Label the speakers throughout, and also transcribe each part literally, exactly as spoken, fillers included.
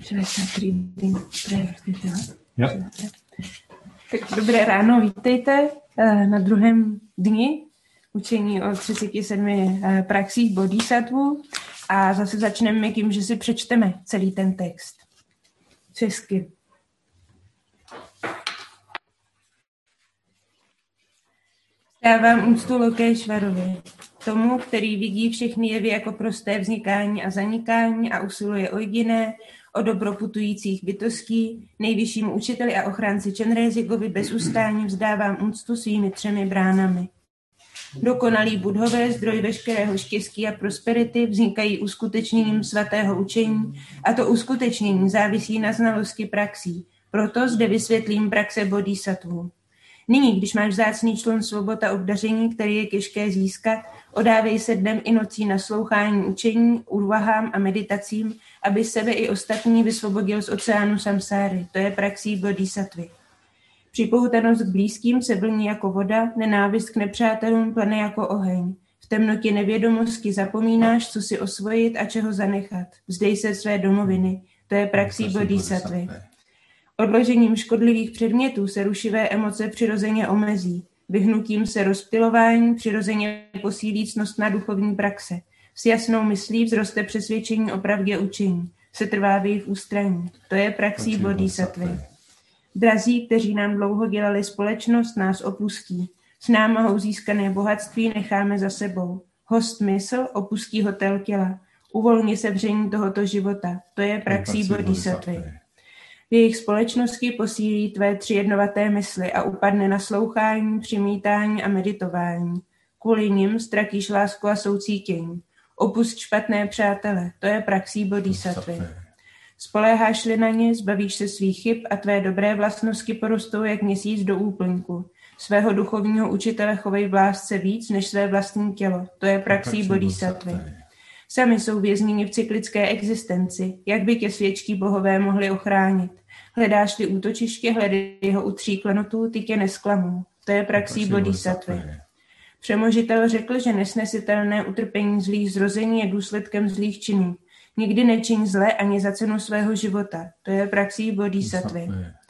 Speaker 1: Tak dobré ráno, vítejte na druhém dni učení o třiceti sedmi praxích bodhisattvů a zase začneme tím, že si přečteme celý ten text česky. Dávám úctu Lokešvarovi, tomu, který vidí všechny jevy jako prosté vznikání a zanikání a usiluje o jediné, o dobro putujících bytostí, nejvyššímu učiteli a ochránci Čenrézigovi bez ustání vzdávám úctu svými třemi bránami. Dokonalí budhové, zdroj veškerého štěstí a prosperity, vznikají uskutečněním svatého učení a to uskutečnění závisí na znalosti praxí. Proto zde vysvětlím praxe bodhisattvů. Nyní, když máš vzácný člun svoboda obdaření, který je těžké získat, odávej se dnem i nocí naslouchání učení, úvahám a meditacím, aby sebe i ostatní vysvobodil z oceánu samsáry. To je praxí bodhisattvy. Připoutanost k blízkým se vlní jako voda, nenávist k nepřátelům plane jako oheň. V temnotě nevědomosti zapomínáš, co si osvojit a čeho zanechat. Vzdej se své domoviny. To je praxí bodhisattvy. Odložením škodlivých předmětů se rušivé emoce přirozeně omezí. Vyhnutím se rozptylování přirozeně posílí ctnostná duchovní praxe. S jasnou myslí vzroste přesvědčení o pravdě učení. Setrvávají v ústraní. To je praxí bodhisattvy. Drazí, kteří nám dlouho dělali společnost, nás opustí. S námahou získané bohatství necháme za sebou. Host mysl opustí hotel těla. Uvolni se vření tohoto života. To je praxí bodhisattvy. V jejich společnosti posílí tvé tři jednovaté mysli a upadne naslouchání, přimítání a meditování. Kvůli nim ztratíš lásku a soucítění. Opust špatné přátele, to je praxí bodhisattvy. Spoléháš-li na ně, zbavíš se svých chyb a tvé dobré vlastnosti porostou jak měsíc do úplňku. Svého duchovního učitele chovej v lásce víc než své vlastní tělo, to je praxí bodhisattvy. Sami jsou vězněni v cyklické existenci, jak by tě svědčí bohové mohli ochránit. Hledáš-li útočiště, hledej ho u tří klenotů, ty tě nesklamou. To je praxí bodhisattvy. Přemožitel řekl, že nesnesitelné utrpení zlých zrození je důsledkem zlých činů. Nikdy nečiň zle ani za cenu svého života. To je praxí bodhisattvy.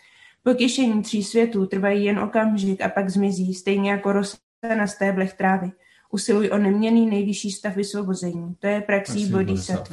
Speaker 1: Potěšení tří světů trvají jen okamžik a pak zmizí, stejně jako rosa na stéblech trávy. Usiluj o neměnný nejvyšší stav vysvobození. To je praxí bodhisattvy.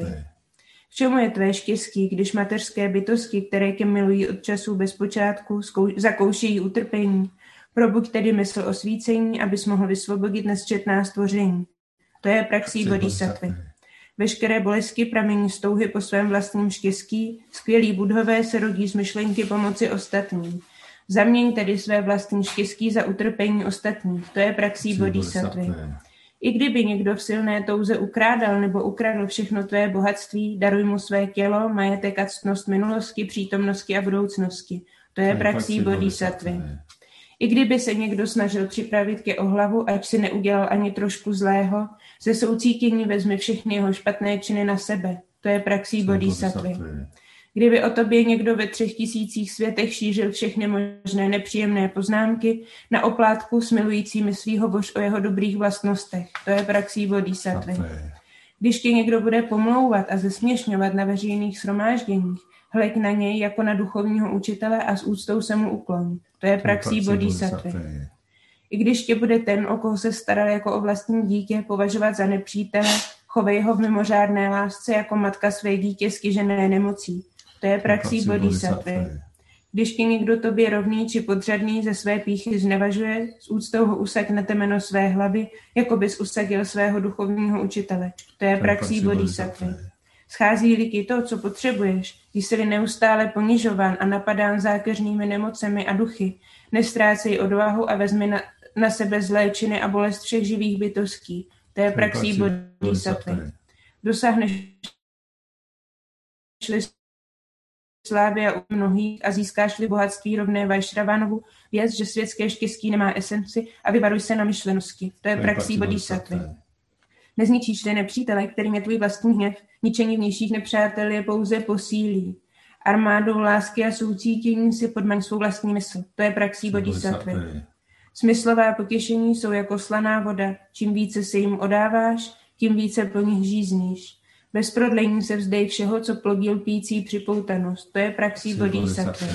Speaker 1: V čemu je tvé štěstí, když mateřské bytosti, které tě milují od času bez počátku, zkou- zakoušejí utrpení? Probuď tedy mysl osvícení, abys mohl vysvobodit nesčetná stvoření. To je praxí bodhisattvy. Veškeré bolesti pramení z touhy po svém vlastním štěstí, skvělí budhové se rodí z myšlenky pomoci ostatním. Zaměň tedy své vlastní štěstí za utrpení ostatních. To je praxí bodhisattvy. I kdyby někdo v silné touze ukrádal nebo ukradl všechno tvé bohatství, daruj mu své tělo, majetek a ctnost minulosti, přítomnosti a budoucnosti. To je praxí bodhisattvy. I kdyby se někdo snažil připravit tě o hlavu, ať si neudělal ani trošku zlého, ze soucítění vezmi všechny jeho špatné činy na sebe. To je praxí bodhisattvy. Kdyby o tobě někdo ve třech tisících světech šířil všechny možné nepříjemné poznámky, na oplátku s milujícími svý hovoř o jeho dobrých vlastnostech. To je praxí bodhisattvy. Když tě někdo bude pomlouvat a zesměšňovat na veřejných shromážděních, hleď na něj jako na duchovního učitele a s úctou se mu ukloň. To je praxí bodhisattvy. I když tě bude ten, o koho se staral jako o vlastní dítě, považovat za nepřítele, chovej ho v mimořádné lásce jako matka své dítě stižené nemocí. To je praxí bodhisattvy. Když tě někdo tobě rovný či podřadný ze své pýchy znevažuje, s úctou ho usaď na temeno své hlavy, jako bys usadil svého duchovního učitele. To je praxí bodhisattvy. Schází-li ti to, co potřebuješ, jsi-li neustále ponižován a napadán zákeřnými nemocemi a duchy, nestrácej odvahu a vezmi na, na sebe zlé činy a bolest všech živých bytostí. To je praxí bodhisattvy. Dosáhneš slávy a u mnohých a získáš-li bohatství rovné Vajšravanovu, věc, že světské štěstí nemá esenci a vyvaruj se na myšlenosti. To je praxí bodhisattvy. Nezničíš-li nepřítele, kterým je tvůj vlastní hněv, ničení vnějších nepřátel je pouze posílí. Armádou lásky a soucítění si podmaň svou vlastní mysl. To je praxí bodhisattvy. Smyslová potěšení jsou jako slaná voda. Čím více se jim odáváš, tím více po nich žízníš. Bez prodlení se vzdej všeho, co plodí lpící připoutanost. To je praxí bodhisattva.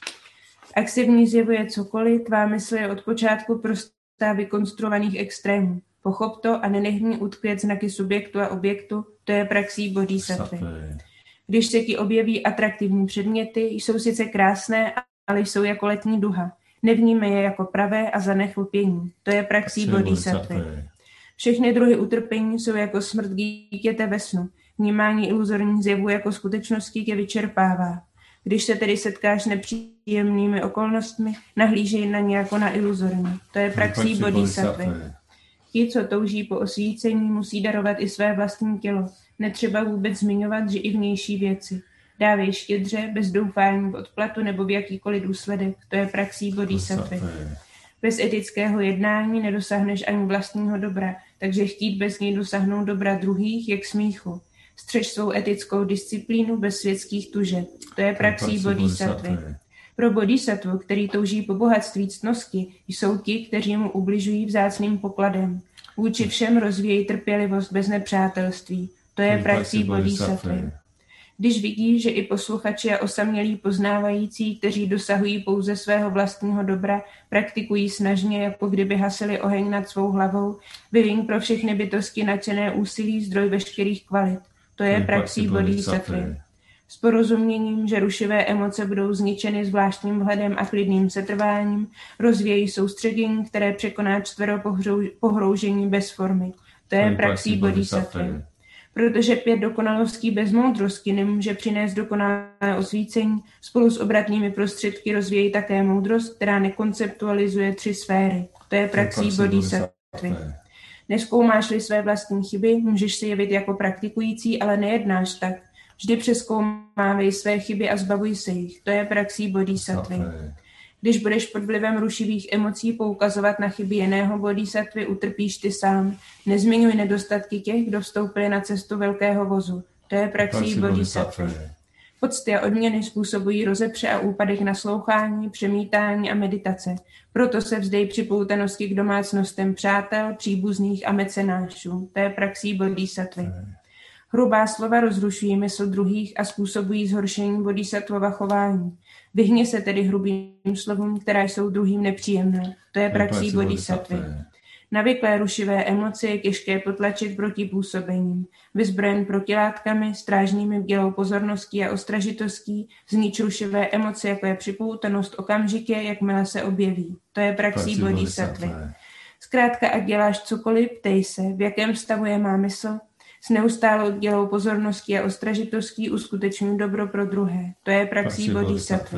Speaker 1: Ak se v ní zjevuje cokoliv, tvá mysl je od počátku prostá vykonstruovaných extrémů. Pochop to a nenech v ní utkvět znaky subjektu a objektu, to je praxí bodhisattva. Když se ti objeví atraktivní předměty, jsou sice krásné, ale jsou jako letní duha. Nevníme je jako pravé a zanech lpění. To je praxí bodhisattva. Všechny druhy utrpení jsou jako smrt dítěte ve snu. Vnímání iluzorní zjevu jako skutečnosti tě vyčerpává. Když se tedy setkáš s nepříjemnými okolnostmi, nahlížej na ně jako na iluzorní. To je praxí bodhisattva. Ti, co touží po osvícení, musí darovat i své vlastní tělo. Netřeba vůbec zmiňovat, že i vnější věci. Dávej štědře, bez doufání v odplatu nebo v jakýkoliv důsledek. To je praxí bodhisattva. Bez etického jednání nedosáhneš ani vlastního dobra, takže chtít bez něj dosáhnout dobra druhých je k smíchu. Střež svou etickou disciplínu bez světských tužeb. To je praxí bodhisattva. Pro bodhisattvu, který touží po bohatství ctnosti, jsou ti, kteří mu ubližují vzácným pokladem. Vůči všem rozvíjejí trpělivost bez nepřátelství. To je praxí bodhisattva. Když vidí, že i posluchači a osamělí poznávající, kteří dosahují pouze svého vlastního dobra, praktikují snažně, jako kdyby hasili oheň nad svou hlavou, vyviň pro všechny bytosti nadšené úsilí zdroj veškerých kvalit. To je praxí bodhisattva. S porozuměním, že rušivé emoce budou zničeny zvláštním vhledem a klidným setrváním, rozvíjejí soustředění, které překoná čtvero pohroužení bez formy. To je praxí bodhisattva. Protože pět dokonalostí bez moudrosti nemůže přinést dokonalé osvícení, spolu s obratnými prostředky rozvíjejí také moudrost, která nekonceptualizuje tři sféry. To je praxí bodhisattva. Nezkoumáš-li své vlastní chyby, můžeš se jevit jako praktikující, ale nejednáš tak. Vždy přezkoumávej své chyby a zbavuj se jich. To je praxí bodhisattva. Když budeš pod vlivem rušivých emocí poukazovat na chyby jiného bodhisattvy, utrpíš ty sám. Nezmiňuj nedostatky těch, kdo vstoupili na cestu velkého vozu. To je praxí bodhisattva. Pocty a odměny způsobují rozepře a úpadek naslouchání, přemítání a meditace. Proto se vzdej připoutanosti k domácnostem přátel, příbuzných a mecenášů. To je praxí bodhisattva. Hrubá slova rozrušují mysl druhých a způsobují zhoršení bodhisattvova chování. Vyhni se tedy hrubým slovům, která jsou druhým nepříjemné. To je praxí bodhisattva. Navyklé rušivé emoce je těžké potlačit proti působením. Vyzbrojen protilátkami, strážnými bdělou pozorností a ostražitostí, znič rušivé emoce, jako je připoutanost okamžitě, jakmile se objeví. To je praxí bodhisattva. Zkrátka, ať děláš cokoliv, ptej se, v jakém stavu je má mysl. S neustálou dělou pozorností a ostražitostí uskutečňují dobro pro druhé. To je praxí bodhisattva.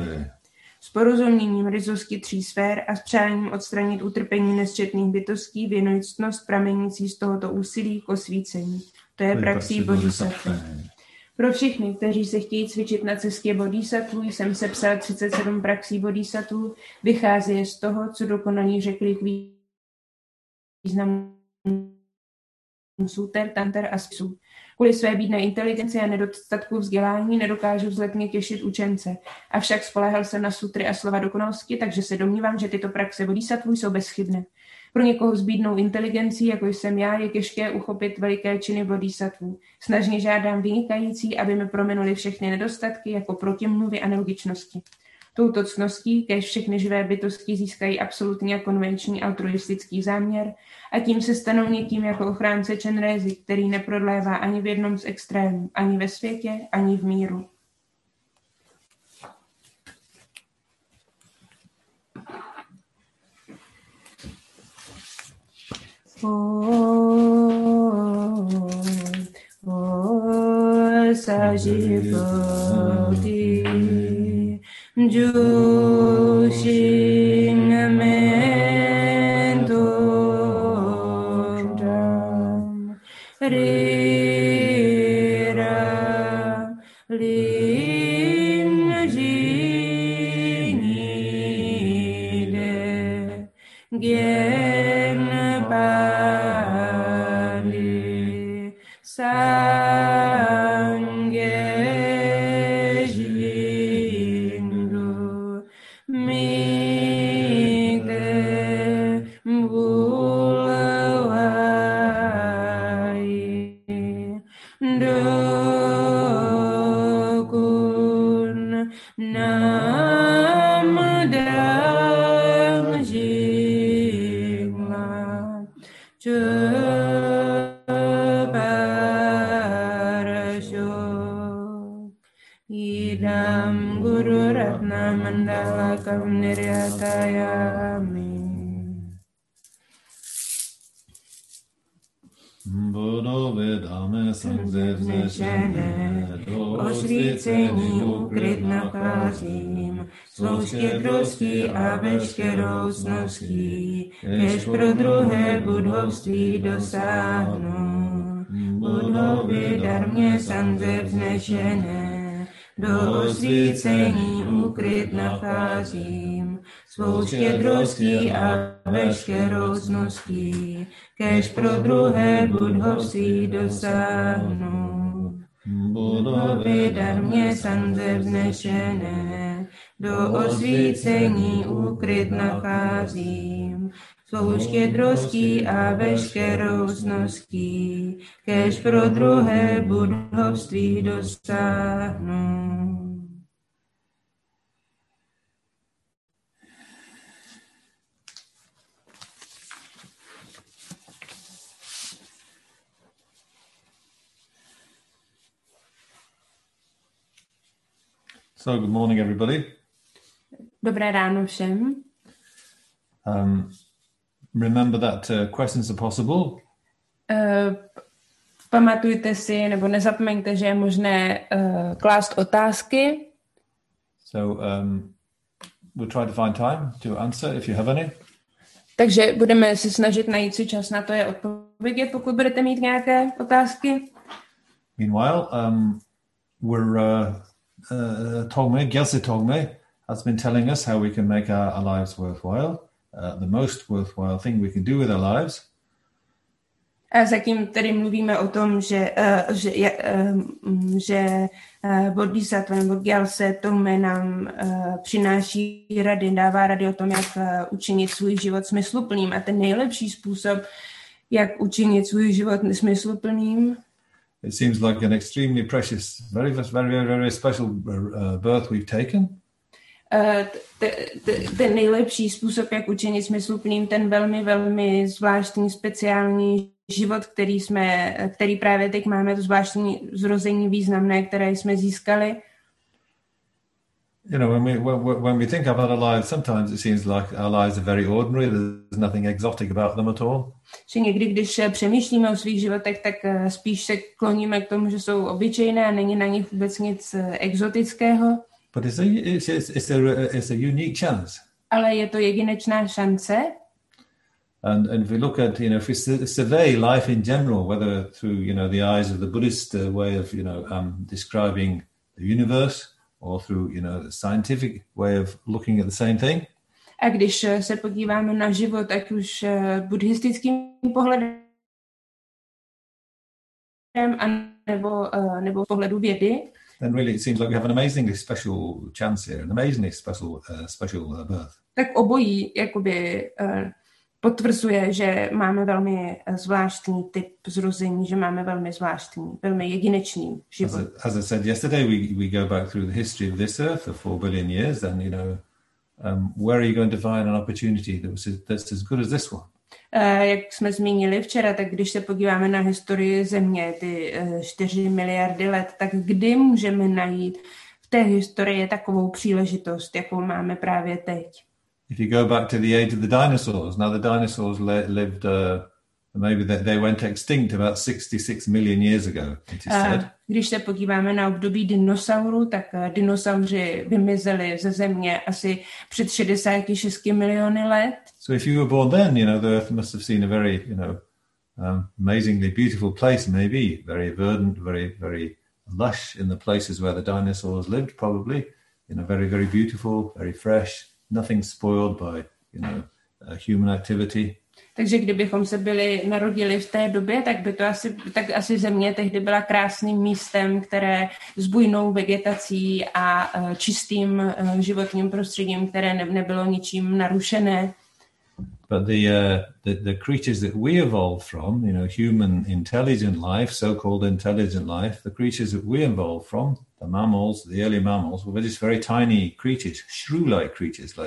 Speaker 1: S porozuměním ryzosti tří sfér a s přáním odstranit utrpení nesčetných bytostí věnuj ctnost pramenící z tohoto úsilí k osvícení. To je praxí bodhisattva. Pro všechny, kteří se chtějí cvičit na cestě bodhisattvů, jsem sepsal třicet sedm praxí bodhisattvů, vychází z toho, co dokonalí řekli k významu Suter, Tanter a Spisů. Kvůli své bídné inteligenci a nedostatku vzdělání nedokážu vzletně těšit učence. Avšak spolehal jsem na sutry a slova dokonalosti, takže se domnívám, že tyto praxe bodhisattvů jsou bezchybné. Pro někoho s bídnou inteligencí, jako jsem já, je těžké uchopit veliké činy bodhisattvů. Snažně žádám vynikající, aby mi prominuli všechny nedostatky, jako protimluvy a nelogičnosti. Touto ctností, kéž všechny živé bytosti získají absolutní a konvenční altruistický záměr a tím se stanou někým jako ochránce Chenrezi, který neprodlévá ani v jednom z extrémů, ani ve světě, ani v míru. Jushing Mentoram Rira Ling Jinide Gen Pali Sangye Do Idam Guru Ratna Mandala Kam Niryatayami.
Speaker 2: Budu vydáme sangze vznešené, do
Speaker 1: osvícení ukryt nacházím, svou štědrostí a veškeroustností, kež pro druhé budovství dosáhnu. Budovy darmě sangze vznešené, do osvícení ukryt nacházím, svou štědrostí a veškeroustností, kež pro druhé budovství dosáhnu. Budovy darmě sangze vznešené, do osvícení ukryt nacházím, svou štědrostí a veškeroustností, kež pro druhé budovství dosáhnu.
Speaker 2: So, good morning, everybody.
Speaker 1: Dobré ráno všem.
Speaker 2: Um, remember that uh, questions are possible.
Speaker 1: Uh, pamatujte si, nebo nezapomeňte, že je možné uh, klást otázky.
Speaker 2: So, um, we'll try to find time to answer if you have any.
Speaker 1: Takže budeme se snažit najít si čas na to je odpovědět, pokud budete mít nějaké otázky.
Speaker 2: Meanwhile, um, we're... Uh, Uh, Togme, Gyaltse Togme, has been telling us how we can make our, our lives worthwhile, uh, the most worthwhile thing we can do with our lives.
Speaker 1: A zatím tedy mluvíme o tom, že, uh, že, uh, že uh, Bodhisattva nebo Gyaltse Togme nám uh, přináší rady, dává rady o tom, jak uh, učinit svůj život smysluplným. A ten nejlepší způsob, jak učinit svůj život smysluplným,
Speaker 2: it seems like an extremely precious, very, very, very, very special uh, birth we've taken.
Speaker 1: Uh, ten nejlepší způsob, jak učinit smysluplným, ten velmi, velmi zvláštní, speciální život, který jsme, který právě teď máme, to zvláštní zrození významné, které jsme získali.
Speaker 2: You know, when we when, when we think about our lives, sometimes it seems like our lives are very ordinary. There's nothing exotic about them at all.
Speaker 1: Že někdy, když přemýšlíme o svých životech, tak spíš se kloníme k tomu, že jsou obyčejné a není na nich vůbec nic exotického.
Speaker 2: But it's a it's, it's a it's a unique chance.
Speaker 1: Ale je to jedinečná šance.
Speaker 2: And and if we look at, you know, if we survey life in general, whether through, you know, the eyes of the Buddhist way of, you know, um, describing the universe, or through, you know, the scientific way of looking at the same thing.
Speaker 1: A když se podíváme na život, ať už buddhistickým pohledem, nebo, nebo pohledu vědy,
Speaker 2: then really it seems like we have an amazingly special chance here, an amazingly special, uh, special birth.
Speaker 1: Tak obojí jakoby uh, potvrzuje, že máme velmi zvláštní typ zrození, že máme velmi zvláštní, velmi jedinečný život.
Speaker 2: As I, as I said yesterday, we we go back through the history of this earth for four billion years, and you know, um, where are you going to find an opportunity that was that's as good as this one?
Speaker 1: Uh, jak jsme zmínili včera, tak když se podíváme na historii Země, ty uh, čtyři miliardy let, tak kdy můžeme najít v té historii takovou příležitost, jakou máme právě teď?
Speaker 2: If you go back to the age of the dinosaurs, now the dinosaurs li- lived, uh, maybe they, they went extinct about sixty-six million years ago, it is said.
Speaker 1: Uh, když se podíváme na období dinosaurů, tak uh, dinosauři vymizeli ze Země asi před šedesáti šesti miliony let.
Speaker 2: So if you were born then, you know, the Earth must have seen a very, you know, um, amazingly beautiful place, maybe very verdant, very, very lush in the places where the dinosaurs lived, probably, you know, very, very beautiful, very fresh. Nothing spoiled by, you know, uh, human activity.
Speaker 1: Takže kdybychom se byli narodili v té době, tak by to asi, tak asi Země tehdy byla krásným místem, které s bujnou vegetací a uh, čistým uh, životním prostředím, které ne, nebylo ničím narušené.
Speaker 2: But the, uh, the the creatures that we evolved from, you know, human intelligent life, so-called intelligent life, the creatures that we evolved from, the mammals, the early mammals, were just very tiny creatures, shrew-like creatures. Like.
Speaker 1: Uh-huh.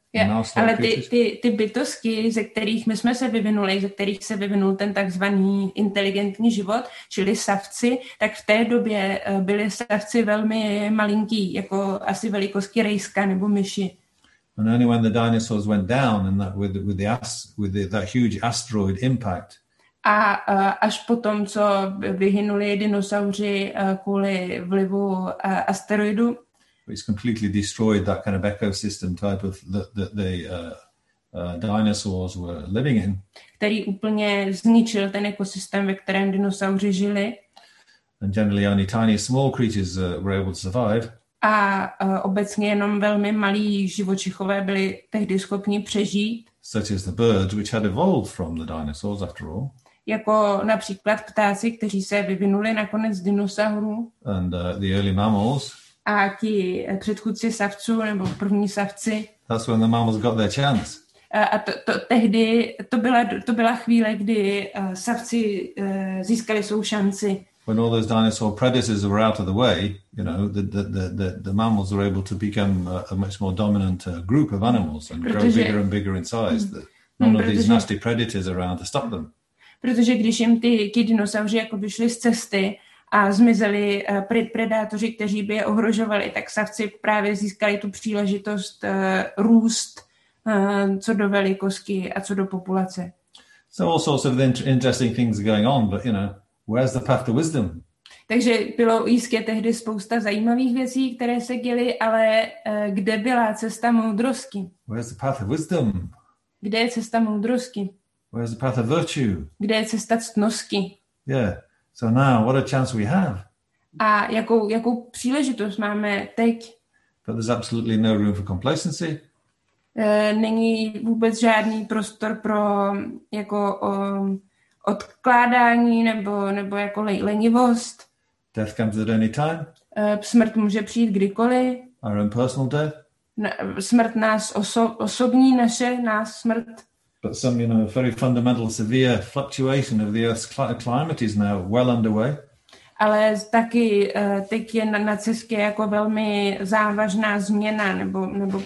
Speaker 1: Je, ale ty, ty, ty bytosti, ze kterých my jsme se vyvinuli, ze kterých se vyvinul ten takzvaný inteligentní život, čili savci, tak v té době byli savci velmi malinký, jako asi velikosti rejska nebo myši.
Speaker 2: And only when the dinosaurs went down and that with with the with the, that huge asteroid impact.
Speaker 1: A uh, až potom, co vyhynuli dinosauři uh, kvůli vlivu uh, asteroidu,
Speaker 2: it's completely destroyed that kind of ecosystem type of that the, the uh, uh, dinosaurs were living in.
Speaker 1: Který úplně zničil ten ekosystém, ve kterém dinosauři žili.
Speaker 2: And generally only tiny small creatures uh, were able to survive.
Speaker 1: A uh, obecně jenom velmi malí živočichové byli tehdy schopni přežít.
Speaker 2: Such as the birds which had evolved from the dinosaurs after all.
Speaker 1: Jako například ptáci, kteří se vyvinuli nakonec z dinosaurů.
Speaker 2: And uh, the early mammals.
Speaker 1: A ti předchůdci savců nebo první savci.
Speaker 2: That's when the mammals got their chance.
Speaker 1: A to, to tehdy to byla, to byla chvíle, kdy uh, savci uh, získali svou šanci.
Speaker 2: When all those dinosaur predators were out of the way, you know, the the the, the, the mammals were able to become a, a much more dominant uh, group of animals and grow bigger and bigger in size. Mm. None of these nasty predators around to stop them.
Speaker 1: Protože když jim ty, ty dinosauři jako vyšli z cesty a zmizeli uh, predátoři, kteří by je ohrožovali, tak savci právě získali tu příležitost uh, růst uh, co do velikosti a co do populace.
Speaker 2: So all sorts of interesting things going on, but you know, where's the path to wisdom?
Speaker 1: Takže bylo jistě tehdy spousta zajímavých věcí, které se děly, ale uh, kde byla cesta moudrosti?
Speaker 2: Where's the path of wisdom?
Speaker 1: Kde je cesta moudrosti?
Speaker 2: Where's the path of virtue?
Speaker 1: Kde je cesta ctnosti?
Speaker 2: Yeah. So now, what a chance we have.
Speaker 1: A jakou, jakou příležitost máme teď?
Speaker 2: But there's absolutely no room for complacency.
Speaker 1: E, není vůbec žádný prostor pro jako o, odkládání nebo, nebo jako le, lenivost.
Speaker 2: Death comes at any time.
Speaker 1: E, smrt může přijít kdykoliv.
Speaker 2: Our own personal death.
Speaker 1: Na, smrt nás oso, osobní naše, nás smrt.
Speaker 2: But some, you know, very fundamental, severe fluctuation of the Earth's climate is now well underway.
Speaker 1: Ale taky uh, teď je na, na cestě jako velmi závažná změna nebo, nebo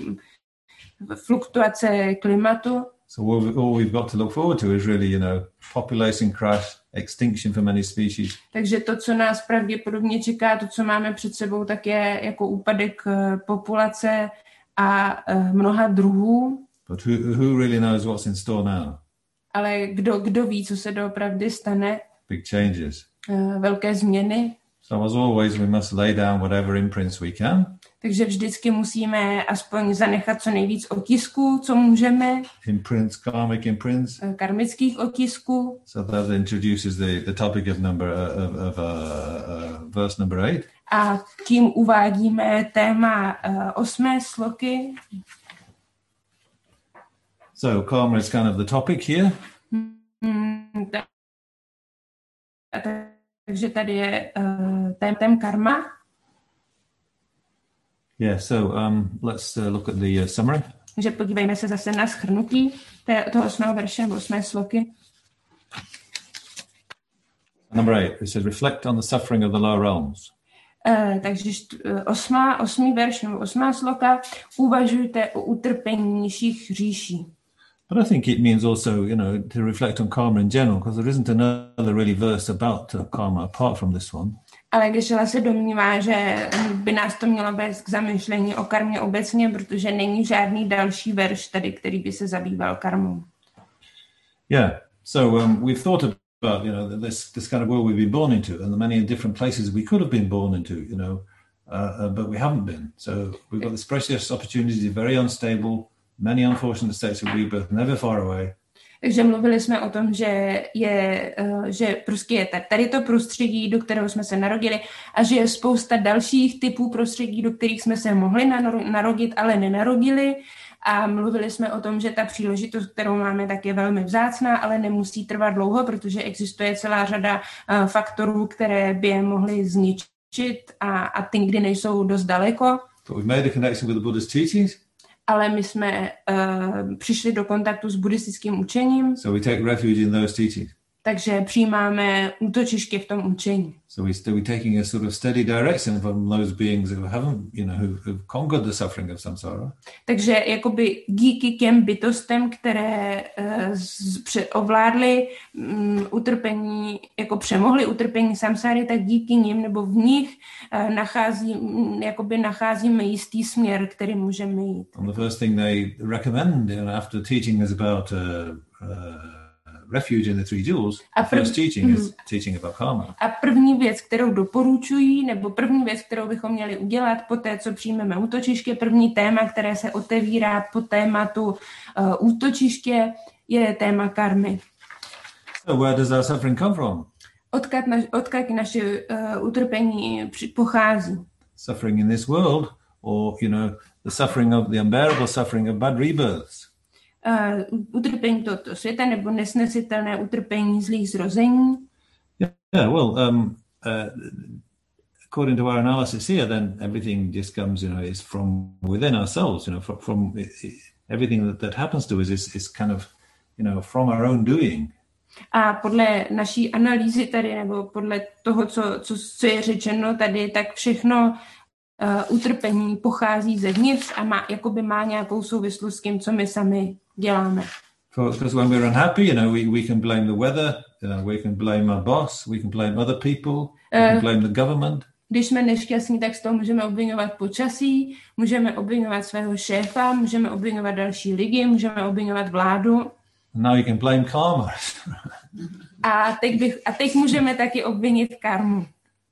Speaker 1: fluktuace klimatu.
Speaker 2: So all, all we've got to look forward to is really, you know, population crash, extinction for many species.
Speaker 1: Takže to, co nás pravděpodobně čeká, to, co máme před sebou, tak je jako úpadek uh, populace a uh, mnoha druhů.
Speaker 2: But who, who really knows what's in store now?
Speaker 1: Ale kdo, kdo ví, co se doopravdy stane?
Speaker 2: Big changes.
Speaker 1: Uh, velké změny.
Speaker 2: So as always, we must lay down whatever imprints we can.
Speaker 1: Takže vždycky musíme aspoň zanechat co nejvíc otisků, co můžeme.
Speaker 2: Imprints, karmic imprints.
Speaker 1: Karmických otisků.
Speaker 2: So that introduces the, the topic of number uh, of, of uh, uh, verse number eight.
Speaker 1: A tím uvádíme téma uh, osmé sloky.
Speaker 2: So karma is kind of the topic here.
Speaker 1: Hmm, ta, ta, takže tady je uh, tématem karma.
Speaker 2: Yeah, so um, let's uh, look at the uh, summary.
Speaker 1: Takže podívejme se zase na shrnutí té, toho osmého verše, nebo osmé sloky.
Speaker 2: Number eight, it says, reflect on the suffering of the lower realms.
Speaker 1: Uh, takže uh, osmá, osmý verš, nebo osmá sloka, uvažujte o utrpení nižších říší.
Speaker 2: But I think it means also, you know, to reflect on karma in general, because there isn't another really verse about uh, karma apart from this one.
Speaker 1: Ale Geshe-la se domnívá, že by nás to mělo vést k zamyšlení o karmě obecně, protože není žádný další verš tady, který by se zabýval karmou.
Speaker 2: Yeah, so um, we've thought about, you know, this this kind of world we've been born into, and the many different places we could have been born into, you know, uh, uh, but we haven't been. So we've got this precious opportunity, very unstable, many unfortunate states of rebirth, never far away.
Speaker 1: Takže mluvili jsme o tom, že je, že prostě je tady to prostředí, do kterého jsme se narodili, a že je spousta dalších typů prostředí, do kterých jsme se mohli narodit, ale nenarodili. A mluvili jsme o tom, že ta příležitost, kterou máme, tak je velmi vzácná, ale nemusí trvat dlouho, protože existuje celá řada faktorů, které by je mohly zničit a, a ty nikdy nejsou dost daleko.
Speaker 2: But we've made a connection with the Buddhist teachings.
Speaker 1: Ale my jsme uh, přišli do kontaktu s buddhistickým učením.
Speaker 2: So we take refuge in those teachings.
Speaker 1: Takže přijímáme útočiště v tom učení.
Speaker 2: So we still we taking a sort of steady direction from those beings who haven't, you know, who, who've conquered the suffering of samsara.
Speaker 1: Takže jakoby díky těm bytostem, které uh, z, pře, ovládly um, utrpení, jako přemohly utrpení samsáry, tak díky nim nebo v nich uh, nachází, um, jakoby nacházíme jistý směr, který můžeme jít.
Speaker 2: And the first thing they recommend, you know, after teaching us about uh, uh, refuge in the three jewels, the first teaching is teaching about karma.
Speaker 1: A první věc, kterou doporučují, nebo první věc, kterou bychom měli udělat po té, co přijmeme útočiště, první téma, které se otevírá po tématu uh, útočiště, je téma karmy.
Speaker 2: So where does our suffering come from?
Speaker 1: Odkud, naš, odkud naše uh, utrpení pochází?
Speaker 2: Suffering in this world, or, you know, the suffering of the unbearable suffering of bad rebirths.
Speaker 1: Uh, utrpení tohoto světa nebo nesnesitelné utrpení zlých zrození.
Speaker 2: Yeah, yeah well, um, uh, according to our analysis here, then everything just comes, you know, is from within ourselves, you know, from, from it, it, everything that, that happens to us is, is kind of, you know, from our own doing.
Speaker 1: A podle naší analýzy tady, nebo podle toho, co, co, co je řečeno tady, tak všechno uh, utrpení pochází zevnitř a má, jakoby má nějakou souvislost s tím, co my sami děláme.
Speaker 2: Because when we're unhappy, you know, we, we can blame the weather, you know, we can blame our boss, we can blame other people, we can blame the government.
Speaker 1: Když jsme nešťastní, tak z toho můžeme obviňovat počasí, můžeme obviňovat svého šéfa, můžeme obviňovat další lidi, můžeme obviňovat vládu.
Speaker 2: And now you can blame karma.
Speaker 1: a, teď bych, a teď můžeme taky obvinit karmu.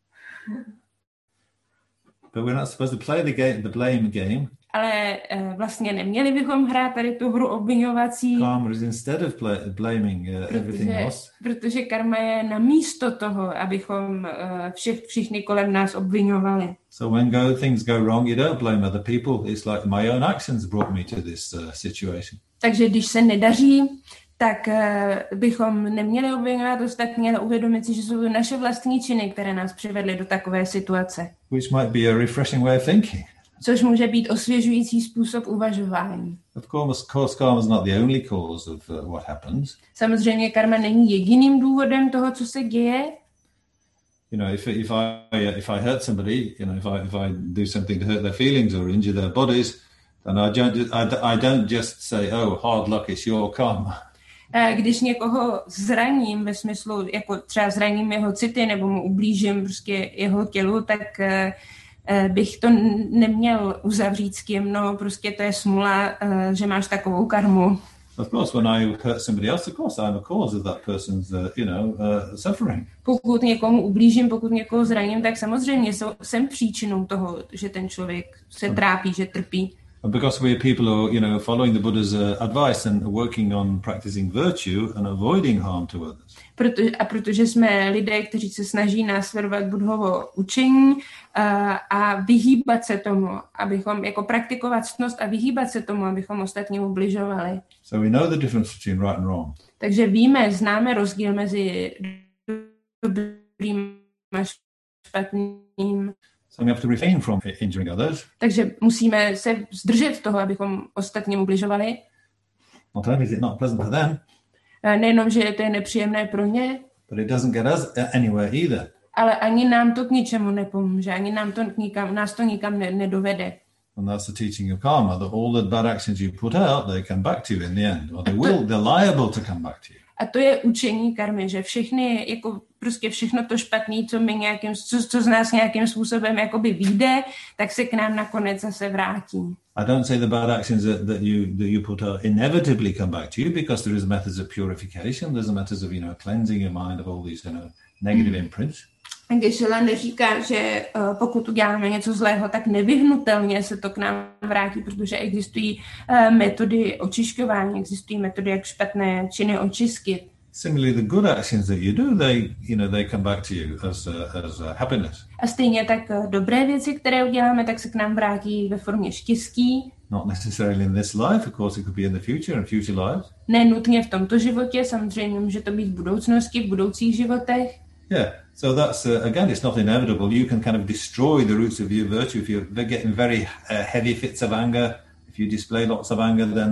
Speaker 2: But we're not supposed to play the game, the blame game.
Speaker 1: Ale uh, vlastně neměli bychom hrát tady tu hru obviňovací.
Speaker 2: Karma is instead of play, blaming uh,
Speaker 1: protože,
Speaker 2: everything else.
Speaker 1: Protože karma je namísto toho, abychom uh, všech, všichni kolem nás obviňovali.
Speaker 2: So when go, things go wrong, you don't blame other people. It's like my own actions brought me to this uh, situation.
Speaker 1: Takže když se nedaří, tak uh, bychom neměli obviňovat ostatní, ale uvědomit si, že jsou to naše vlastní činy, které nás přivedly do takové situace.
Speaker 2: Which might be a refreshing way of thinking.
Speaker 1: Což může být osvěžující způsob uvažování.
Speaker 2: Of course, course karma is not the only cause of uh, what happens.
Speaker 1: Samozřejmě karma není jediným důvodem toho, co se děje.
Speaker 2: You know, if if I if I hurt somebody, you know, if I if I do something to hurt their feelings or injure their bodies, then I don't I, I don't just say, oh, hard luck, it's your karma.
Speaker 1: Když někoho zraním ve smyslu, jako třeba zraním jeho city nebo mu ublížím prostě jeho tělu, tak bych to neměl uzavřít s tím, no prostě to je smůla, že máš takovou karmu.
Speaker 2: Of course, when I hurt somebody else, of course I'm a cause of that person's, uh, you know, uh, suffering.
Speaker 1: Pokud někomu ublížím, pokud někoho zraním, tak samozřejmě jsem příčinou toho, že ten člověk se trápí, že trpí.
Speaker 2: And because we are people who are, you know, following the Buddha's uh, advice and working on practicing virtue and avoiding harm to others.
Speaker 1: Proto, a protože jsme lidé, kteří se snaží následovat Buddhovo učení a, a vyhýbat se tomu, abychom jako praktikovat ctnost a vyhýbat se tomu, abychom ostatním ubližovali.
Speaker 2: So we know the difference between right and wrong.
Speaker 1: Takže víme, známe rozdíl mezi dobrým a špatným.
Speaker 2: So we have to refrain from injuring others.
Speaker 1: Takže musíme se zdržet toho, abychom ostatním ubližovali.
Speaker 2: Not only is it not pleasant for them,
Speaker 1: nejenom, že to je nepříjemné pro ně,
Speaker 2: but it doesn't get us anywhere either.
Speaker 1: Ale ani nám to k ničemu nepomůže, ani nám to nikam, nás to nikam ne, nedovede.
Speaker 2: And that's the teaching of karma, that all the bad actions you put out, they come back to you in the end, or they will, they're liable to come back to you.
Speaker 1: A to je učení karmy, že všechny, jako prostě všechno to špatné, co my nějakým, co, co z nás nějakým způsobem jakoby vyjde, tak se k nám nakonec zase vrátí.
Speaker 2: I don't say the bad actions that, that you that you put out inevitably come back to you, because there is methods of purification, there's a methods of, you know, cleansing your mind of all these, you know, negative mm. imprints. Když
Speaker 1: Len říká, že uh, pokud uděláme něco zlého, tak nevyhnutelně se to k nám vrátí, protože existují uh, metody očišťování, existují metody, jak špatné činy očistit.
Speaker 2: Similarly, the good actions that you do, they, you know, they come back to you as uh, as uh, happiness.
Speaker 1: A stejně tak uh, dobré věci, které uděláme, tak se k nám vrátí ve formě štěstí.
Speaker 2: Not necessarily in this life, of course, it could be in the future and future lives.
Speaker 1: Ne nutně v tomto životě, samozřejmě může to být v budoucnosti, v budoucích životech.
Speaker 2: Yeah, so that's, uh, again, it's not inevitable. You can kind of destroy the roots of your virtue if you're getting very uh, heavy fits of anger. If you display lots of anger, then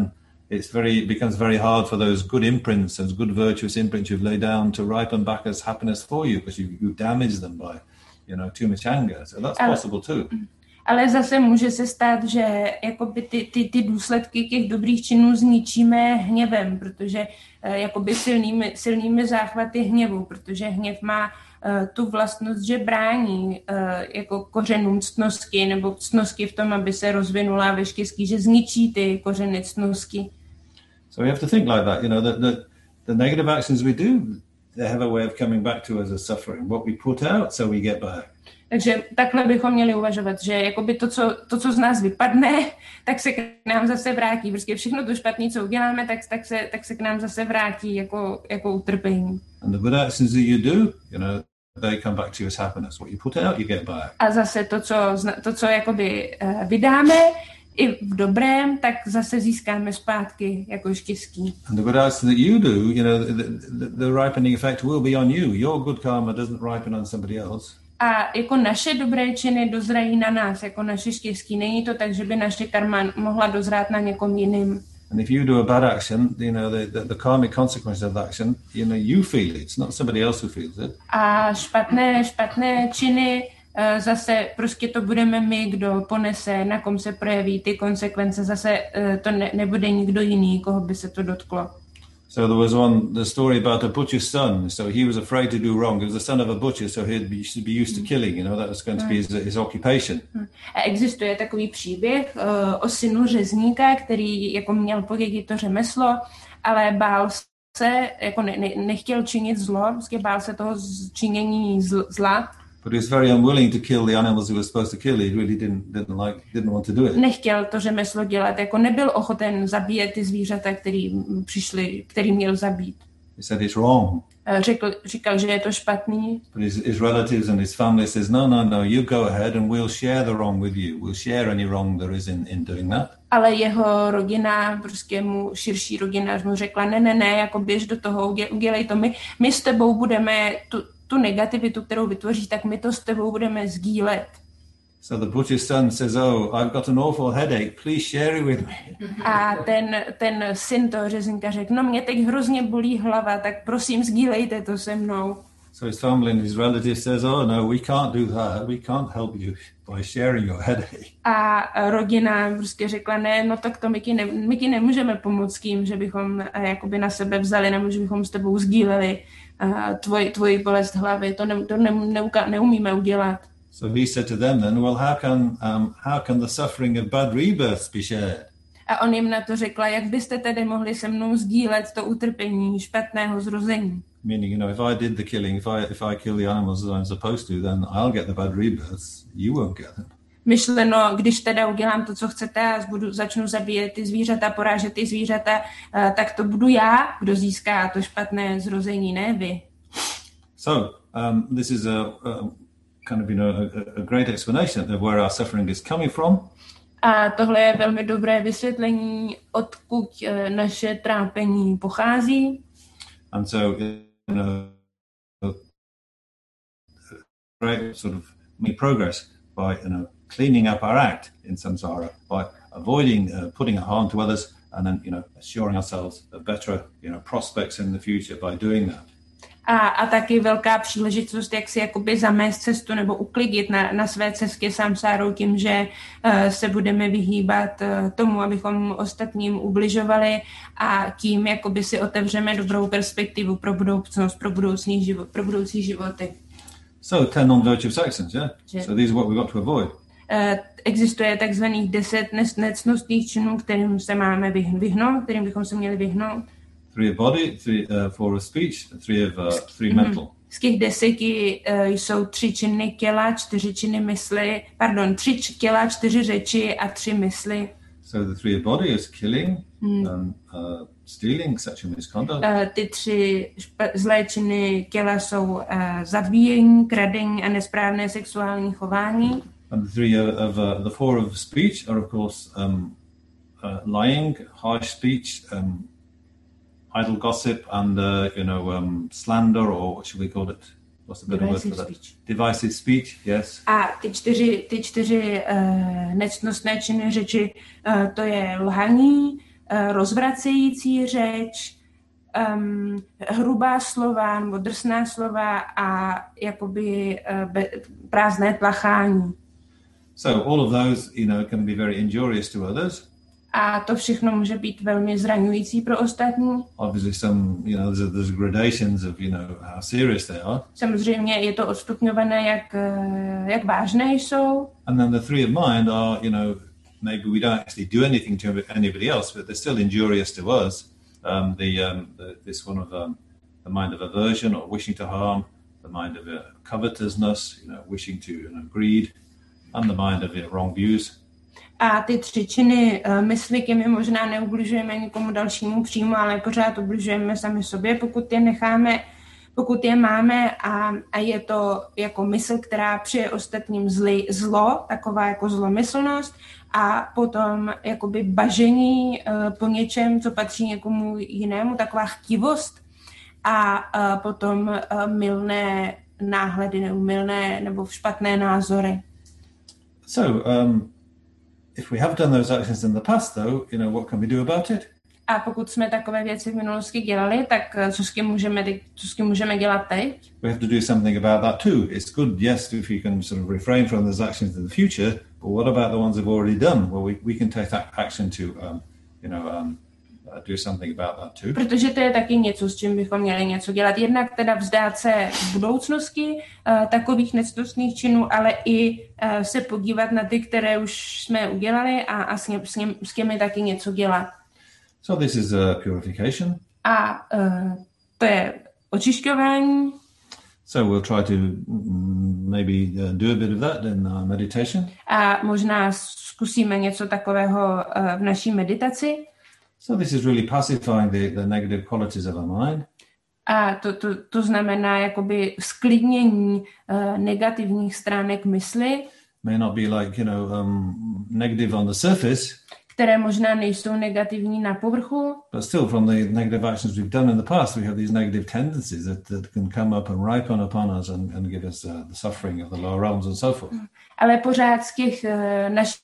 Speaker 2: it's very, it becomes very hard for those good imprints, those good virtuous imprints you've laid down to ripen back as happiness for you because you, you damaged them by, you know, too much anger. So that's ale, possible too.
Speaker 1: Ale zase může se stát, že jakoby ty, ty, ty důsledky těch dobrých činů zničíme hněvem, protože jakoby silnými, silnými záchvaty hněvu, protože hněv má uh, tu vlastnost, že brání uh, jako kořenům ctnosti nebo ctnosti v tom, aby se rozvinula ve štěstí, že zničí ty kořeny ctnosti.
Speaker 2: So we have to think like that, you know, that the, the negative actions we do, they have a way of coming back to us as suffering. What we put out, so we get back.
Speaker 1: Takže takhle bychom měli uvažovat, že jakoby to, co, to, co z nás vypadne, tak se k nám zase vrátí. Prostě všechno to špatné, co uděláme, tak, tak, se, tak se k nám zase vrátí jako, jako utrpení.
Speaker 2: And the good actions that you do, you know, they come back to you as happiness. What you put out, you get back.
Speaker 1: A zase to, co, to, co jakoby vydáme, i v dobrém, tak zase získáme zpátky jako štěstí.
Speaker 2: And the good actions that you do, you know, the, the, the ripening effect will be on you. Your good karma doesn't ripen on somebody else.
Speaker 1: A jako naše dobré činy dozrají na nás, jako naše štěstí. Není to tak, že by naše karma mohla dozrát na někom jiným.
Speaker 2: And if you do a bad action, you know, the, the, the karmic consequence of that action, you know, you feel it. It's not somebody else who feels it.
Speaker 1: A špatné, špatné činy, zase prostě to budeme my, kdo ponese, na kom se projeví ty konsekvence. Zase to ne, nebude nikdo jiný, koho by se to dotklo.
Speaker 2: So there was one, the story about a butcher's son. So he was afraid to do wrong. He was the son of a butcher, so he'd be, should be used to killing. You know, that was going to be his, his occupation.
Speaker 1: A existuje takový příběh uh, o synu řezníka, který jako měl podědit to řemeslo, ale bál se, jako ne, ne, nechtěl činit zlo, prostě bál se toho činění zl, zla.
Speaker 2: But he was very unwilling to kill the animals he was supposed to kill. He really didn't didn't like didn't want to do it.
Speaker 1: Nechtěl to řemeslo dělat, jako nebyl ochoten zabíjet ty zvířata, který přišli, který měl zabít.
Speaker 2: He said it's wrong.
Speaker 1: Řekl, říkal, že je to špatný.
Speaker 2: But his, his relatives and his family says no no no, you go ahead and we'll share the wrong with you. We'll share any wrong there is in in doing that.
Speaker 1: Ale jeho rodina, prostě mu širší rodina mu řekla ne ne ne, jako běž do toho, udělej to my. My s tebou budeme tu tu negativitu, kterou vytvoří, tak my to s tebou budeme sdílet.
Speaker 2: So the butcher's son says, oh, I've got an awful headache, please share it with me.
Speaker 1: A ten, ten syn toho řezníka řekl, no mě teď hrozně bolí hlava, tak prosím sdílejte to se mnou.
Speaker 2: So his family and his relatives says, oh no, we can't do that, we can't help you by sharing your headache.
Speaker 1: A rodina prostě řekla, ne, no tak to my ti, ne, my ti nemůžeme pomoct tím, že bychom jakoby na sebe vzali, nebo že bychom s tebou sdíleli uh, tvoj, tvoji bolest hlavy, to, ne, to ne, ne, neumíme udělat.
Speaker 2: So he said to them then, well, how can, um, how can the suffering of bad rebirths be shared?
Speaker 1: A on jim na to řekla, jak byste tedy mohli se mnou sdílet to utrpení špatného zrození.
Speaker 2: Meaning, you know, if I did the killing, if I if I kill the animals as I'm supposed to, then I'll get the bad rebirths. You won't get them.
Speaker 1: Myšleno, když teda udělám to, co chcete a budu, začnu zabíjet ty zvířata, porážet ty zvířata, uh, tak to budu já, kdo získá to špatné zrození, ne vy.
Speaker 2: So, um, this is a, a kind of, you know, a, a great explanation of where our suffering is coming from.
Speaker 1: A tohle je velmi dobré vysvětlení, odkud uh, naše trápení pochází.
Speaker 2: And so, you know, great sort of make progress by, you know, cleaning up our act in samsara, by avoiding uh, putting harm to others, and then, you know, assuring ourselves of better, you know, prospects in the future by doing that.
Speaker 1: A, a taky velká příležitost, jak si jakoby zamést cestu nebo uklidit na, na své cestě samsárou tím, že uh, se budeme vyhýbat uh, tomu, abychom ostatním ubližovali a tím jakoby si otevřeme dobrou perspektivu pro budoucnost, pro budoucí život, pro budoucí životy.
Speaker 2: So ten non-virtuous actions, yeah?
Speaker 1: Že?
Speaker 2: So these are what we've got to avoid.
Speaker 1: Uh, existuje takzvaných deset nectnostných činů, kterým se máme vyhnout, kterým bychom se měli vyhnout.
Speaker 2: Three of body, three uh, four of speech, three of uh, three mm-hmm. mental.
Speaker 1: Z těch deseti uh, jsou tři činy těla, čtyři činy mysli, pardon, tři č- těla, čtyři řeči a tři mysli.
Speaker 2: So the three of body is killing, mm. um, uh, stealing, sexual misconduct.
Speaker 1: Uh, ty tři špa- zlé činy těla jsou uh, zabíjení, kradení a nesprávné sexuální chování.
Speaker 2: And the three of, of uh, the four of speech are of course um, uh, lying, harsh speech, um, idle gossip, and uh, you know um, slander, or what should we call it? What's the better word for that? Speech. Divisive speech, yes.
Speaker 1: A ty čtyři, ty čtyři uh, nectnostné činy řeči, uh, to je lhaní, uh, rozvracející řeč, um, hrubá slova nebo drsná slova a jakoby uh, be, prázdné tlachání.
Speaker 2: So all of those, you know, can be very injurious to others.
Speaker 1: A to všechno může být velmi zraňující pro ostatní.
Speaker 2: Obviously, some, you know, there's, there's gradations of, you know, how serious they are.
Speaker 1: Samozřejmě je to odstupňované, jak, jak vážné jsou.
Speaker 2: And then the three of mind are, you know, maybe we don't actually do anything to anybody else, but they're still injurious to us. Um, the, um, the this one of um, the mind of aversion or wishing to harm, the mind of uh, covetousness, you know, wishing to, you know, greed, and the mind of uh, wrong views.
Speaker 1: A ty tři činy uh, mysli, my možná neubližujeme nikomu dalšímu přímo, ale pořád ubližujeme sami sobě, pokud je necháme, pokud je máme a, a je to jako mysl, která přeje ostatním zli, zlo, taková jako zlomyslnost a potom jakoby bažení uh, po něčem, co patří někomu jinému, taková chtivost a uh, potom uh, mylné náhledy nebo mylné nebo špatné názory.
Speaker 2: So, um, if we have done those actions in the past, though, you know, what can we do about it?
Speaker 1: A pokud jsme takové věci v minulosti dělali, tak co s tím můžeme, co s tím můžeme dělat teď?
Speaker 2: We have to do something about that too. It's good, yes, if you can sort of refrain from those actions in the future, but what about the ones we've already done? Well, we, we can take that action to, um, you know, um, uh, do something about that too.
Speaker 1: Protože to je taky něco, s čím bychom měli něco dělat. Jednak teda vzdát se v budoucnosti uh, takových nectostných činů, ale i uh, se podívat na ty, které už jsme udělali a, a s, ně, s, ně, s těmi taky něco dělat.
Speaker 2: So this is uh, purification.
Speaker 1: A uh, to je očišťování.
Speaker 2: So we'll try to mm, maybe uh, do a bit of that in our meditation.
Speaker 1: A možná zkusíme něco takového uh, v naší meditaci.
Speaker 2: So this is really pacifying the, the negative qualities of our mind.
Speaker 1: A to, to, to znamená jakoby sklidnění uh, negativních stránek mysli.
Speaker 2: May not be like, you know, um, negative on the surface,
Speaker 1: které možná nejsou negativní na povrchu.
Speaker 2: But still, from the negative actions we've done in the past, we have these negative tendencies that, that can come up and ripen upon us and, and give us uh, the suffering of the lower realms and so forth.
Speaker 1: Ale pořád z těch uh, našich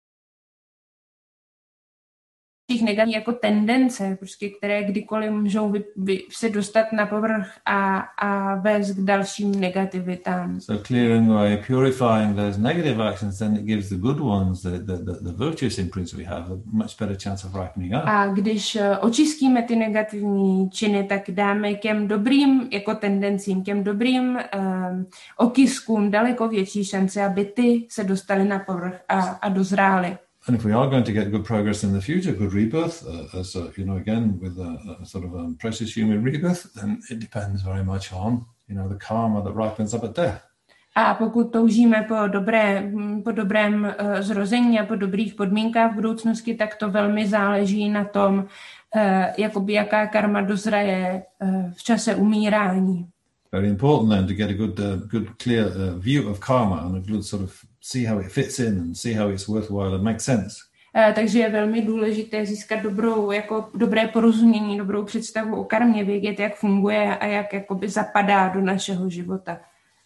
Speaker 1: negativních jako tendence, prostě, které kdykoliv můžou vy, vy, se dostat na povrch a, a vést k dalším negativitám.
Speaker 2: So clearing away, purifying those negative actions, then it gives the good ones, the, the, the, the virtuous imprints we have, a much better chance of ripening up.
Speaker 1: A když očistíme ty negativní činy, tak dáme těm dobrým jako tendencím, těm dobrým um, okyskům daleko větší šance, aby ty se dostaly na povrch a, a dozrály.
Speaker 2: And if we are going to get good progress in the future, good rebirth, uh, as uh, you know, again with a, a sort of a precious human rebirth, then it depends very much on, you know, the karma that ripens up at death.
Speaker 1: A pokud toužíme po, dobré, po dobrém uh, zrození a po dobrých podmínkách v budoucnosti, tak to velmi záleží na tom, uh, jakoby jaká karma dozraje uh, v čase umírání.
Speaker 2: Very important then to get a good, uh, good clear uh, view of karma and a good sort of see how it fits in and see how it's worthwhile and makes sense.
Speaker 1: Uh, takže je velmi důležité získat dobrou, jako dobré porozumění, dobrou představu o karmě, vědět, jak funguje a jak jakoby zapadá do našeho života.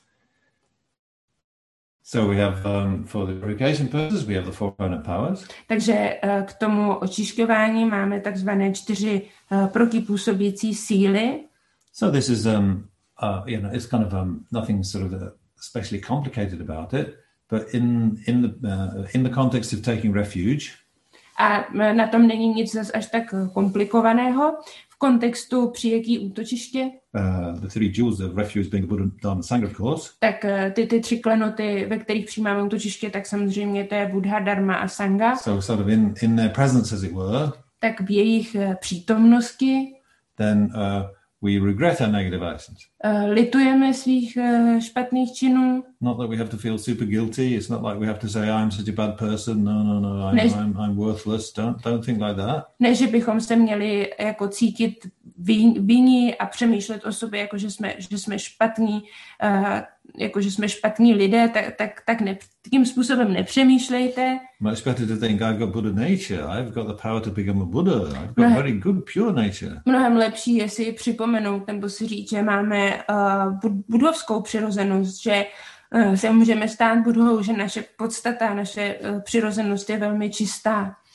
Speaker 2: So we have, um, for the purification purposes, we have the four opponent powers.
Speaker 1: Takže uh, k tomu očišťování máme takzvané čtyři uh, protipůsobící síly.
Speaker 2: So this is, um, uh, you know, it's kind of um, nothing sort of uh, especially complicated about it, but in in the uh, in the context of taking refuge.
Speaker 1: A na tom není nic zas až tak komplikovaného. V kontextu přijetí útočiště.
Speaker 2: Uh, the three jewels of refuge being Buddha, Dharma, Sangha, of course.
Speaker 1: Tak ty, ty tři klenoty, ve kterých přijímáme útočiště, tak samozřejmě to je Buddha, Dharma a Sangha.
Speaker 2: So sort of in, in their presence, as it were.
Speaker 1: Tak v jejich přítomnosti.
Speaker 2: Then uh, we regret our negative actions.
Speaker 1: Uh, litujeme svých uh, špatných činů.
Speaker 2: Not that we have to feel super guilty. It's not like we have to say, I'm such a bad person. No, no, no, I'm,
Speaker 1: ne,
Speaker 2: I'm, I'm worthless. Don't, don't think like that.
Speaker 1: Ne, že bychom se měli jako cítit vinní a přemýšlet o sobě, jako že jsme, že jsme špatní, uh, jako že jsme špatní lidé, tak, tak, tak ne, tím způsobem nepřemýšlejte.
Speaker 2: Much better to think I've got Buddha nature. I've got the power to become a Buddha. I've got Mnohem, very good pure nature.
Speaker 1: Mnohem lepší je si připomenout nebo si říct, že máme uh, budovskou přirozenost, že uh, se můžeme stát budhou, že naše podstata, naše uh, přirozenost je velmi čistá.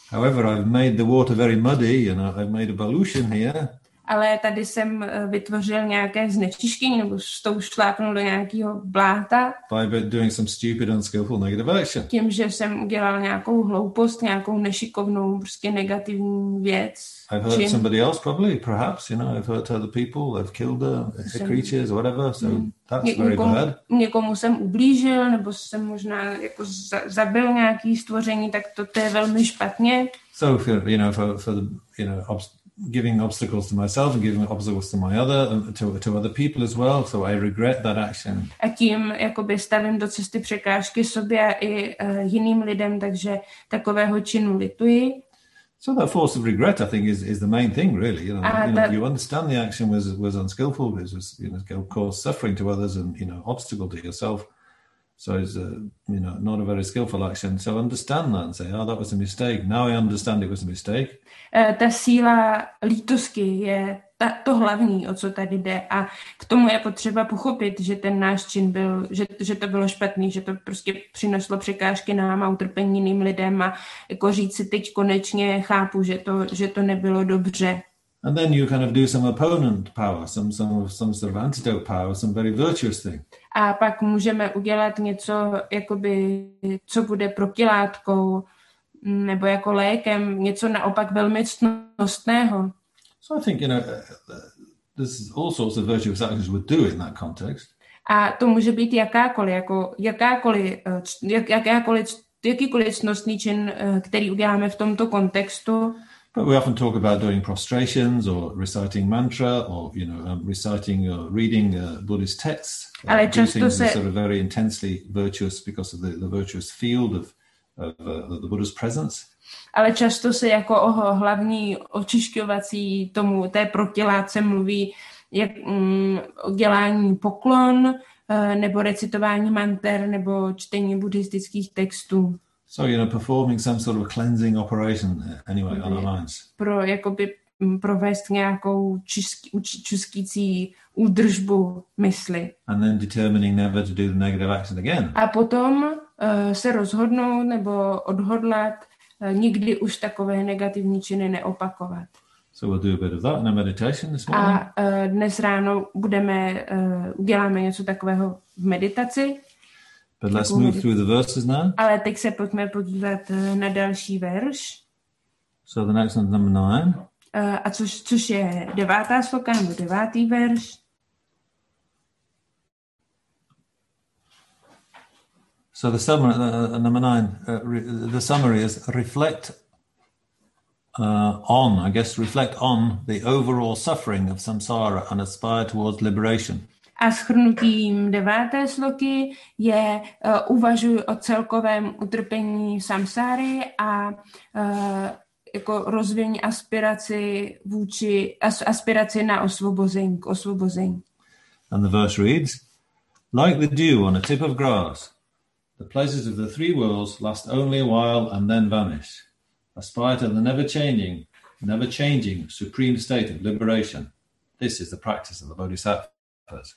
Speaker 2: However, I've made the water very muddy, you know, I've made a pollution here.
Speaker 1: Ale tady jsem vytvořil nějaké znečištění, nebo s tou šlápnul do nějakého bláta.
Speaker 2: By doing some stupid, unskillful negative action.
Speaker 1: Tím, že jsem udělal nějakou hloupost, nějakou nešikovnou, prostě negativní věc.
Speaker 2: I've hurt čin. Somebody else probably, perhaps, you know, I've hurt other people, I've killed the jsem, creatures, whatever, so mm. that's ně, very někomu, bad.
Speaker 1: Někomu jsem ublížil, nebo jsem možná jako za, zabil nějaký stvoření, tak to, to je velmi špatně.
Speaker 2: So, for, you know, for, for the, you know, obst- giving obstacles to myself and giving obstacles to my other to to other people as well, so I regret that action.
Speaker 1: A tím jakoby stavím do cesty překážky sobě a i uh, jiným lidem, takže takového činu lituji.
Speaker 2: So that force of regret, I think, is is the main thing, really. You know, you, know, you understand the action was was unskillful, it was, you know, caused suffering to others and, you know, obstacle to yourself. So it's, uh, you know, not a very skillful action. So understand that and say, oh, that was a mistake. Now I understand it was a mistake.
Speaker 1: Uh, ta síla lítosti je ta, to hlavní, o co tady jde. A k tomu je potřeba pochopit, že ten náš čin byl, že, že to bylo špatný, že to prostě přineslo překážky nám a utrpení jiným lidem a jako říct si teď konečně chápu, že to, že to nebylo dobře.
Speaker 2: And then you kind of do some opponent power, some some some sort of antidote power, some very virtuous thing.
Speaker 1: A pak můžeme udělat něco, jakoby, co bude protilátkou nebo jako lékem, něco naopak velmi ctnostného.
Speaker 2: So I think, you know, uh, there's all sorts of virtuous actions we do in that context.
Speaker 1: A to může být jakákoliv, jako jakákoliv, jak, jakákoliv, jakýkoliv ctnostný čin, který uděláme v tomto kontextu.
Speaker 2: But we often talk about doing prostrations or reciting mantra or, you know, um, reciting or reading uh, Buddhist texts.
Speaker 1: Ale často se
Speaker 2: sort of very intensely virtuous because of the, the virtuous field of, of uh, the Buddha's presence.
Speaker 1: Ale často se jako o hlavní očišťovací tomu té protilátce mluví jak mm, o dělání poklon, uh, nebo recitování manter, nebo čtení buddhistických textů.
Speaker 2: So, you know, performing some sort of cleansing operation anyway on our minds.
Speaker 1: Pro jakoby provést nějakou čistící údržbu mysli.
Speaker 2: And then determining never to do the negative action again.
Speaker 1: A potom uh, se rozhodnout nebo odhodlat uh, nikdy už takové negativní činy neopakovat.
Speaker 2: So we'll do a bit of that in a meditation this morning.
Speaker 1: A uh, dnes ráno budeme, uh, uděláme něco takového v meditaci.
Speaker 2: But let's move through the verses now.
Speaker 1: Ale teď se pojďme podívat uh, na další verš.
Speaker 2: So the next one is number nine.
Speaker 1: Uh, a což, což je devátá sloka nebo devátý verš.
Speaker 2: So the summary, uh, number nine, uh, re, the summary is reflect uh, on, I guess, reflect on the overall suffering of samsara and aspire towards liberation.
Speaker 1: A shrnutím deváté sloky je uh, uvažuj o celkovém utrpení samsáry a uh, jako rozvíjení aspiraci vůči as, aspiraci na osvobození, k osvobození.
Speaker 2: And the verse reads, like the dew on a tip of grass, the pleasures of the three worlds last only a while and then vanish. Aspire to the never-changing, never-changing supreme state of liberation. This is the practice of the bodhisattvas.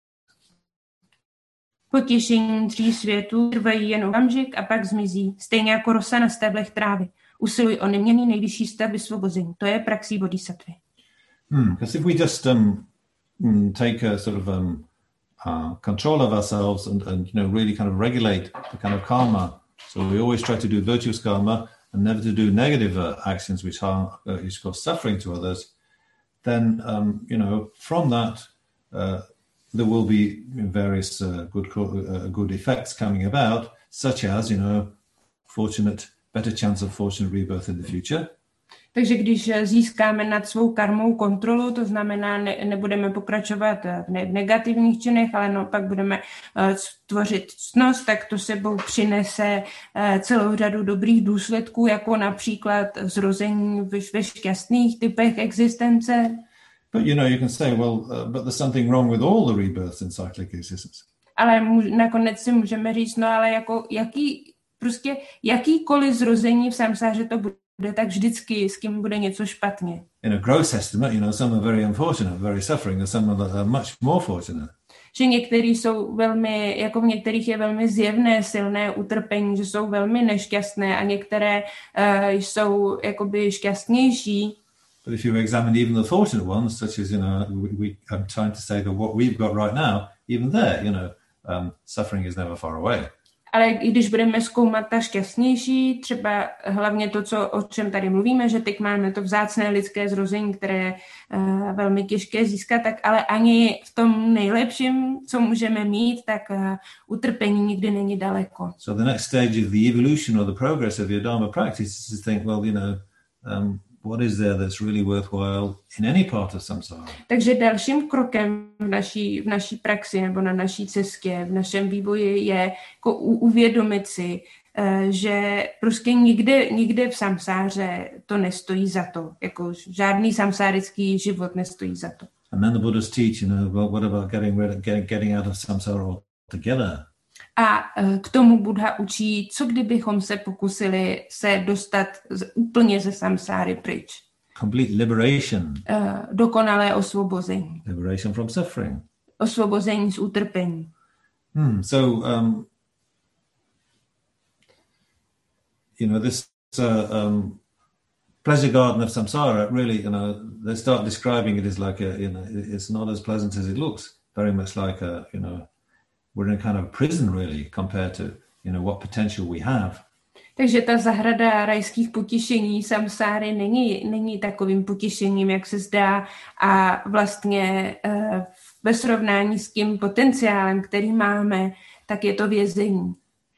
Speaker 1: Potěšení tří světů trvají jen okamžik a pak zmizí, stejně jako rosa na steblech trávy. Usiluj o neměnný nejvyšší stav vysvobození. To je praxí bodhisattvy.
Speaker 2: Hmm, because if we just um, take a sort of um, uh, control of ourselves and, and you know really kind of regulate the kind of karma, so we always try to do virtuous karma and never to do negative uh, actions which harm, uh, which cause suffering to others, then um, you know from that uh, there will be various uh, good uh, good effects coming about, such as you know fortunate. Better chance of fortunate rebirth in the future.
Speaker 1: Takže když získáme nad svou karmou kontrolu, to znamená, ne, nebudeme pokračovat v ne- negativních činech, ale no, pak budeme uh, tvořit ctnost, tak to sebou přinese uh, celou řadu dobrých důsledků, jako například zrození ve, ve šťastných typech existence.
Speaker 2: But you know, you can say, well, uh, but there's something wrong with all the rebirths in cyclic existence.
Speaker 1: Ale můž, nakonec si můžeme říct, no ale jako jaký prostě jakýkoliv zrození v samsáře to bude, tak vždycky s kým bude něco špatně.
Speaker 2: In a gross estimate, you know, some are very unfortunate, very suffering, and some are much more fortunate.
Speaker 1: že některý jsou velmi, jako v některých je velmi zjevné, silné utrpení, že jsou velmi nešťastné a některé uh, jsou jakoby šťastnější.
Speaker 2: But if you examine even the fortunate ones, such as, you know, we, we, I'm trying to say that what we've got right now, even there, you know, um, suffering is never far away.
Speaker 1: Ale i když budeme zkoumat ta šťastnější, třeba hlavně to, co, o čem tady mluvíme, že teď máme to vzácné lidské zrození, které je uh, velmi těžké získat, tak ale ani v tom nejlepším, co můžeme mít, tak uh, utrpení nikdy není daleko.
Speaker 2: So the next stage of the evolution or the progress of your Dharma practice is to think, well, you know, um, what is there that's really worthwhile in any part of samsara?
Speaker 1: Takže dalším krokem v naší, v naší praxi nebo na naší cestě, v našem vývoji je jako uvědomit si, že prostě nikde, nikde v samsáře to nestojí za to. Jako žádný samsárický život nestojí za to.
Speaker 2: And then the Buddha's teach, you know, well, what about getting rid of, getting, getting out of samsara altogether?
Speaker 1: A k tomu Buddha učí, co kdybychom se pokusili se dostat z, úplně ze samsáry pryč.
Speaker 2: Complete liberation.
Speaker 1: Uh, dokonalé osvobození.
Speaker 2: Liberation from suffering.
Speaker 1: Osvobození z utrpení.
Speaker 2: Hmm, so, um, you know, this uh, um, pleasure garden of samsara, really, you know, they start describing it as like a, you know, it's not as pleasant as it looks. Very much like a, you know, we're in a kind of prison, really, compared to, you know, what potential we have.
Speaker 1: Takže ta zahrada rajských potěšení samsáry není, není takovým potěšením, jak se zdá, a vlastně uh, ve srovnání s tím potenciálem, který máme, tak je to vězení.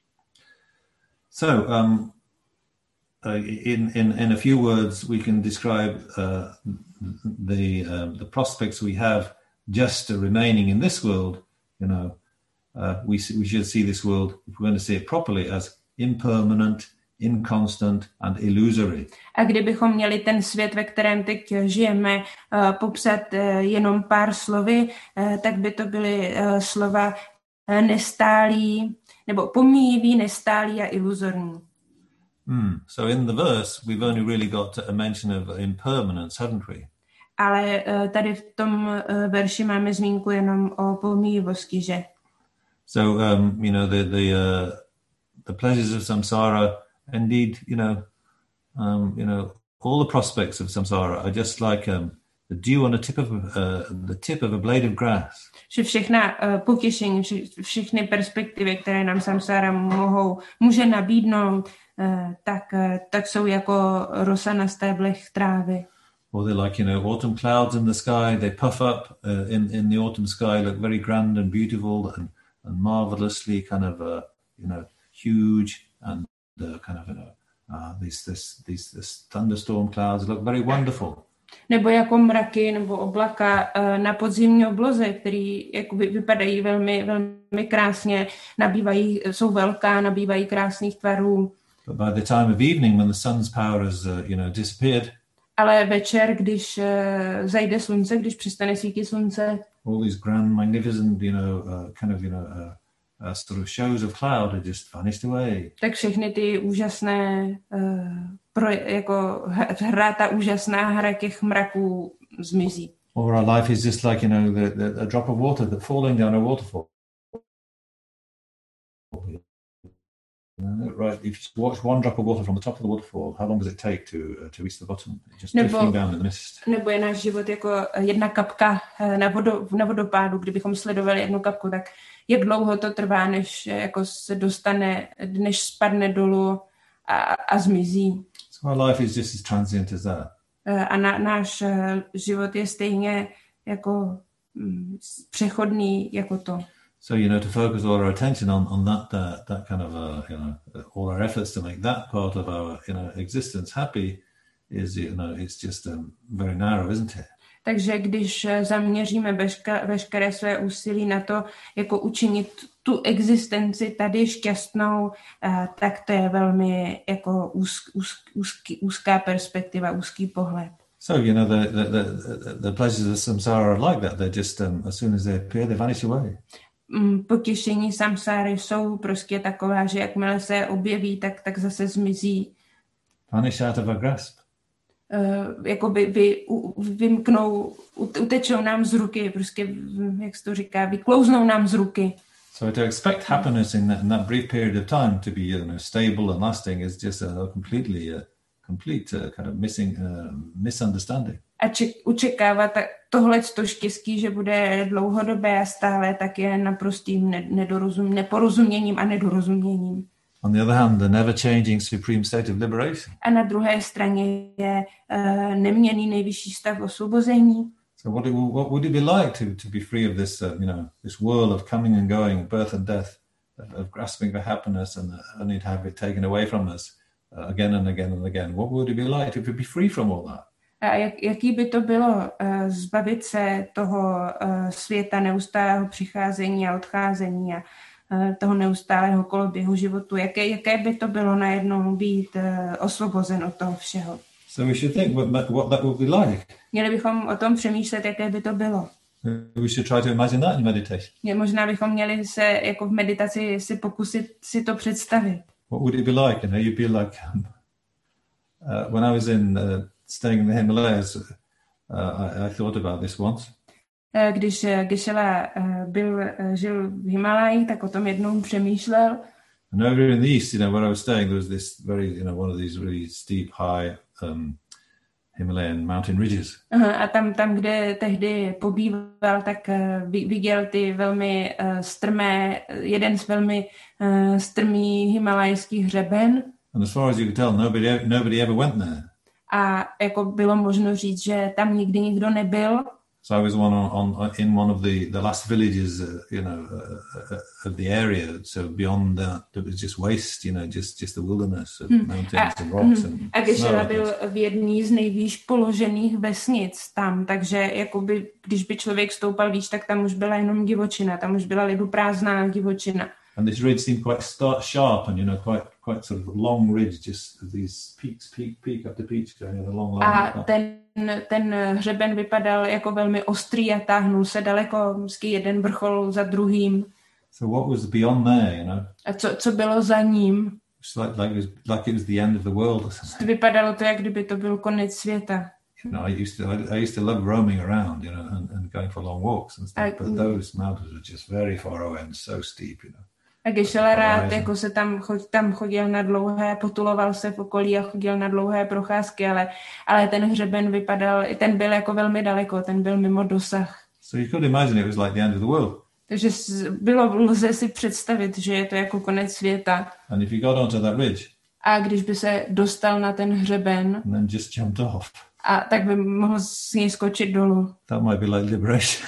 Speaker 2: So, um, uh, in, in, in a few words, we can describe uh, the, uh, the prospects we have just uh, remaining in this world, you know. Uh, we, we should see this world, if we're going to see it properly, as impermanent, inconstant and illusory.
Speaker 1: A kdybychom měli ten svět, ve kterém teď žijeme, uh, popsat uh, jenom pár slovy, uh, tak by to byly uh, slova uh, nestálý, nebo pomíjivý, nestálý a iluzorní.
Speaker 2: Mm. So in the verse, we've only really got a mention of impermanence, haven't we?
Speaker 1: Ale uh, tady v tom uh, verši máme zmínku jenom o pomíjivosti, že?
Speaker 2: So, um, you know, the the uh, the pleasures of samsara, indeed, you know, um, you know, all the prospects of samsara are just like um, the dew on the tip of uh, the tip of a blade of grass. Že
Speaker 1: všechna uh, potěšení, vše, všechny perspektivy, které nám samsára mohou, může nabídnout, uh, tak, uh, tak jsou jako rosa na stéblech trávy.
Speaker 2: Or they're like, you know, autumn clouds in the sky. They puff up uh, in in the autumn sky, look very grand and beautiful and and marvelously kind of, uh, you know, huge and uh, kind of, you know, uh, these, this, these, this thunderstorm clouds look very wonderful.
Speaker 1: Nebo jako mraky nebo oblaka uh, na podzimní obloze, který jako vypadají velmi, velmi krásně, nabývají, jsou velká, nabývají krásných tvarů.
Speaker 2: But by the time of evening, when the sun's power has, uh, you know, disappeared,
Speaker 1: ale večer, když uh, zajde slunce, když přestane svítit slunce,
Speaker 2: all these grand, magnificent, you know, uh, kind of, you know, uh, uh, sort of shows of cloud are just vanished away.
Speaker 1: Tak všechny ty úžasné, uh, pro, jako hra, ta úžasná hra těch mraků zmizí.
Speaker 2: Or our life is just like, you know, the, the, a drop of water that falling down a waterfall. Uh, right, if you watch one drop of water from the top of the waterfall, how long does it take to uh, to reach the bottom? Just
Speaker 1: nebo,
Speaker 2: drifting down in the mist.
Speaker 1: Nebo je náš život jako jedna kapka na, vodo, na vodopádu. Kdybychom sledovali jednu kapku, tak jak dlouho to trvá, než jako se dostane, než spadne dolů a, a zmizí.
Speaker 2: So our life is just as transient as that.
Speaker 1: A na, náš život je stejně jako mm, přechodný jako to.
Speaker 2: So, you know, to focus all our attention on, on that, that, that kind of, uh, you know, all our efforts to make that part of our, you know, existence happy is, you know, it's just um, very narrow, isn't it?
Speaker 1: Takže když zaměříme veška, veškeré své úsilí na to, jako učinit tu existenci tady šťastnou, uh, tak to je velmi jako úzk, úzk, úzký, úzká perspektiva, úzký pohled.
Speaker 2: So, you know, the, the, the, the pleasures of samsara are like that. They're just, um, as soon as they appear, they vanish away.
Speaker 1: Potěšení samsáry jsou prostě taková, že jakmile se objeví, tak, tak zase zmizí.
Speaker 2: Vanish out of our grasp.
Speaker 1: uh, jako by, vy, u, vymknou, utečou nám z ruky, prostě, jak se to říká, vyklouznou nám z ruky.
Speaker 2: So to expect happiness in that, in that brief period of time to be, you know, stable and lasting is just a completely, a complete uh, kind of missing uh, misunderstanding.
Speaker 1: A ček, očekávat tohleto štěstí, že bude dlouhodobé a stále, tak je naprostým nedorozum, neporozuměním a nedorozuměním.
Speaker 2: On the other hand, the never-changing supreme state of liberation.
Speaker 1: A na druhé straně je uh, neměnný nejvyšší stav osvobození.
Speaker 2: So what, it, what would it be like to, to be free of this, uh, you know, this whirl of coming and going, birth and death, of grasping for happiness and only to have it taken away from us uh, again and again and again? What would it be like to be free from all that?
Speaker 1: A jak, jaký by to bylo uh, zbavit se toho uh, světa neustálého přicházení a odcházení a uh, toho neustálého koloběhu životu? Jaké, jaké by to bylo najednou být uh, osvobozen od toho všeho?
Speaker 2: So we should think what, what that would be like.
Speaker 1: Měli bychom o tom přemýšlet, jaké by to bylo.
Speaker 2: We should try to imagine that in meditation.
Speaker 1: Možná bychom měli se jako v meditaci si pokusit si to představit.
Speaker 2: What would it be like? You know, you'd be like um, uh, when I was in uh, staying in the Himalayas. Uh, I, I thought about this once.
Speaker 1: Když Geshe-la byl žil v Himalajích, tak o tom jednou přemýšlel.
Speaker 2: And over in the east, you know, where I was staying, there was this very, you know, one of these really steep, high um, Himalayan mountain ridges. Aha,
Speaker 1: a tam, tam, kde tehdy pobýval, tak uh, viděl ty velmi uh, strmé, jeden z velmi uh, strmých himalajských hřeben.
Speaker 2: And as far as you could tell, nobody, nobody ever went there.
Speaker 1: A jako bylo možno říct, že tam nikdy nikdo nebyl.
Speaker 2: So I was one on, on in one of the, the last villages, uh, you know, uh, uh, of the area. So beyond that, there was just waste, you know, just just the wilderness of hmm. mountains a, and rocks and
Speaker 1: A Geshe-la byl v jedné z nejvýš položených vesnic tam, takže jakoby, když by člověk stoupal výš, tak tam už byla jenom divočina, tam už byla lidu prázdná divočina.
Speaker 2: And this ridge seemed quite start, sharp and, you know, quite quite sort of long ridge, just these peaks, peak, peak after peak, going a long, long.
Speaker 1: A ten, ten hřeben vypadal jako velmi ostrý a táhnul se daleko, vždycky jeden vrchol za druhým.
Speaker 2: So what was beyond there, you know?
Speaker 1: A co, co bylo za ním?
Speaker 2: It's like, like, it was, like it was the end of the world or something.
Speaker 1: Vypadalo to, jak kdyby to byl konec světa.
Speaker 2: You know, I used to, I, I used to love roaming around, you know, and, and going for long walks and stuff, a, but those mountains were just very far away and so steep, you know.
Speaker 1: A Geshe-la rád jako se tam, chod, tam chodil na dlouhé, potuloval se v okolí a chodil na dlouhé procházky, ale, ale ten hřeben vypadal, ten byl jako velmi daleko, ten byl mimo dosah.
Speaker 2: So you could imagine it was like the end of the world.
Speaker 1: Takže bylo, lze si představit, že je to jako konec světa.
Speaker 2: And if you got onto that ridge,
Speaker 1: a když by se dostal na ten hřeben
Speaker 2: and then just jumped off,
Speaker 1: a tak by mohl z něj skočit dolů.
Speaker 2: That might be like liberation.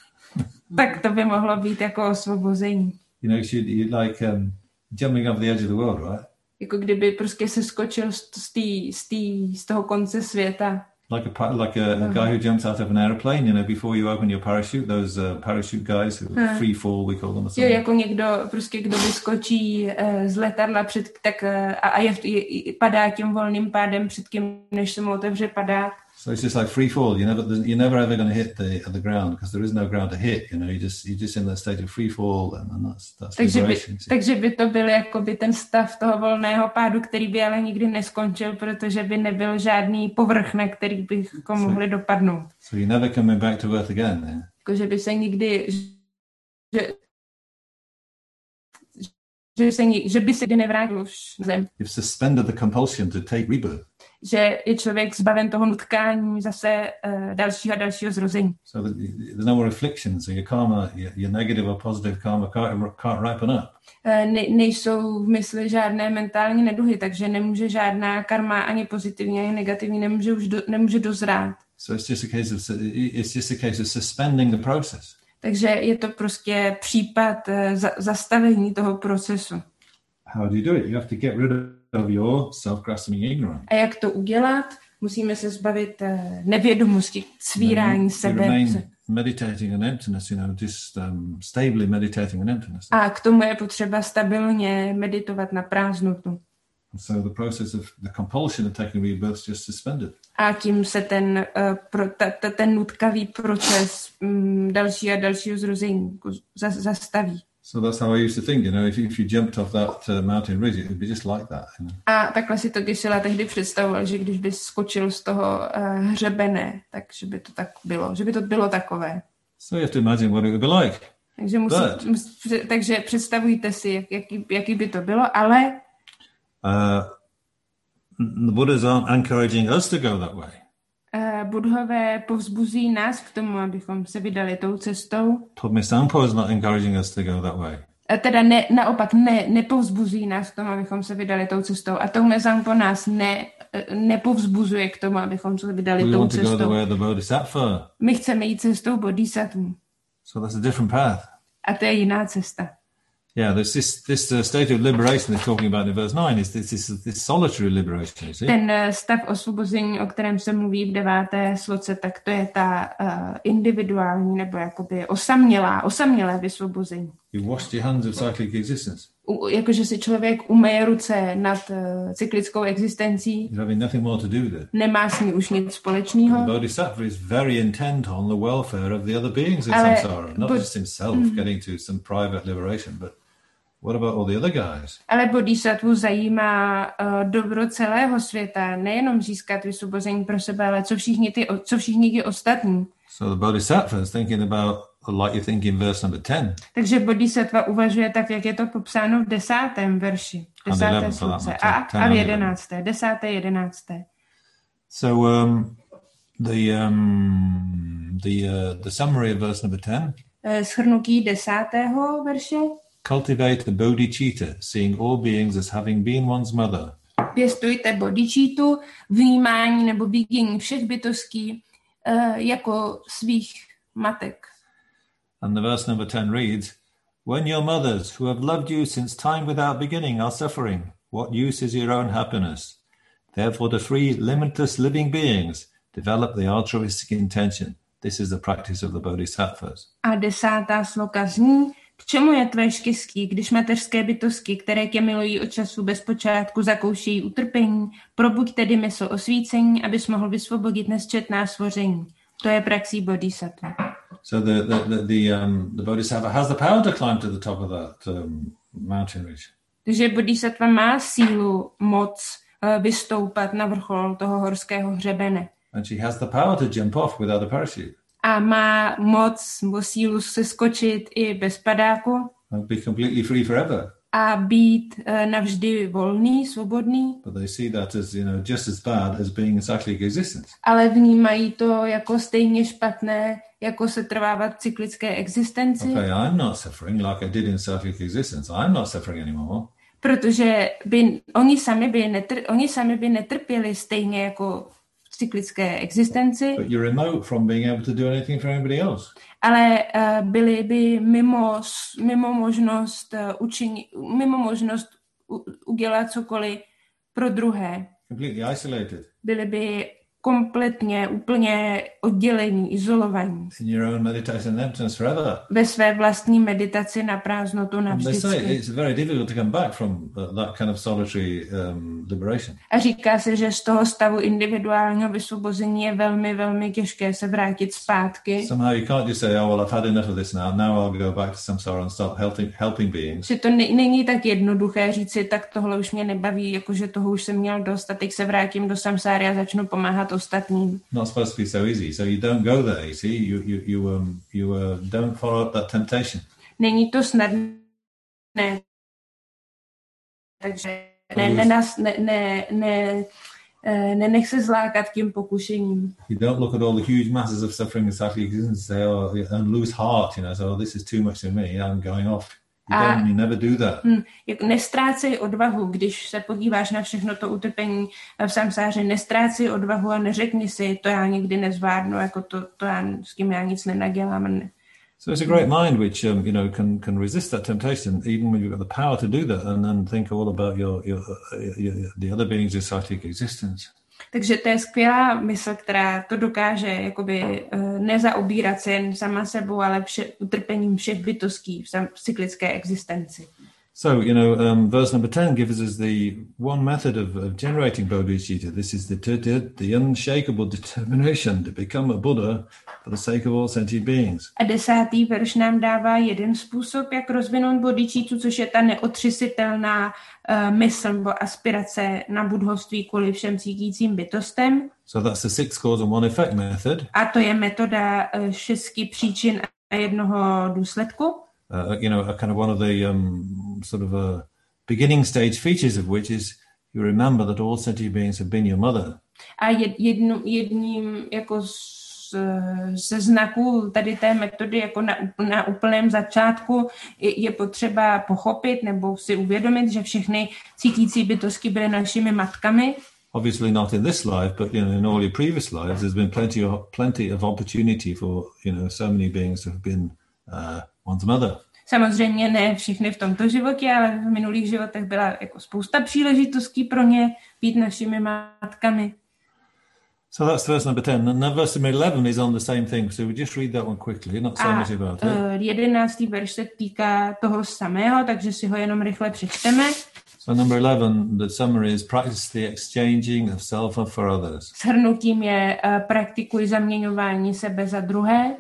Speaker 1: Tak to by mohlo být jako osvobození.
Speaker 2: You know, you'd like um, jumping off the edge of the world, right?
Speaker 1: Jako kdyby prostě se skočil z, tý, z, tý, z toho konce světa.
Speaker 2: Like a like a, a guy who jumps out of an airplane, you know, before you open your parachute, those uh, parachute guys who uh. free fall, we call them. Or
Speaker 1: jo, jako někdo, prostě kdo vyskočí uh, z letadla před, tak, uh, a je, je, padá tím volným pádem před tím, než se mu otevře padák.
Speaker 2: So it's just like free fall. You never, you're never ever going to hit the the ground because there is no ground to hit. You know, you just you're just in that state of free fall, and, and that's that's
Speaker 1: takže
Speaker 2: liberation.
Speaker 1: By, takže by to byl jakoby ten stav toho volného pádu, který by ale nikdy neskončil, protože by nebyl žádný povrch, na který bychom so, mohli dopadnout.
Speaker 2: So you're never coming back to earth again, yeah?
Speaker 1: Jakože by se nikdy, že, že, se, že by se kdy nevrátil už zem.
Speaker 2: You've suspended the compulsion to take rebirth.
Speaker 1: Že je člověk zbaven toho nutkání zase uh, dalšího a dalšího zrození.
Speaker 2: So that there's no more affliction, so your karma, your, your negative or positive karma can't, can't ripen up.
Speaker 1: Uh, ne, nejsou v mysli žádné mentální neduhy, takže nemůže žádná karma ani pozitivní, ani negativní, nemůže už do, nemůže dozrát.
Speaker 2: So it's just a case of it's just a case of suspending the process.
Speaker 1: Takže je to prostě případ uh, za, zastavení toho procesu.
Speaker 2: How do you do it? You have to get rid of your self-grasping ignorance.
Speaker 1: A jak to udělat? Musíme se zbavit uh, nevědomosti, svírání sebe.
Speaker 2: Meditating on emptiness, you know, just um, stably meditating on emptiness.
Speaker 1: A k tomu je potřeba stabilně meditovat na prázdnotu.
Speaker 2: So the process of the compulsion of taking rebirth just suspended.
Speaker 1: A tím se ten, uh, pro, ta, ta, ten nutkavý proces um, další a dalšího zrození zastaví.
Speaker 2: So that's how I used to think, you know, if you, if you jumped off that uh, mountain ridge, it would be just like that. You know?
Speaker 1: A takhle si to Geshe-la tehdy představoval, že když bys skočil z toho uh, hřebene, takže by to tak bylo, že by to bylo takové.
Speaker 2: So you have to imagine what it would be like.
Speaker 1: Takže, musí,
Speaker 2: But,
Speaker 1: mus, takže představujte si, jak, jaký, jaký by to bylo, ale
Speaker 2: uh, the Buddhas aren't encouraging us to go that way.
Speaker 1: Uh, Budhové povzbuzují nás k tomu, abychom se vydali tou cestou.
Speaker 2: Thotmé Sangpo is not encouraging us to go that way.
Speaker 1: A teda ne, naopak ne, nepovzbuzují nás k tomu, abychom se vydali tou cestou. A Thotmé Sangpo nás ne, nepovzbuzuje k tomu, abychom se vydali
Speaker 2: We
Speaker 1: tou
Speaker 2: want to go the
Speaker 1: cestou.
Speaker 2: way of the Bodhisattva.
Speaker 1: My chceme jít cestou bodhisattva.
Speaker 2: So that's a different path.
Speaker 1: A to je jiná cesta.
Speaker 2: Yeah, there's this this uh, state of liberation they're talking about in verse nine is this this, this solitary liberation, you see?
Speaker 1: Ten uh, stav osvobození, o kterém se mluví v deváté sloce, tak to je ta uh, individuální nebo jakoby osamělá, osamělé vysvobození.
Speaker 2: You washed your hands of cyclic existence.
Speaker 1: U, jakože si člověk umeje ruce nad uh, cyklickou existencí,
Speaker 2: You're having nothing more to do there.
Speaker 1: nemá s ní už nic společného.
Speaker 2: The Bodhisattva is very intent on the welfare of the other beings in
Speaker 1: Ale
Speaker 2: samsara, not
Speaker 1: bod-
Speaker 2: just himself getting to some private liberation, but what about all the other guys?
Speaker 1: Ale bodhisattvu zajímá uh, dobro celého světa, nejenom získat vysvobození pro sebe, ale co všichni ty, co všichni ti ostatní.
Speaker 2: So the Bodhisattva is thinking about, like you think in verse number ten.
Speaker 1: Takže bodhisattva uvažuje tak, jak je to popsáno v desátém verši, desáté sloce a, a v jedenácté, desáté, jedenácté.
Speaker 2: So um, the um, the uh, the summary of verse number ten.
Speaker 1: Uh, shrnutí desátého verše.
Speaker 2: Cultivate the bodhicitta, seeing all beings as having been one's mother.
Speaker 1: Pěstujte bodhicittu, vnímání nebo vidění všech bytostí uh, jako svých matek.
Speaker 2: And the verse number ten reads, when your mothers, who have loved you since time without beginning, are suffering, what use is your own happiness? Therefore the free, limitless living beings develop the altruistic intention. This is the practice of the bodhisattvas.
Speaker 1: A desátá sloka zní, k čemu je tvé štěstí, když mateřské bytosti, které tě milují od času bez počátku, zakoušejí utrpení, probuď tedy mysl osvícení, abys mohl vysvobodit nesčetná stvoření. To je praxí bodhisattva.
Speaker 2: So the the the, the, um, the bodhisattva has the power to climb to the top of that um, mountain ridge.
Speaker 1: Takže bodhisattva má sílu, moc uh, vystoupat na vrchol toho horského hřebene.
Speaker 2: And she has the power to jump off without a parachute.
Speaker 1: A má moc nebo sílu se skočit i bez padáku.
Speaker 2: And be completely free forever.
Speaker 1: A být uh, navždy volný, svobodný.
Speaker 2: But they see that as, you know, just as bad as being in cyclic existence.
Speaker 1: Ale vnímají to jako stejně špatné, jako se trvávat v cyklické existenci.
Speaker 2: Okay, I'm not suffering like I did in cyclic existence. I'm not suffering anymore.
Speaker 1: Protože by, oni, sami by netr, oni sami by netrpěli stejně jako v cyklické existenci.
Speaker 2: But you're remote from being able to do anything for anybody else.
Speaker 1: Ale uh, byli by mimo, mimo možnost uh, učinit, mimo možnost u, udělat cokoliv pro druhé.
Speaker 2: Completely isolated.
Speaker 1: Byli by kompletně, úplně oddělení, izolovaní.
Speaker 2: In your own meditation emptiness forever.
Speaker 1: Ve své vlastní meditaci na prázdnotu navždycky.
Speaker 2: They say it's very difficult to come back from that kind of solitary um, liberation.
Speaker 1: A říká se, že z toho stavu individuálního vysvobození je velmi, velmi těžké se vrátit zpátky.
Speaker 2: Somehow you can't just say, oh, well, I've had enough of this now. Now I'll go back to samsara and start helping, helping beings.
Speaker 1: Že to ne- není tak jednoduché říct si, tak tohle už mě nebaví, jakože toho už jsem měl dost a teď se vrátím do samsáry a začnu pomáhat ostatním.
Speaker 2: Not supposed to be so easy. So you don't go there, you see. You, you, you, um, you uh, don't follow up that temptation.
Speaker 1: Není to snadné. Takže ne, ne, ne, ne, ne, nenech se zlákat tím pokušením.
Speaker 2: You don't look at all the huge masses of suffering and cyclic existence and say, oh, and lose heart, you know, so oh, this is too much for me, I'm going off. You,
Speaker 1: a,
Speaker 2: don't, you never do that.
Speaker 1: Hm, nestrácej odvahu, když se podíváš na všechno to utrpení v samsáře, nestrácej odvahu a neřekni si, to já nikdy nezvládnu, jako to, to já, s tím já nic nenadělám. Ne.
Speaker 2: So it's a great mind which um, you know can can resist that temptation, even when you've got the power to do that, and then think all about your your, your the other beings of cyclic existence.
Speaker 1: Takže to je skvělá mysl, která to dokáže jakoby uh, nezaobírat se jen sama sebou, ale vše, utrpením všech bytostí v, sam, v cyklické existenci.
Speaker 2: So, you know, um, verse number ten gives us the one method of, of generating bodhicitta. This is the, the, the unshakable determination to become a Buddha for the sake of all sentient beings.
Speaker 1: A desátý verš nám dává jeden způsob, jak rozvinout bodhicittu, což je ta neotřesitelná uh, mysl nebo aspirace na budhovství kvůli všem cítícím bytostem.
Speaker 2: So that's the six cause and one effect method.
Speaker 1: A to je metoda uh, šesti příčin a jednoho důsledku.
Speaker 2: Uh, you know, a kind of one of the um, sort of a beginning stage features of which is you remember that all sentient beings have been your mother.
Speaker 1: A jednu, jedním jako z, ze znaků tady té metody jako na, na úplném začátku je, je potřeba pochopit nebo si uvědomit, že všechny cítící bytosti byly našimi matkami.
Speaker 2: Obviously not in this life, but you know, in all your previous lives, there's been plenty of plenty of opportunity for you know so many beings to have been uh, one's mother.
Speaker 1: Samozřejmě ne všechny v tomto životě, ale v minulých životech byla jako spousta příležitostí pro ně být našimi matkami.
Speaker 2: So that's verse number ten. And verse number eleven is on the same thing. So we just read that one quickly, not so much about it.
Speaker 1: A jedenáctý verš se týká toho samého, takže si ho jenom rychle přečteme.
Speaker 2: So number eleven, the summary is practice the exchanging of self for others.
Speaker 1: Shrnutím je uh, praktikuj zaměňování sebe za druhé.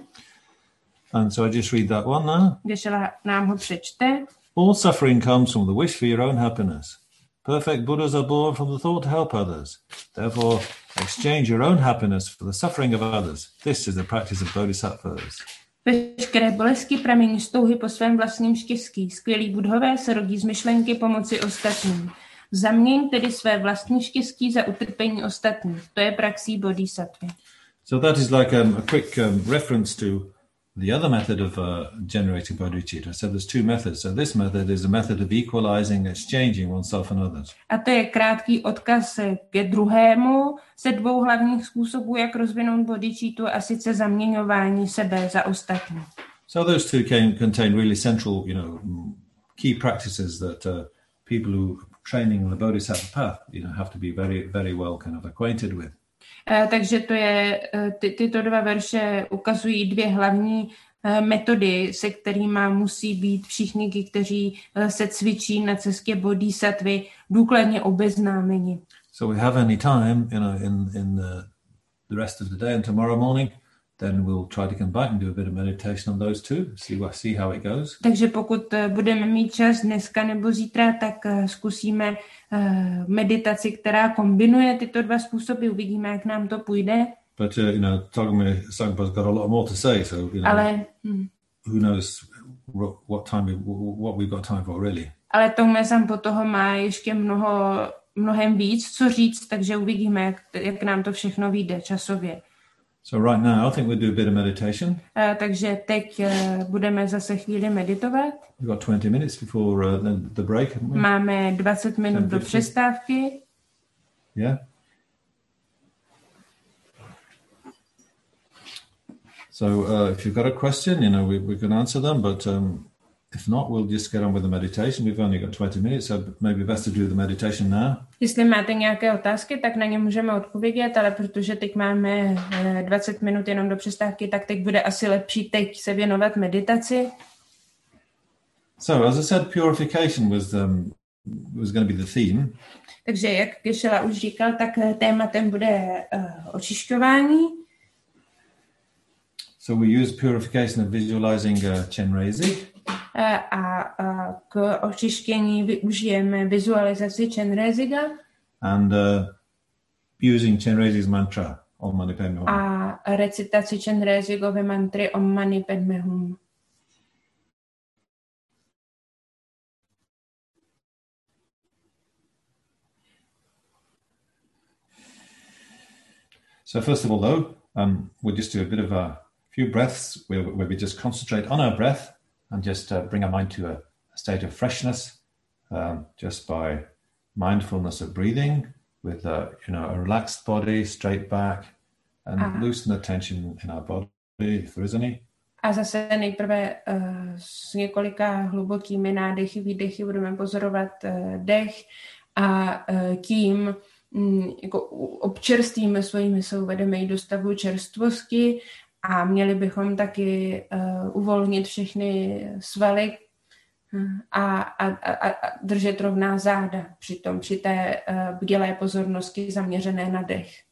Speaker 2: And so I just read that one now.
Speaker 1: Geshe-la nám ho přečte.
Speaker 2: All suffering comes from the wish for your own happiness. Perfect Buddhas are born from the thought to help others. Therefore, exchange your own happiness for the suffering of others. This is the practice of bodhisattvas.
Speaker 1: Veškeré bolesti pramení z touhy po svém vlastním štěstí. Skvělí budhové se rodí z myšlenky pomoci ostatním. Zaměň tedy své vlastní štěstí za utrpení ostatních. To je praxí bodhisattvy.
Speaker 2: So that is like um, a quick um, reference to the other method of uh, generating bodhicitta. So there's two methods. So this method is a method of equalizing, exchanging oneself and others.
Speaker 1: A to je krátký odkaz ke druhému ze dvou hlavních způsobů, jak rozvinout bodhicittu, a sice zaměňování sebe za ostatní.
Speaker 2: So those two can contain really central, you know, key practices that uh, people who are training on the bodhisattva path, you know, have to be very, very well kind of acquainted with.
Speaker 1: Uh, takže to je, uh, ty, tyto dva verše ukazují dvě hlavní uh, metody, se kterými musí být všichni, kteří uh, se cvičí na cestě bodhisattvy, důkladně obeznámeni.
Speaker 2: So we have any time, you know, in, in uh, the rest of the day and tomorrow morning, then we'll try to come back and do a bit of meditation on those two, see what, see how it goes.
Speaker 1: Takže pokud uh, budeme mít čas dneska nebo zítra, tak uh, zkusíme uh, meditaci, která kombinuje tyto dva způsoby, uvidíme, jak nám to půjde.
Speaker 2: But uh, you know, Togame Sangpa's got a lot more to say, so you know,
Speaker 1: Ale, hm.
Speaker 2: who knows what time we, what we've got time for really.
Speaker 1: Ale Togame Sangpa toho má ještě mnoho, mnohem víc co říct, takže uvidíme, jak, jak nám to všechno vyjde časově.
Speaker 2: So right now, I think we'll do a bit of meditation.
Speaker 1: Uh, takže teď uh, budeme zase chvíli meditovat.
Speaker 2: We've got twenty minutes before uh, the, the break, haven't we?
Speaker 1: Máme dvacet minut do přestávky.
Speaker 2: Yeah. So uh, if you've got a question, you know, we, we can answer them, but um, if not, we'll just get on with the meditation. We've only got twenty minutes, so maybe best to do the meditation now.
Speaker 1: Jestli máte nějaké otázky, tak na ně můžeme odpovědět, ale protože teď máme dvacet minut jenom do přestávky, tak teď bude asi lepší teď se věnovat meditaci.
Speaker 2: So, as I said, purification was um, was going to be the theme.
Speaker 1: Takže, jak Geshe-la už říkal, tak tématem bude uh, očišťování.
Speaker 2: So we use purification of visualizing uh, Chenrezig.
Speaker 1: A, a k očištění využijeme vizualizaci Chenreziga.
Speaker 2: And uh, using Chenrezig's mantra, Om Mani Padme Hum.
Speaker 1: A recitaci Chenrezigovy mantry Om Mani Padme Hum.
Speaker 2: So first of all, though, um, we'll just do a bit of a few breaths where, where we just concentrate on our breath and just uh, bring our mind to a, a state of freshness, um, just by mindfulness of breathing, with uh, you know, a relaxed body, straight back, and Aha. loosen the tension in our body, if there is any.
Speaker 1: A zase nejprve uh, s několika hlubokými nádechy, výdechy budeme pozorovat uh, dech a uh, tím um, jako občerstvíme svoji mysl, vedeme ji do stavu čerstvosti a měli bychom taky uh, uvolnit všechny svaly, a, a, a, a držet rovná záda přitom, při té uh, bdělé pozornosti zaměřené na dech.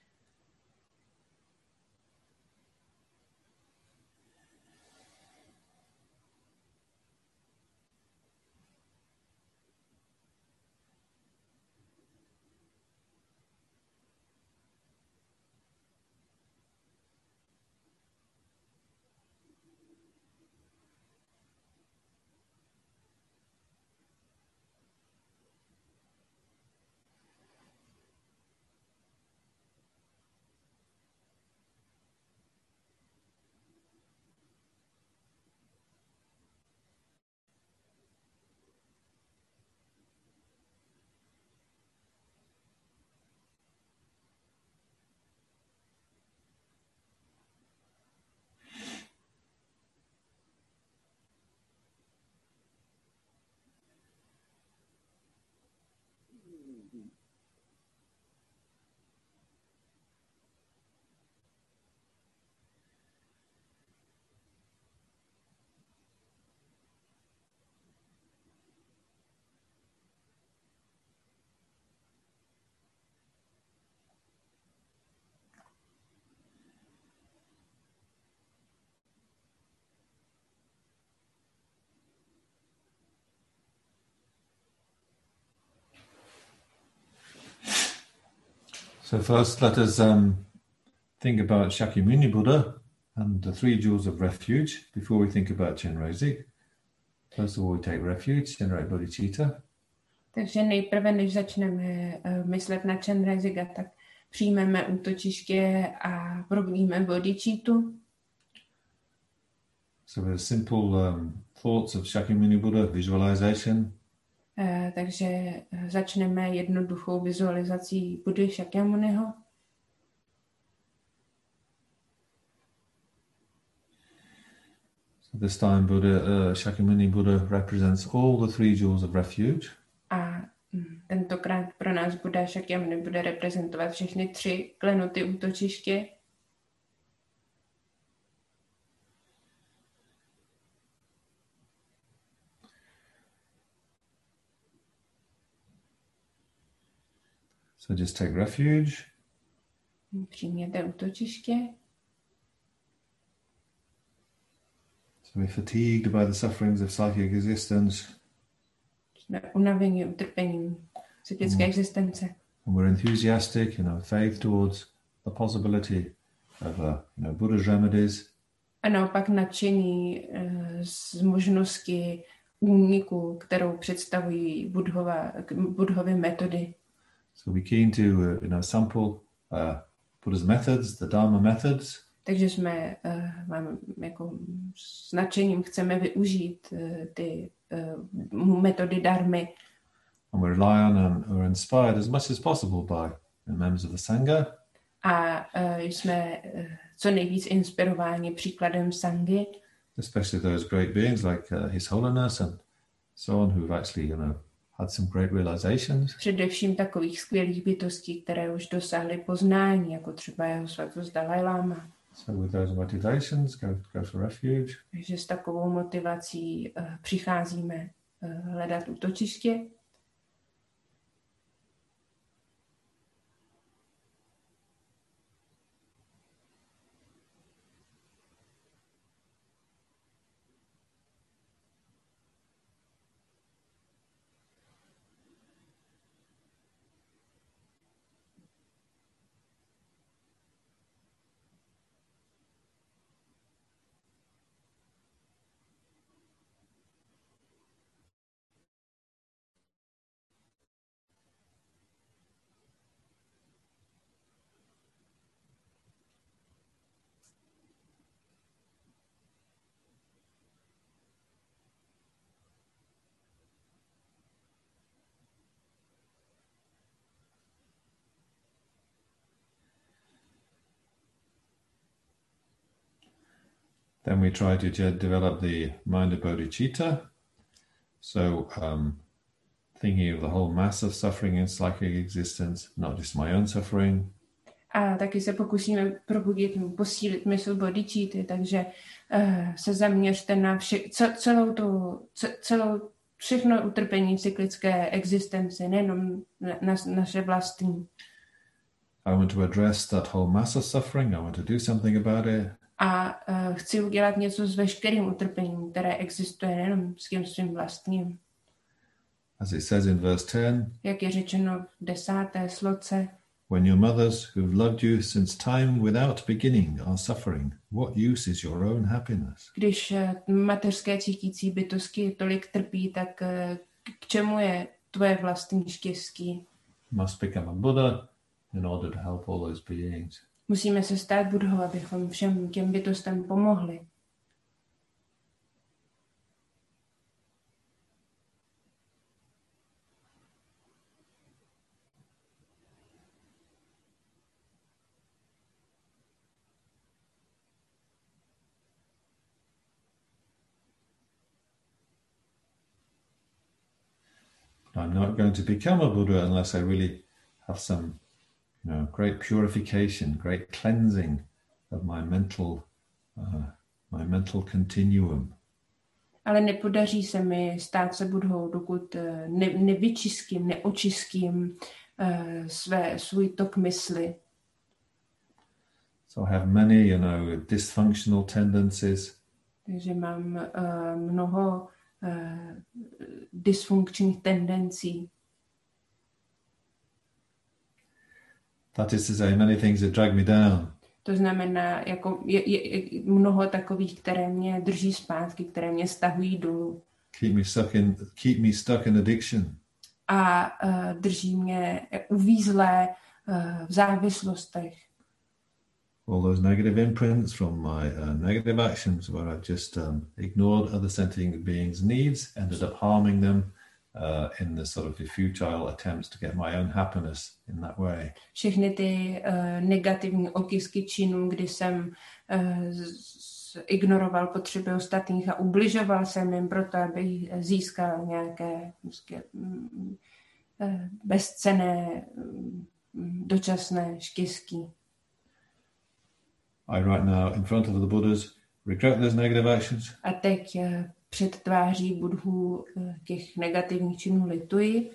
Speaker 2: So first let us um, think about Shakyamuni Buddha and the three jewels of refuge before we think about Chenrezig. First of all, we take refuge, generate bodhicitta.
Speaker 1: Takže nejprve, než začneme uh, myslet na Chenreziga, tak přijmeme útočiště a probudíme bodhicittu.
Speaker 2: So with simple um, thoughts of Shakyamuni Buddha, visualization.
Speaker 1: Uh, takže začneme jednoduchou vizualizací Buddhy Shakyamuniho.
Speaker 2: So this time Buddha, uh, Shakyamuni Buddha represents all the three jewels of refuge.
Speaker 1: A tentokrát pro nás Buddha Shakyamuni bude reprezentovat všechny tři klenoty útočiště.
Speaker 2: So just take refuge.
Speaker 1: Přijměte útočiště.
Speaker 2: So we're fatigued by the sufferings of psychic existence.
Speaker 1: Jsme unavení utrpením psychické mm. existence.
Speaker 2: And we're enthusiastic, you know, faith towards the possibility of, uh, you know, Buddha's remedies.
Speaker 1: A naopak nadšení uh, z možnosti úniku, kterou představují Budhova, Budhovy metody.
Speaker 2: So we're keen to, uh, you know, sample uh, Buddha's methods, the Dharma methods.
Speaker 1: Takže jsme uh, mám, jako s nadšením chceme využít uh, ty uh, metody dharmy.
Speaker 2: And we rely on and are inspired as much as possible by the members of the Sangha.
Speaker 1: A uh, jsme uh, co nejvíc inspirováni příkladem Sangy.
Speaker 2: Especially those great beings like uh, His Holiness and so on, who've actually, you know, had some great realizations.
Speaker 1: Především takových skvělých bytostí, které už dosáhly poznání, jako třeba jeho svatost Dalai Lama.
Speaker 2: So with those motivations, go, go for refuge.
Speaker 1: Takže s takovou motivací uh, přicházíme uh, hledat útočiště.
Speaker 2: Then we try to de- develop the mind of bodhicitta. So um, thinking of the whole mass of suffering in psychic existence, not just my own suffering.
Speaker 1: A taky se pokusíme probudit, posílit mysl bodhicitti, takže uh, se zaměřte na vše, celou tu, celou, všechno utrpení cyklické existence, nejenom na, na naše vlastní.
Speaker 2: I want to address that whole mass of suffering. I want to do something about it.
Speaker 1: A uh, chci udělat něco s veškerým utrpením, které existuje, nejenom s tím svým vlastním.
Speaker 2: As it says in verse ten,
Speaker 1: jak je řečeno v desáté sloce,
Speaker 2: when your mothers who've loved you since time without beginning are suffering, what use is your own happiness?
Speaker 1: Když mateřské cítící bytosti tolik trpí, tak k čemu je tvoje vlastní štěstí?
Speaker 2: Must become a Buddha in order to help all those beings.
Speaker 1: Musíme se stát Budhou, abychom všem těm bytostem pomohli.
Speaker 2: I'm not going to become a Buddha unless I really have some, you know, great purification, great cleansing of my mental, uh, my mental continuum.
Speaker 1: Ale nepodaří se mi stát se Budhou, dokud ne, nevyčistím, neočistím uh, své, svůj tok mysli.
Speaker 2: So I have many, you know, dysfunctional tendencies.
Speaker 1: Takže mám uh, mnoho Uh, dysfunkčních tendencí.
Speaker 2: That is to say, many things that drag me down.
Speaker 1: To znamená, jako je, je mnoho takových, které mě drží zpátky, které mě stahují dolů.
Speaker 2: Keep me stuck in, keep me stuck in addiction.
Speaker 1: A uh, drží mě uvízlé uh, v závislostech.
Speaker 2: All those negative imprints from my uh, negative actions where I just um, ignored other sentient beings' needs, ended up harming them uh, in the sort of the futile attempts to get my own happiness in that way.
Speaker 1: Všechny ty uh, negativní otisky činů, kdy jsem uh, z, ignoroval potřeby ostatních a ubližoval jsem jim proto, aby získal nějaké uh, bezcenné uh, dočasné štěstí.
Speaker 2: I right now in front of the Buddhas regret those negative actions.
Speaker 1: A teď uh, před tváří Budhů uh, těch negativních činů lituji.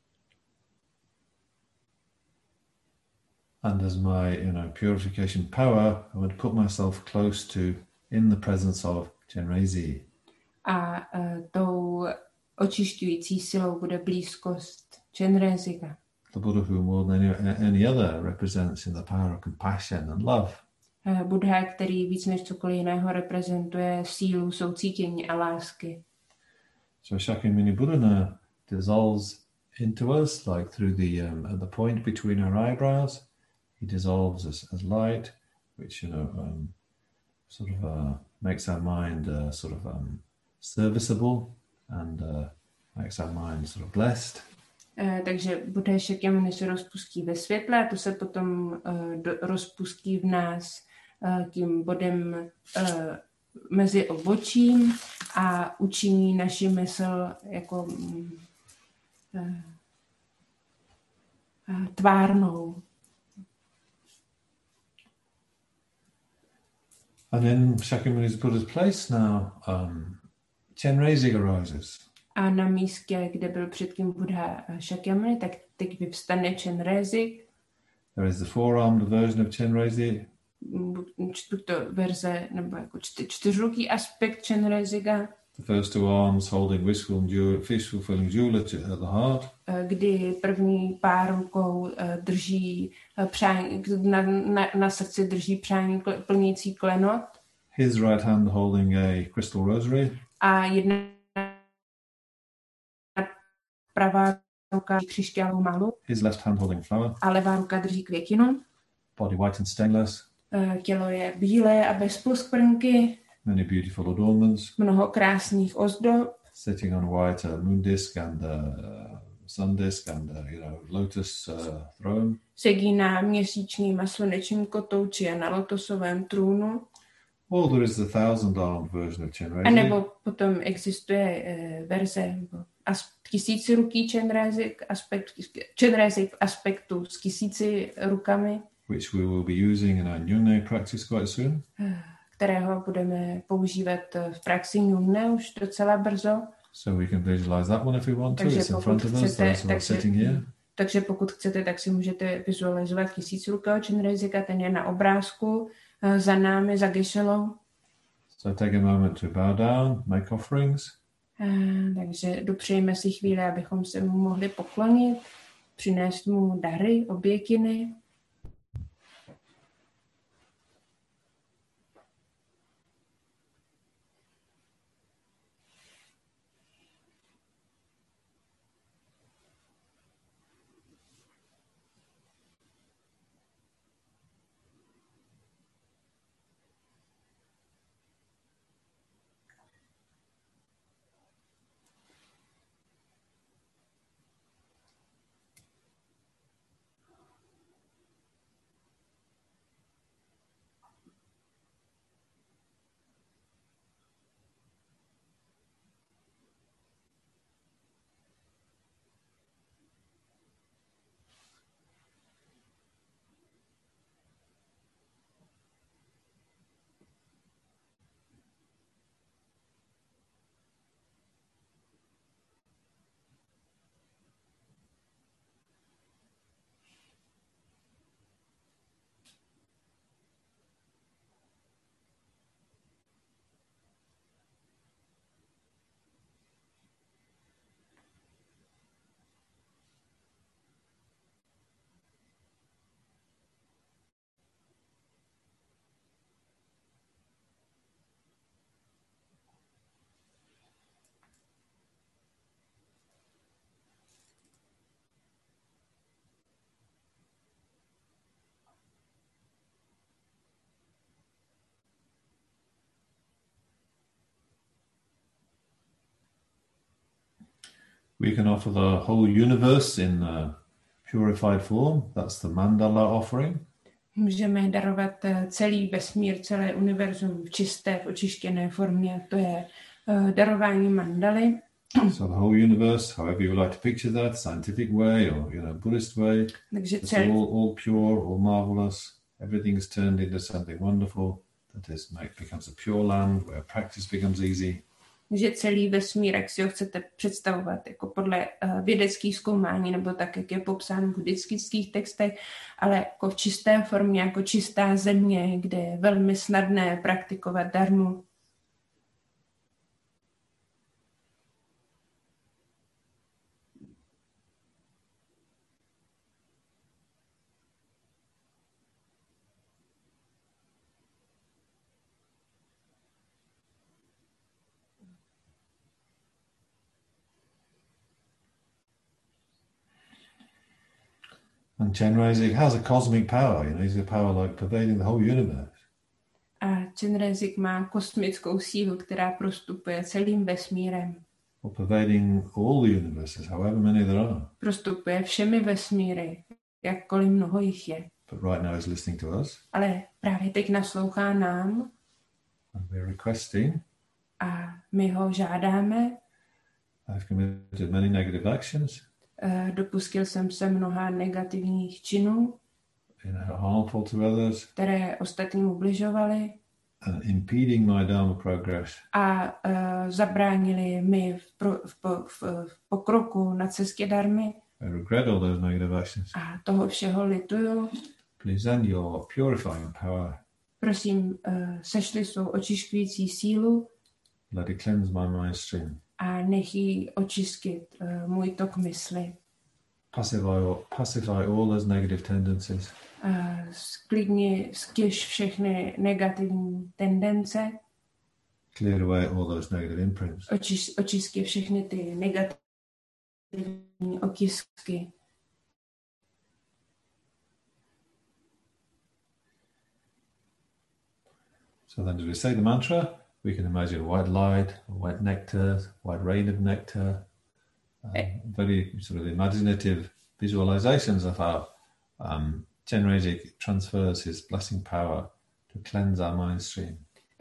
Speaker 2: And as my, you know, purification power, I would put myself close to in the presence of Chenrezig.
Speaker 1: A uh, tou očišťující silou bude blízkost Chenreziga.
Speaker 2: The Buddha who more than any, any other represents in the power of compassion and love.
Speaker 1: Buddha, který víc než cokoliv jiného reprezentuje sílu soucítění a lásky.
Speaker 2: So Shakyamuni Buddha dissolves into us like through the um, at the point between our eyebrows. He dissolves as, as light, which, you know, um, sort of uh, makes our mind uh, sort of um, serviceable and uh, makes our mind sort of blessed.
Speaker 1: Uh, takže Buddha Shakyamuni se rozpustí ve světle a to se potom uh, do, rozpustí v nás uh, tím bodem uh, mezi obočím a učiní naši mysl jako um, uh, uh, tvárnou.
Speaker 2: And in Shakyamuni's Buddha's place now, um, Chenrezig arises.
Speaker 1: A na místě, kde byl předtím Buddha Shakyamuni, tak teď vyvstane Chenrezig.
Speaker 2: There is the four-armed version of Chenrezig.
Speaker 1: Čtvrtá verze, nebo jako čty, čtyřruký aspekt Chenreziga.
Speaker 2: The first two arms holding wish-fulfilling jewel at the heart.
Speaker 1: Kdy první pár rukou drží přání, na, na, na srdci drží přání plnící klenot.
Speaker 2: His right hand holding a crystal rosary.
Speaker 1: A jedna pravá ruka křišťálovou málu.
Speaker 2: His left hand holding flower.
Speaker 1: A levá ruka drží květinu.
Speaker 2: Body white and stainless.
Speaker 1: Tělo je bílé a bez poskvrnky.
Speaker 2: Many beautiful adornments.
Speaker 1: Mnoho krásných ozdob.
Speaker 2: Sitting on white uh, moon disk and uh, sun disk and uh, you know, lotus uh, throne.
Speaker 1: Sedí na měsíčním a slunečním kotouči a na lotosovém trůnu.
Speaker 2: Or there is the thousand-armed version of Chenrezig.
Speaker 1: A nebo potom existuje uh, verze as, tisíciruký Chenrezig, aspekt, Chenrezig v aspektu s tisíci rukami.
Speaker 2: which we will be using in our Nyungne practice quite soon.
Speaker 1: Kterého budeme používat v praxi Nyungne už docela brzo.
Speaker 2: So we can visualize that one if we want to.
Speaker 1: Takže
Speaker 2: It's in
Speaker 1: pokud
Speaker 2: front of us,
Speaker 1: chcete,
Speaker 2: those who are
Speaker 1: takže,
Speaker 2: sitting here.
Speaker 1: takže pokud chcete, tak si můžete vizualizovat tisícrukého Chenrezika, ten je na obrázku uh, za námi, za Geshe-lou.
Speaker 2: So take a moment to bow down, make offerings.
Speaker 1: Uh, takže dopřejeme si chvíli, abychom se mu mohli poklonit, přinést mu dary, obětiny.
Speaker 2: We can offer the whole universe in uh, purified form. That's the mandala offering.
Speaker 1: Můžeme darovat celý vesmír, celé univerzum v čisté, v očištěné formě. To je uh, darování mandaly.
Speaker 2: So the whole universe, however you like to picture that, scientific way or you know Buddhist way,
Speaker 1: Takže
Speaker 2: it's
Speaker 1: celý,
Speaker 2: all, all pure, all marvelous. Everything is turned into something wonderful. That is, make, becomes a pure land where practice becomes easy.
Speaker 1: že celý vesmír, jak si ho chcete představovat, jako podle uh, vědeckých zkoumání, nebo tak, jak je popsáno v buddhistických textech, ale jako v čisté formě, jako čistá země, kde je velmi snadné praktikovat dharmu.
Speaker 2: And Chenrezig has a cosmic power, you know, he's a power like pervading the whole universe.
Speaker 1: A Chenrezig má kosmickou sílu, která prostupuje celým vesmírem.
Speaker 2: Or pervading all the universes, however many there are.
Speaker 1: Prostupuje všemi vesmíry, jakkoliv mnoho jich je.
Speaker 2: But right now he's listening to us.
Speaker 1: Ale právě teď naslouchá nám.
Speaker 2: And we're requesting.
Speaker 1: A my ho žádáme.
Speaker 2: I've committed many negative actions.
Speaker 1: Uh, dopustil jsem se mnoha negativních činů,
Speaker 2: you know, harmful to others,
Speaker 1: které ostatním ubližovaly
Speaker 2: and impeding my dharma progress.
Speaker 1: A uh, zabránili mi v, pro, v, v, v pokroku na cestě dharmy.
Speaker 2: I regret all those negative actions.
Speaker 1: A toho všeho lituju.
Speaker 2: Please send your purifying power.
Speaker 1: Prosím, uh, sešli svou očišťující sílu.
Speaker 2: Let it cleanse my mind stream.
Speaker 1: A nech jí očistit uh, můj tok mysli.
Speaker 2: Pacify, pacify all those negative tendencies.
Speaker 1: Uh, sklidni, stěž všechny negativní tendence.
Speaker 2: Clear away all those negative imprints.
Speaker 1: Očiš, očistí všechny ty negativní otisky.
Speaker 2: So then as we say the mantra, we can imagine white light, white nectar, white rain of nectar, um, very sort of imaginative visualizations of how um, Chenrezig transfers his blessing power to cleanse our mind stream.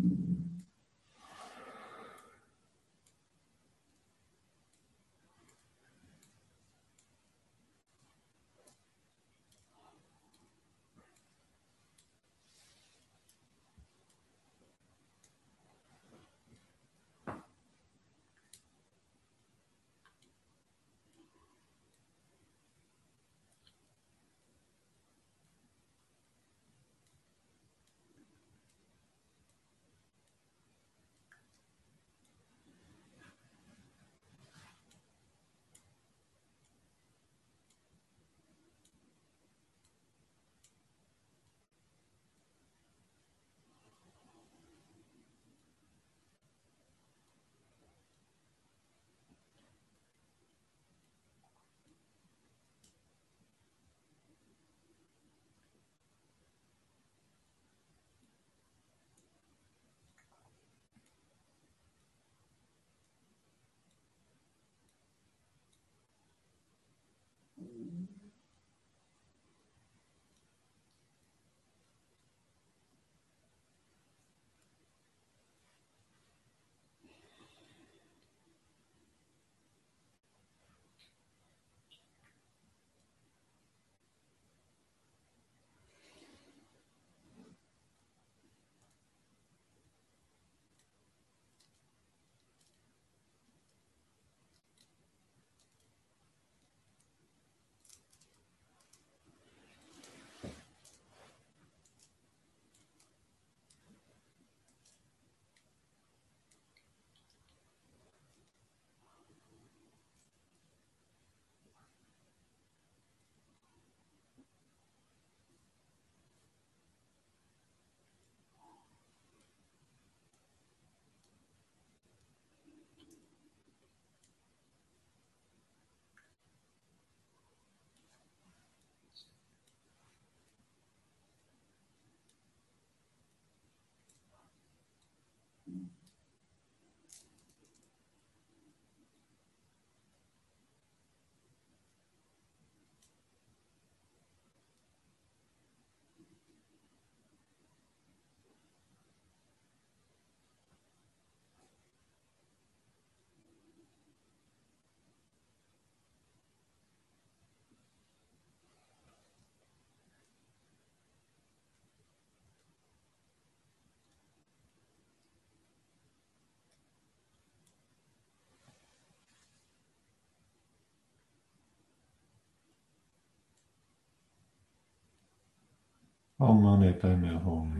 Speaker 2: Om Mani Padme Hum.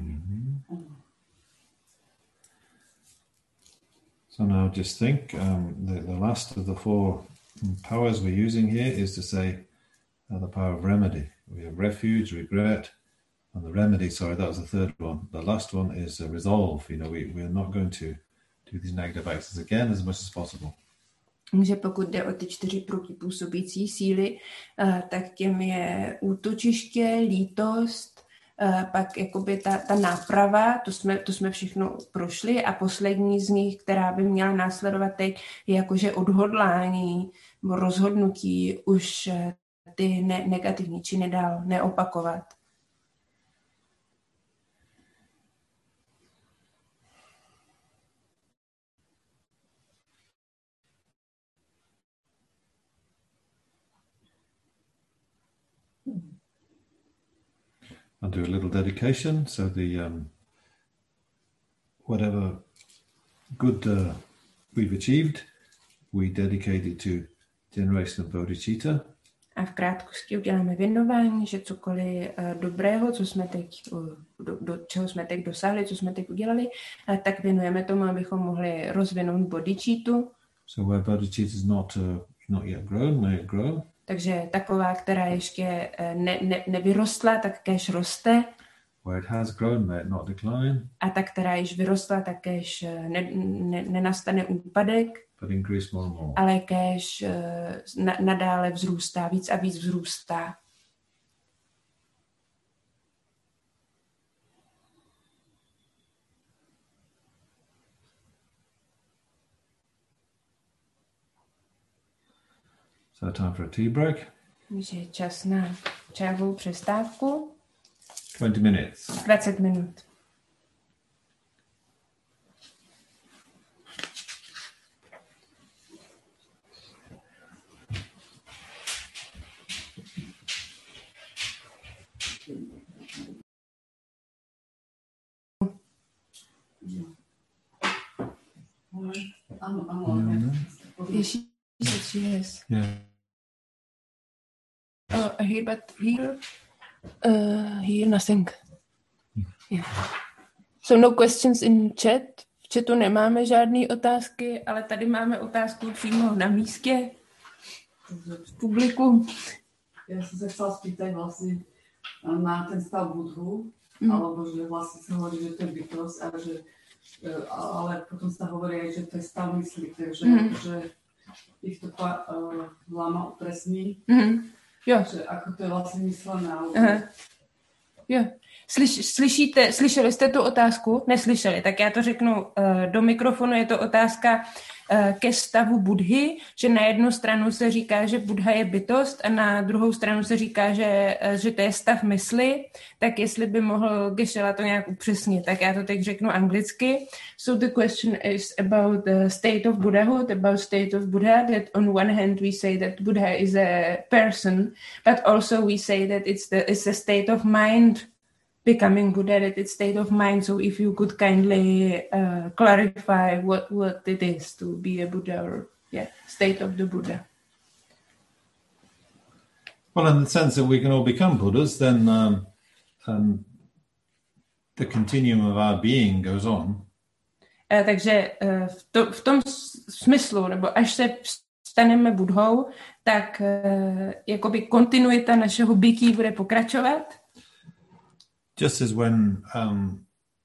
Speaker 2: So now just think, um, the, the last of the four powers we're using here is to say uh, the power of remedy. We have refuge, regret, and the remedy, sorry, that was the third one. The last one is uh, resolve. You know, we, we're not going to do these negative actions again as much as possible.
Speaker 1: Takže pokud jde o ty čtyři protipůsobící síly, uh, tak těm je útočiště, lítost, uh, pak jakoby ta, ta náprava, to jsme, to jsme všechno prošli a poslední z nich, která by měla následovat teď, je jakože odhodlání nebo rozhodnutí už uh, ty ne- negativní činy dál neopakovat.
Speaker 2: I'll do a little dedication. So the um, whatever good uh, we've achieved, we dedicate it to generation of bodhicitta.
Speaker 1: A v krátkosti uděláme věnování, že cokoliv uh, dobrého, co jsme teď, uh, do, do čeho jsme teď dosáhli, co jsme teď udělali, uh, tak věnujeme tomu, abychom mohli rozvinout bodhicittu.
Speaker 2: So where bodhicitta is not uh, not yet grown, may it grow.
Speaker 1: Takže taková, která ještě uh, ne, ne, nevyrostla, tak kéž roste.
Speaker 2: Where it has grown, may it not decline.
Speaker 1: A ta, která již vyrostla, tak kéž ne, ne, nenastane úpadek.
Speaker 2: But increase more and more.
Speaker 1: Ale kéž uh, na, nadále vzrůstá, víc a víc vzrůstá.
Speaker 2: So time for a tea break.
Speaker 1: Takže je čas na čajovou přestávku.
Speaker 2: twenty minutes.
Speaker 1: dvacet minut.
Speaker 3: Ano, ano.
Speaker 1: Yes, yes, yes.
Speaker 2: Yeah.
Speaker 1: Oh, here, but here, uh, here nothing. Yeah. So no questions in chat. V chatu nemáme žádné otázky, ale tady máme otázku přímo na místě v publiku.
Speaker 3: Ja som sa chcela spýtať vlastne na ten stav Budhu,
Speaker 1: Mm.
Speaker 3: alebo že vlastne sa hovorí, že to je bytosť, a že, ale potom sa hovorí aj, že to je stav mysli, takže
Speaker 1: Mm.
Speaker 3: že ich to pa, uh, Lama upresní,
Speaker 1: Mm. Jo.
Speaker 3: že ako to je vlastne myslené.
Speaker 1: Aha. Jo. Slyš, slyšíte, slyšeli jste tu otázku? Neslyšeli, tak já to řeknu uh, do mikrofonu. Je to otázka uh, ke stavu Budhy, že na jednu stranu se říká, že Budha je bytost a na druhou stranu se říká, že, uh, že to je stav mysli. Tak jestli by mohl Geshe-la to nějak upřesnit, tak já to teď řeknu anglicky. So the question is about the state of Buddhahood, about state of Buddha, that on one hand we say that Buddha is a person, but also we say that it's the it's a state of mind becoming Buddha, that it's state of mind. So if you could kindly uh, clarify what, what it is to be a Buddha, or yeah, state of the Buddha.
Speaker 2: Well, in the sense that we can all become Buddhas, then um, um, the continuum of our being goes on.
Speaker 1: Uh, takže uh, v, to, v tom smyslu, nebo až se staneme Budhou, tak uh, jakoby kontinuita našeho bytí bude pokračovat.
Speaker 2: Just as when, um,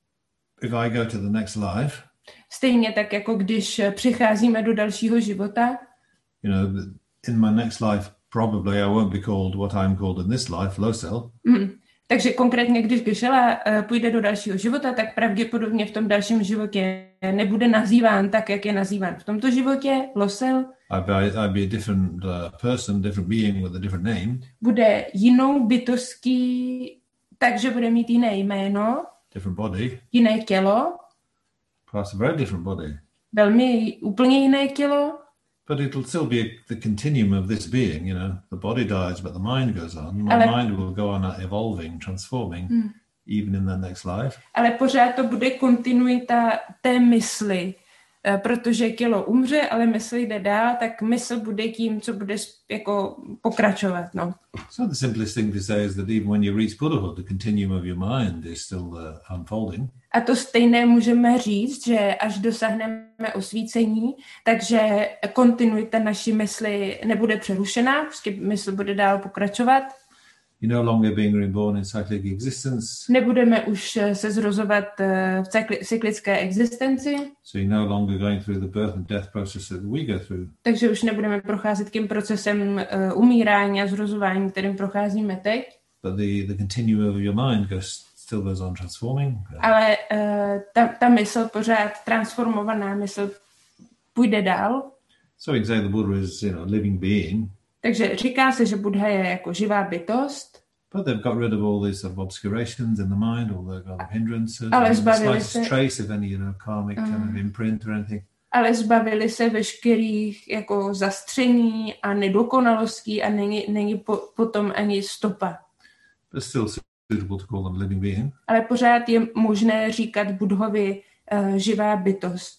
Speaker 2: if I go to the next life,
Speaker 1: Stejně tak, jako když přicházíme do dalšího života,
Speaker 2: you know, in my next life, probably I won't be called what I'm called in this life, Losel.
Speaker 1: mm, takže konkrétně, když Geshe-la uh, půjde do dalšího života, tak pravděpodobně v tom dalším životě nebude nazýván tak, jak je nazýván v tomto životě, Losel.
Speaker 2: I'd be, I'd be a different uh, person, different being with a different name.
Speaker 1: Bude jinou bytostí, takže bude mít jiné jméno,
Speaker 2: Different body,
Speaker 1: jiné tělo,
Speaker 2: perhaps a very different body.
Speaker 1: velmi úplně jiné tělo,
Speaker 2: But it'll still be the continuum of this being, you know. The body dies, but the mind goes on. My
Speaker 1: Ale-
Speaker 2: mind will go on evolving, transforming,
Speaker 1: Hmm.
Speaker 2: even in the next life.
Speaker 1: ale pořád to bude kontinuita té mysli, eh, protože tělo umře, ale mysl jde dál, tak mysl bude tím, co bude sp- jako pokračovat, no.
Speaker 2: So the simplest thing to say is that even when you reach Buddhahood, the continuum of your mind is still uh, unfolding.
Speaker 1: A to stejné můžeme říct, že až dosáhneme osvícení, takže kontinuita naší mysli nebude přerušená, prostě mysl bude dál pokračovat.
Speaker 2: You're no longer being reborn in cyclic existence,
Speaker 1: Nebudeme už se zrozovat eh, v cykli- cyklické existenci,
Speaker 2: so you're no longer going through the birth and death process that we go through.
Speaker 1: takže už nebudeme procházet tím procesem eh, umírání a zrozování, kterým procházíme teď,
Speaker 2: But the, the continuum of your mind goes, still goes on transforming.
Speaker 1: ale eh, ta, ta mysl pořád transformovaná mysl půjde dál.
Speaker 2: So you can say the Buddha is, you know, a living being,
Speaker 1: Takže říká se, že Buddha je jako živá bytost,
Speaker 2: but they've got rid of all these sort of obscurations in the mind, all the kind of hindrances,
Speaker 1: Ale
Speaker 2: and the
Speaker 1: zbavili
Speaker 2: slightest
Speaker 1: se-
Speaker 2: trace of any, you know, karmic kind of imprint or anything.
Speaker 1: ale zbavili se veškerých jako zastření a nedokonalostí a není, není po, potom ani stopa.
Speaker 2: But still suitable to call them a living being.
Speaker 1: Ale pořád je možné říkat Budhovi uh, živá bytost.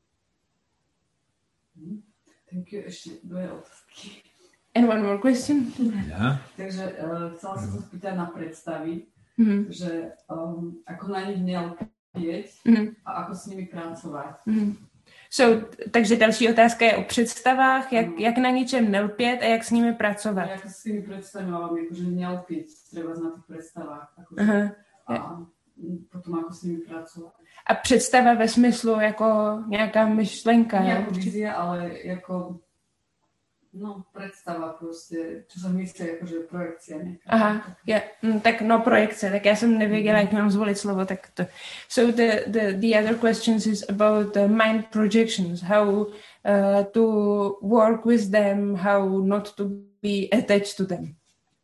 Speaker 3: Thank you. Ešte dve otázky.
Speaker 1: And one more question.
Speaker 2: Yeah.
Speaker 3: Takže uh, chcela som sa spýtať na predstavy,
Speaker 1: Mm-hmm.
Speaker 3: že um, ako na nich nelpieť
Speaker 1: Mm-hmm.
Speaker 3: a ako s nimi pracovať.
Speaker 1: Mm-hmm. So, takže další otázka je o představách, jak, jak na ničem nelpět a jak s nimi pracovat.
Speaker 3: Ja ako s tými predstavami, akože nelpieť treba na tých predstavách. Akože,
Speaker 1: Aha.
Speaker 3: a mm, potom ako s nimi pracovať.
Speaker 1: A představa ve smyslu jako nějaká myšlenka.
Speaker 3: Nie
Speaker 1: jo?
Speaker 3: ako vízia, ale ako no, predstava proste, čo sa myslí, akože projekcia nejaká.
Speaker 1: Aha, je, mm, tak no projekce, tak já jsem nevěděla, jak mám zvolit slovo, tak to. So the, the, the other questions is about the mind projections, how uh, to work with them, how not to be attached to them.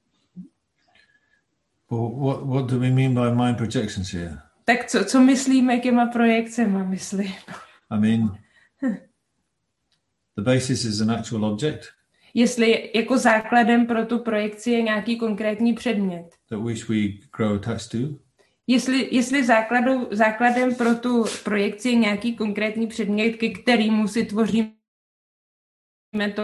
Speaker 2: Well, what, what do we mean by mind projections here?
Speaker 1: Tak co, co myslíme těma projekcema, myslí?
Speaker 2: I mean, the basis is an actual object
Speaker 1: Jestli jako základem pro tu projekci je nějaký konkrétní předmět,
Speaker 2: that which we grow attached to.
Speaker 1: Jestli, jestli základou, základem pro tu projekci je nějaký konkrétní předmět, ke kterému si tvoříme to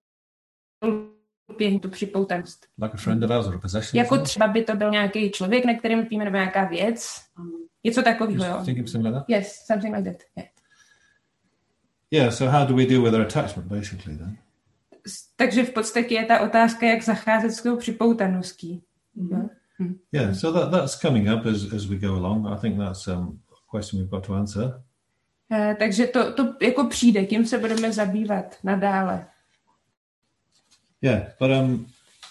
Speaker 1: tu připoutanost.
Speaker 2: Like a friend of ours or a possession.
Speaker 1: Jako třeba by to byl nějaký člověk, na kterém píme, nebo nějaká věc. Něco takového, jo.
Speaker 2: Thinking something like that?
Speaker 1: Yes, something like that. Yeah.
Speaker 2: Yeah, so how do we deal with our attachment, basically, then?
Speaker 1: Takže v podstatě je ta otázka, jak zacházet s tou připoutaností.
Speaker 3: Mm-hmm.
Speaker 1: Hm.
Speaker 2: Yeah, so that, that's coming up as, as we go along. I think that's um, a question we've got to answer.
Speaker 1: Eh, takže to, to jako přijde, tím se budeme zabývat nadále.
Speaker 2: Yeah, but um,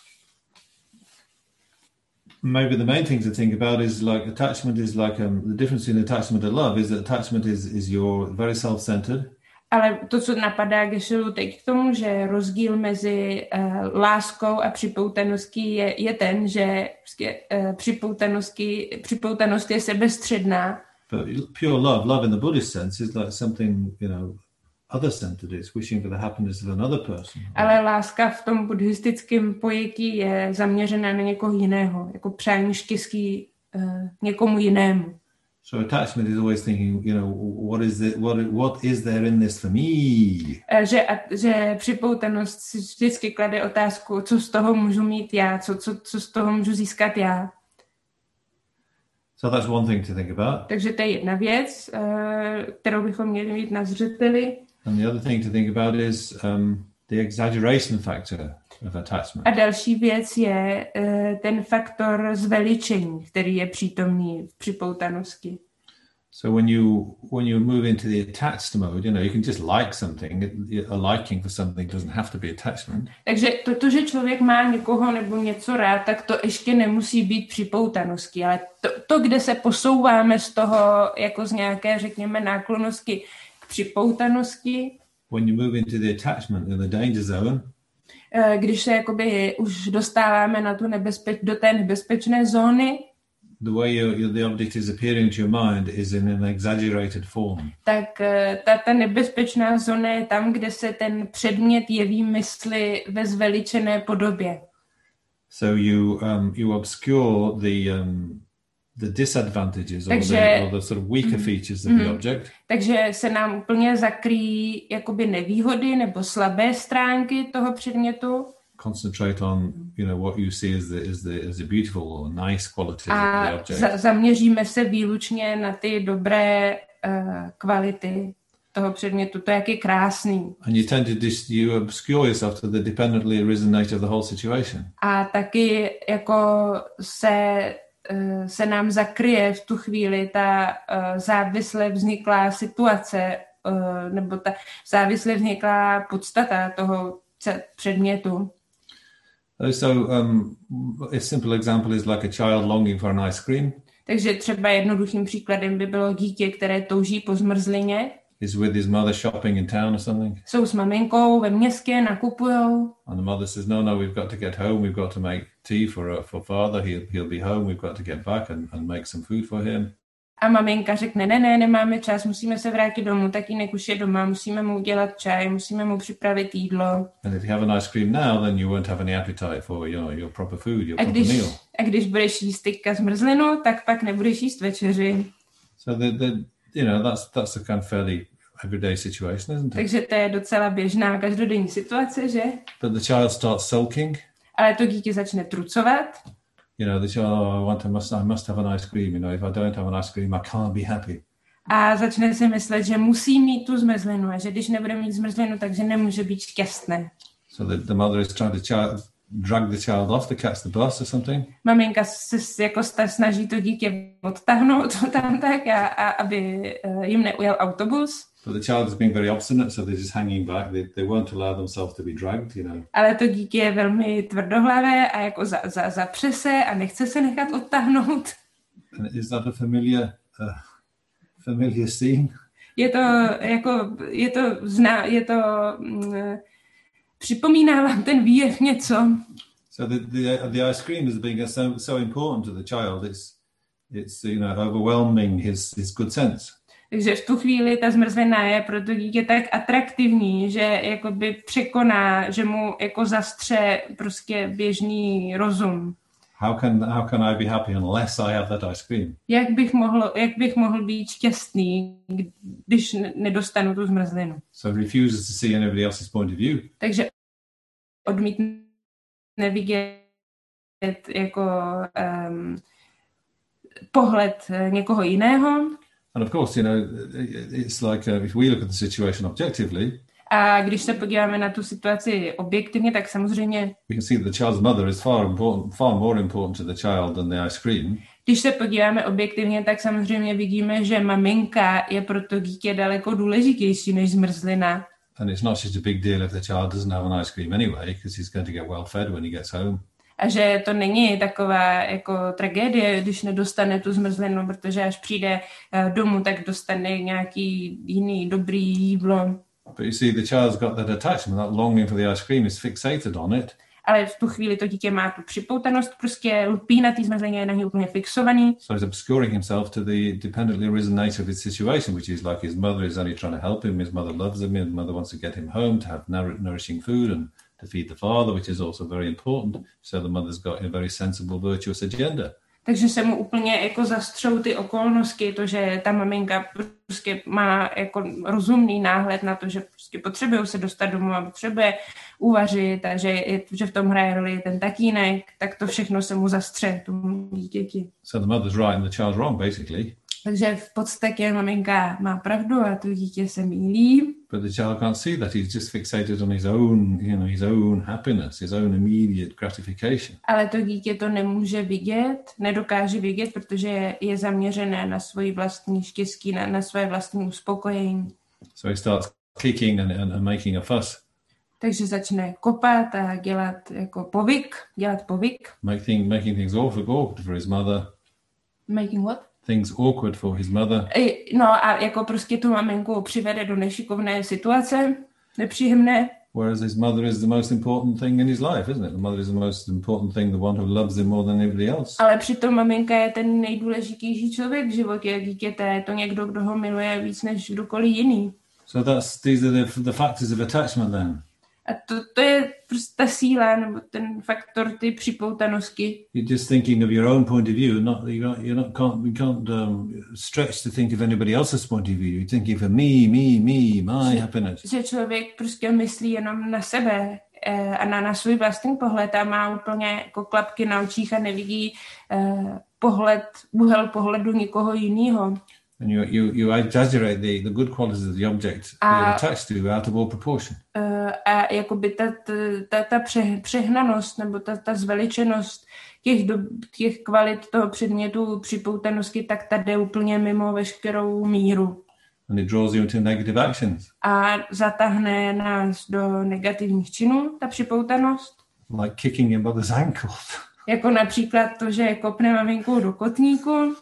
Speaker 2: maybe the main thing to think about is like attachment is like um, the difference between attachment and love is that attachment is is you're very self-centered.
Speaker 1: Ale to, co napadá Geshe-lu teď k tomu, že rozdíl mezi uh, láskou a připoutaností je, je ten, že uh, připoutaností, připoutanost je sebestředná.
Speaker 2: But pure love, love in the Buddhist sense is like something, you know, other-centered. It's wishing for the happiness of another person.
Speaker 1: Ale láska v tom buddhistickém pojetí je zaměřená na někoho jiného, jako přání štěstí uh, někomu jinému.
Speaker 2: So attachment is always thinking, you know, what is the, what what is there in this for me?
Speaker 1: Že, a, že připoutanost si vždycky klade otázku, co z toho můžu mít já, co, co, co z toho můžu získat já.
Speaker 2: So that's one thing to think about.
Speaker 1: Takže to je jedna věc, kterou bychom měli mít na zřeteli.
Speaker 2: And the other thing to think about is um, the exaggeration factor of attachment.
Speaker 1: A další věc je uh, ten faktor zveličení, který je přítomný v připoutanosti.
Speaker 2: So when you when you move into the attached mode, you know, you can just like something. A liking for something doesn't have to be attachment.
Speaker 1: Takže to, to, že člověk má někoho nebo něco rád, tak to ještě nemusí být připoutaností, ale to, to, kde se posouváme z toho, jako z nějaké, řekněme, náklonnosti k připoutanosti.
Speaker 2: When you move into the attachment in the danger zone,
Speaker 1: když se jakoby už dostáváme na tu nebezpeč, do té nebezpečné zóny,
Speaker 2: the way you, you, the object is appearing to your mind is in an exaggerated form.
Speaker 1: Tak ta, ta nebezpečná zóna je tam, kde se ten předmět jeví mysli ve zveličené podobě.
Speaker 2: So you um, you obscure the um, the disadvantages
Speaker 1: takže,
Speaker 2: or, the, or the sort of weaker features of mm, the object.
Speaker 1: Takže se nám úplně zakryjí jakoby nevýhody nebo slabé stránky toho předmětu.
Speaker 2: Concentrate on, you know, what you see as the as the as the beautiful or nice qualities
Speaker 1: a
Speaker 2: of the object.
Speaker 1: Za, zaměříme se výlučně na ty dobré uh, kvality toho předmětu, to jak je krásný.
Speaker 2: And you tend to dis, you obscure yourself to the dependently arisen nature of the whole situation.
Speaker 1: A taky jako se uh, se nám zakryje v tu chvíli ta uh, závisle vzniklá situace uh, nebo ta závisle vzniklá podstata toho předmětu.
Speaker 2: So um, a simple example is like a child longing for an ice cream.
Speaker 1: Takže třeba jednoduchým příkladem by bylo dítě, které touží po zmrzlině.
Speaker 2: Is with his mother shopping in town or something.
Speaker 1: Jsou s maminkou ve městě, nakupujou.
Speaker 2: And the mother says, no, no, we've got to get home. We've got to make tea for uh, for father. He'll he'll be home. We've got to get back and, and make some food for him.
Speaker 1: A maminka řekne, ne, ne, nemáme čas, musíme se vrátit domů, tatínek už je doma, musíme mu udělat čaj, musíme mu připravit jídlo.
Speaker 2: And if you have an ice cream now, then you won't have any appetite for, you know, your proper food, your
Speaker 1: a
Speaker 2: proper
Speaker 1: když,
Speaker 2: meal.
Speaker 1: A když budeš jíst teďka zmrzlinu, tak pak nebudeš jíst večeři.
Speaker 2: So the, the you know, that's that's a kind of fairly everyday situation, isn't it?
Speaker 1: Takže to je docela běžná každodenní situace, že?
Speaker 2: But the child starts sulking.
Speaker 1: Ale to dítě začne trucovat.
Speaker 2: You know, the child, oh, I want, I must, I must have an ice cream. You know, if I don't have an ice cream, I can't be happy.
Speaker 1: A začne si myslet, že musí mít tu zmrzlinu a že když nebude mít zmrzlinu, takže nemůže být šťastné.
Speaker 2: So the, the mother is trying to child, drag the child off to catch the bus or something.
Speaker 1: Maminka se jako snaží to dítě odtáhnout tam tak, a, a aby jim neujel autobus.
Speaker 2: But the child is being very obstinate, so they're just hanging back. They, they won't allow themselves to be dragged, you know.
Speaker 1: Ale to dítě je velmi tvrdohlavé a jako za, za, zapře se a nechce se nechat odtáhnout.
Speaker 2: And is that a familiar, uh, familiar scene?
Speaker 1: Je to jako, je to, zná, je to, mm, připomíná vám ten výjev něco.
Speaker 2: So the, the, the ice cream is being so, so important to the child. It's, it's, you know, overwhelming his, his good sense.
Speaker 1: Takže v tu chvíli ta zmrzlina je pro to dítě tak atraktivní, že jakoby překoná, že mu jako zastře prostě běžný rozum.
Speaker 2: how can how can I be happy unless I have that ice cream?
Speaker 1: Jak bych mohl, jak bych mohl být šťastný, když nedostanu tu zmrzlinu?
Speaker 2: So refuses to see anybody else's point of view.
Speaker 1: Takže odmítne vidět jako um, pohled někoho jiného.
Speaker 2: And of course, you know, it's like uh, if we look at the situation objectively,
Speaker 1: a když se podíváme na tu situaci objektivně, tak samozřejmě
Speaker 2: we can see that the child's mother is far important, far more important to the child than the ice cream.
Speaker 1: Když se podíváme objektivně, tak samozřejmě vidíme, že maminka je pro to dítě daleko důležitější než zmrzlina.
Speaker 2: And it's not such a big deal if the child doesn't have an ice cream anyway, because he's going to get well fed when he gets home.
Speaker 1: A že to není taková jako tragédie, když nedostane tu zmrzlinu, protože až přijde domů, tak dostane nějaký jiný dobrý jídlo.
Speaker 2: But you see, the child's got that attachment, that longing for the ice cream is fixated on it.
Speaker 1: Ale v tu chvíli to dítě má tu připoutanost, prostě lpí na té zmrzlině, je na ní úplně fixovaný.
Speaker 2: So he's obscuring himself to the dependently arisen nature of his situation, which is like his mother is only trying to help him, his mother loves him, his mother wants to get him home to have nourishing food and to feed the father, which is also very important. So the mother's got a very sensible, virtuous agenda.
Speaker 1: Takže se mu úplně jako zastřou ty okolnosti, to, že ta maminka prostě má jako rozumný náhled na to, že prostě potřebuje se dostat domů a potřebuje uvařit a že, je, že v tom hraje roli ten tatínek, tak to všechno se mu zastře tomu dítěti.
Speaker 2: So the mother's right and the child's wrong, basically.
Speaker 1: Takže v podstatě maminka má pravdu a to dítě se mýlí.
Speaker 2: But the child can't see that. He's just fixated on his own, you know, his own happiness, his own immediate gratification.
Speaker 1: Ale to dítě to nemůže vidět, nedokáže vidět, protože je zaměřené na svoji vlastní štěstí, na, na své vlastní uspokojení.
Speaker 2: So he starts kicking and, and, and making a fuss.
Speaker 1: Takže začne kopat a dělat jako povyk, dělat povyk.
Speaker 2: Making, making things awkward, awkward for his mother.
Speaker 1: Making what?
Speaker 2: Things awkward for his mother.
Speaker 1: No a jako prostě tu maminku přivede do nešikovné situace, nepříjemné.
Speaker 2: Whereas his mother is the most important thing in his life, isn't it? The mother is the most important thing, the one who loves him more than anybody else.
Speaker 1: Ale přitom maminka je ten nejdůležitější člověk v životě dítěte. Je to někdo, kdo ho miluje víc než kdokoliv jiný.
Speaker 2: So that's, these are the, the factors of attachment then.
Speaker 1: A to, to je prostě ta síla, nebo ten faktor ty připoutanosti.
Speaker 2: You're just thinking of your own point of view, not you're not, you're not can't, you can't um, stretch to think of anybody else's point of view. You're thinking of me, me, me, my
Speaker 1: že,
Speaker 2: happiness.
Speaker 1: Že člověk prostě myslí jenom na sebe eh, a na, na svůj vlastní pohled a má úplně jako klapky na očích a nevidí eh, pohled, úhel pohledu nikoho jiného.
Speaker 2: And you, you, you exaggerate the, the good qualities of the object
Speaker 1: a,
Speaker 2: you're attached to out of all proportion.
Speaker 1: Uh, a jakoby ta, ta, ta pře, přehnanost nebo ta, ta zveličenost těch, do, těch kvalit toho předmětu připoutanosti, tak ta jde úplně mimo veškerou míru.
Speaker 2: And it draws you into negative actions.
Speaker 1: A zatáhne nás do negativních činů, ta připoutanost.
Speaker 2: Like kicking your mother's ankles.
Speaker 1: Jako například to, že kopne maminku do kotníku.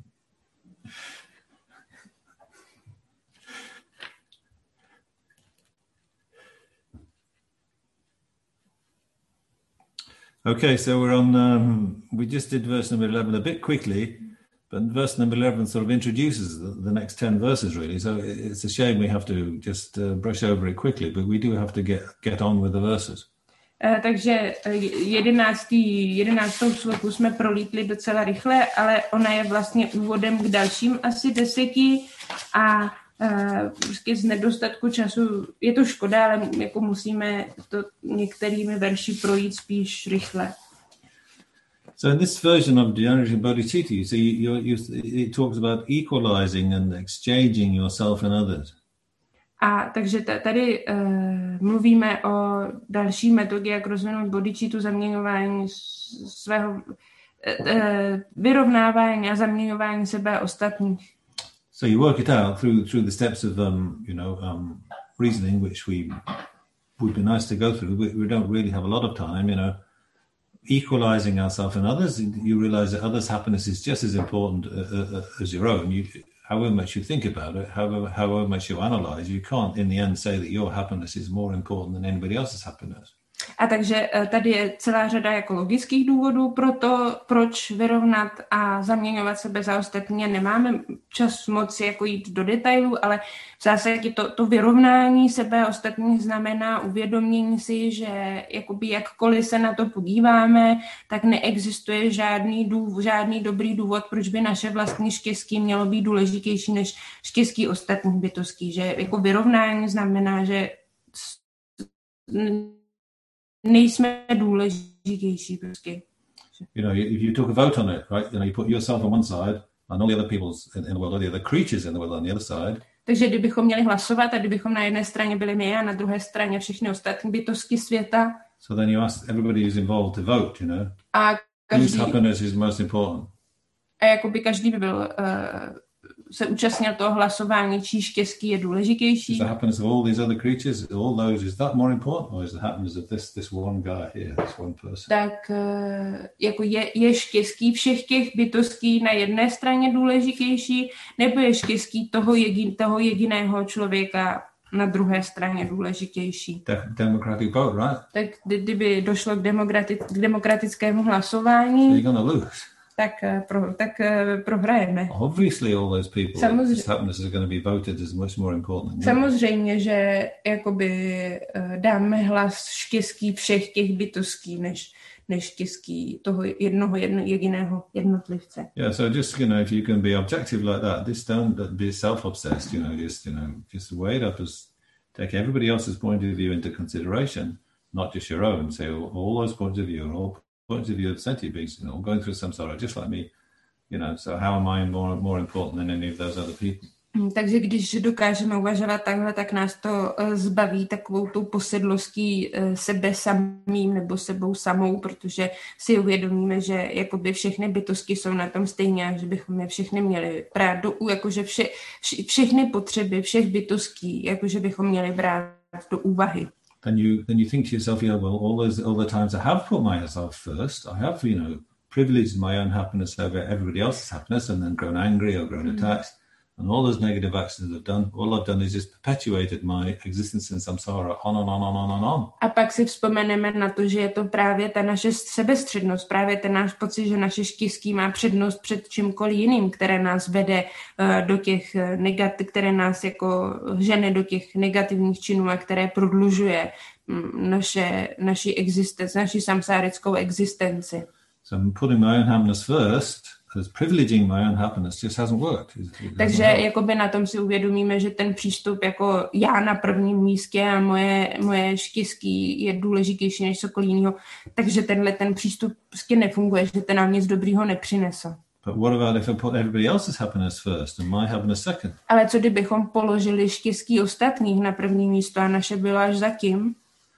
Speaker 2: Okay, so we're on, um, we just did verse number eleven a bit quickly, but verse number eleven sort of introduces the, the next ten verses really, so it's a shame we have to just uh, brush over it quickly, but we do have to get, get on with the verses.
Speaker 1: Uh, takže jedenáctý, jedenáctou sloku jsme prolítli docela rychle, ale ona je vlastně úvodem k dalším asi deseti a Uh, prostě z nedostatku času je to škoda, ale jako musíme to některými verši projít spíš rychle.
Speaker 2: So in this version of Dhyana Bodhicitta, you see, you, you, it talks about equalizing and exchanging yourself and others.
Speaker 1: A takže t- tady uh, mluvíme o další metodě, jak rozvinout bodhicittu, zaměňování svého uh, uh, vyrovnávání a zaměňování sebe a ostatních.
Speaker 2: So you work it out through through the steps of um, you know um, reasoning, which we would be nice to go through. We, we don't really have a lot of time, you know. Equalizing ourselves and others, you realize that others' happiness is just as important uh, uh, as your own. You, however much you think about it, however however much you analyze, you can't in the end say that your happiness is more important than anybody else's happiness.
Speaker 1: A takže tady je celá řada jako logických důvodů pro to, proč vyrovnat a zaměňovat sebe za ostatní. Nemáme čas moc jako jít do detailů, ale v zásadě to, to vyrovnání sebe a ostatních znamená uvědomění si, že jakoby jakkoliv se na to podíváme, tak neexistuje žádný, důvod, žádný dobrý důvod, proč by naše vlastní štěstí mělo být důležitější než štěstí ostatních bytostí. Že jako vyrovnání znamená, že nejsme důležitější prostě.
Speaker 2: You know, if you took a vote on it, right? You know, you put yourself on one side and all the other people in, in the world, all the other creatures in the world on the other side.
Speaker 1: Takže kdybychom měli hlasovat a kdybychom na jedné straně byli my a na druhé straně všechny ostatní bytosti světa.
Speaker 2: So then you ask everybody who's involved to vote, you know.
Speaker 1: A každý,
Speaker 2: whose happiness is most important.
Speaker 1: A jakoby každý by byl uh, se účastnil toho hlasování, čí štěstí je důležitější.
Speaker 2: Is the happiness of all these other creatures, all those, is that more important, or is the happiness of this this one guy here, this one person?
Speaker 1: Tak jako je, je štěstí všech těch bytostí na jedné straně důležitější, nebo je štěstí toho, jedin, toho jediného člověka na druhé straně důležitější?
Speaker 2: De- democratic vote, right?
Speaker 1: Tak kdyby došlo k, demokrati- k demokratickému hlasování,
Speaker 2: so you're gonna lose.
Speaker 1: tak, pro, tak prohrajeme.
Speaker 2: Obviously all those people,
Speaker 1: Samozřejmě,
Speaker 2: this happiness is going to be voted as much more important.
Speaker 1: Samozřejmě, že jakoby dáme hlas štěstí všech těch bytostí, než, než štěstí toho jednoho jedno, jediného jednotlivce.
Speaker 2: Yeah, so just, you know, if you can be objective like that, this don't be self-obsessed, you know, just, you know, just weigh it up as take everybody else's point of view into consideration, not just your own. Say all, all those points of view are all points of view of sentient beings, you know, going through some sorrow, just like me, you know, so how am I more more important than any of those other people?
Speaker 1: Takže když dokážeme uvažovat takhle, tak nás to zbaví takovou tou posedlostí sebe samým nebo sebou samou, protože si uvědomíme, že jakoby všechny bytosti jsou na tom stejně a že bychom je všechny měli brát do, jakože vše, vše, všechny potřeby všech bytostí, jakože bychom měli brát do úvahy.
Speaker 2: Then you then you think to yourself, yeah, well, all those all the times I have put myself first, I have, you know, privileged my own happiness over everybody else's happiness, and then grown angry or grown mm. attached, and all those negative actions I've done, all I've done is just perpetuated my existence in samsara on and on and on and on.
Speaker 1: A pak si vzpomeneme na to, že je to právě ta naše sebestřednost, právě ten náš pocit, že naše štěstí má přednost před čímkoliv jiným, které nás vede uh, do těch negativ, které nás jako žene do těch negativních činů a které prodlužuje um, naše, naši existenci, naši samsárickou existenci.
Speaker 2: So putting my own happiness first, as privileging my own happiness, just hasn't worked. It, it
Speaker 1: Takže jakoby na tom si uvědomíme, že ten přístup jako já na prvním místě a moje, moje štěstí je důležitější než cokoliv jiného. Takže tenhle ten přístup prostě nefunguje, že ten nám nic dobrýho nepřinese.
Speaker 2: But what about if I put everybody else's happiness first and my happiness second?
Speaker 1: Ale co kdybychom položili štěstí ostatních na první místo a naše bylo až zatím?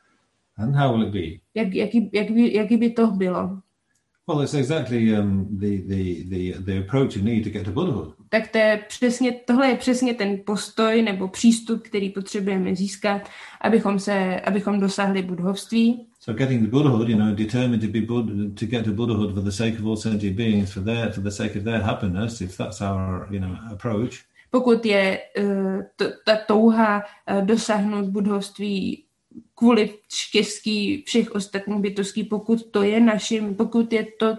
Speaker 2: And how will it be?
Speaker 1: Jak, jaký, jak by, jaký by to bylo?
Speaker 2: Well, it's exactly um, the, the, the, the approach you need to get to Buddhahood.
Speaker 1: Tak to je přesně, tohle je přesně ten postoj nebo přístup, který potřebujeme získat, abychom se, abychom dosáhli buddhovství.
Speaker 2: So getting to Buddhahood, you know, determined to be Buddha, to get to Buddhahood for the sake of all sentient beings, for their, for the sake of their happiness, if that's our, you know, approach.
Speaker 1: Pokud je uh, to, ta touha uh, dosáhnout buddhovství kvůli štěstí všech ostatních bytostí, pokud to je naším, pokud je to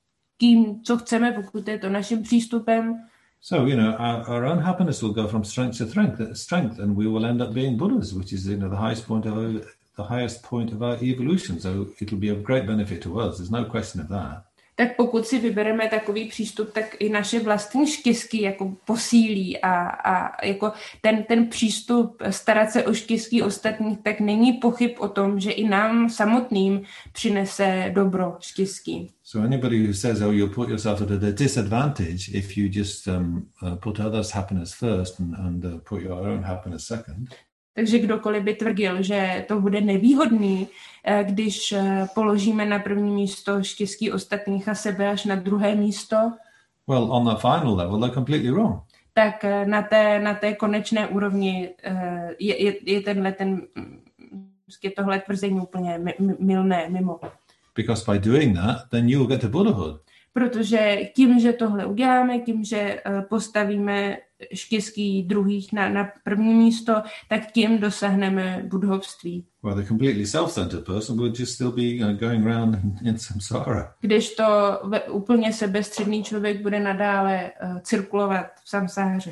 Speaker 1: tím, co chceme, pokud je to naším přístupem.
Speaker 2: So, you know, our, our own happiness will go from strength to strength, strength, and we will end up being Buddhas, which is, you know, the highest point of our, the highest point of our evolution. So it will be of great benefit to us. There's no question of that.
Speaker 1: Tak pokud si vybereme takový přístup, tak i naše vlastní štěstí jako posílí a, a jako ten, ten přístup starat se o štěstí ostatních, tak není pochyb o tom, že i nám samotným přinese dobro, štěstí.
Speaker 2: So anybody who says, oh, you'll put yourself at a disadvantage if you just um, uh, put others' happiness first and, and uh, put your own happiness second.
Speaker 1: Takže kdokoliv by tvrdil, že to bude nevýhodný, když položíme na první místo štěstí ostatních a sebe až na druhé místo.
Speaker 2: Well, on the final level, they're completely wrong.
Speaker 1: Tak na té, na té konečné úrovni je, je, je tenhle ten, je tohle tvrzení úplně mylné, mimo.
Speaker 2: Because by doing that, then you will get to Buddhahood.
Speaker 1: Protože tím, že tohle uděláme, tím, že postavíme štěstí druhých na, na první místo, tak tím dosáhneme budhovství.
Speaker 2: Well, the completely self-centered person would just still be, you know, going around in, in samsara.
Speaker 1: Když to ve, úplně sebestředný člověk bude nadále uh, cirkulovat v samsáře.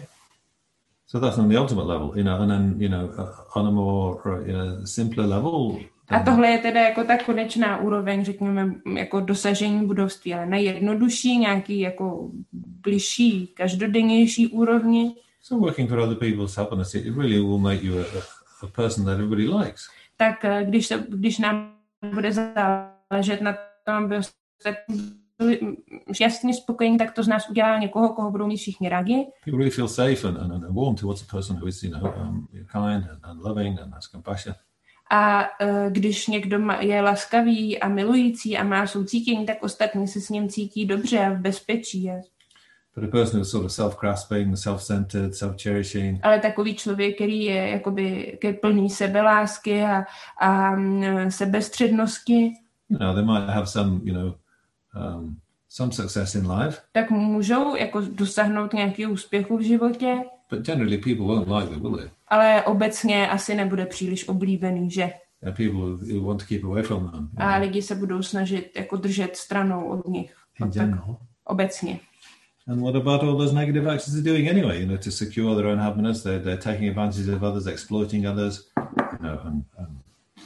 Speaker 2: So that's on the ultimate level, you know, and then, you know, uh, on a more uh, you know, simpler level.
Speaker 1: A tohle je teda jako ta konečná úroveň, řekněme, jako dosažení budovství, ale na jednodušší, nějaký jako bližší, každodennější úrovni.
Speaker 2: So working for other people's happiness, it really will make you a, a person that everybody likes.
Speaker 1: Tak když, se, když nám bude záležet na tom, aby byli šťastně spokojení, tak to z nás udělá někoho, koho budou mít všichni rádi.
Speaker 2: People really feel safe and, and, and warm towards a person who is, you know, um, kind and, and loving and has compassion.
Speaker 1: A uh, když někdo je laskavý a milující a má soucítění, tak ostatní se s ním cítí dobře a v bezpečí.
Speaker 2: But a person who's sort of self-grasping, self-centered, self-cherishing.
Speaker 1: Ale takový člověk, který je jakoby plný sebelásky a, a um, sebestřednosti,
Speaker 2: you know, they might have some, you know, um, some success in life.
Speaker 1: Tak můžou jako dosáhnout nějakého úspěchu v životě.
Speaker 2: But generally people won't like them, will they?
Speaker 1: Ale obecně asi nebude příliš oblíbený, že?
Speaker 2: And people who want to keep away from them.
Speaker 1: A lidi se budou snažit jako držet stranou od nich.
Speaker 2: In general.
Speaker 1: Obecně.
Speaker 2: And what about all those negative actions they're doing anyway? You know, to secure their own happiness, they're, they're taking advantage of others, exploiting others, you know, and, and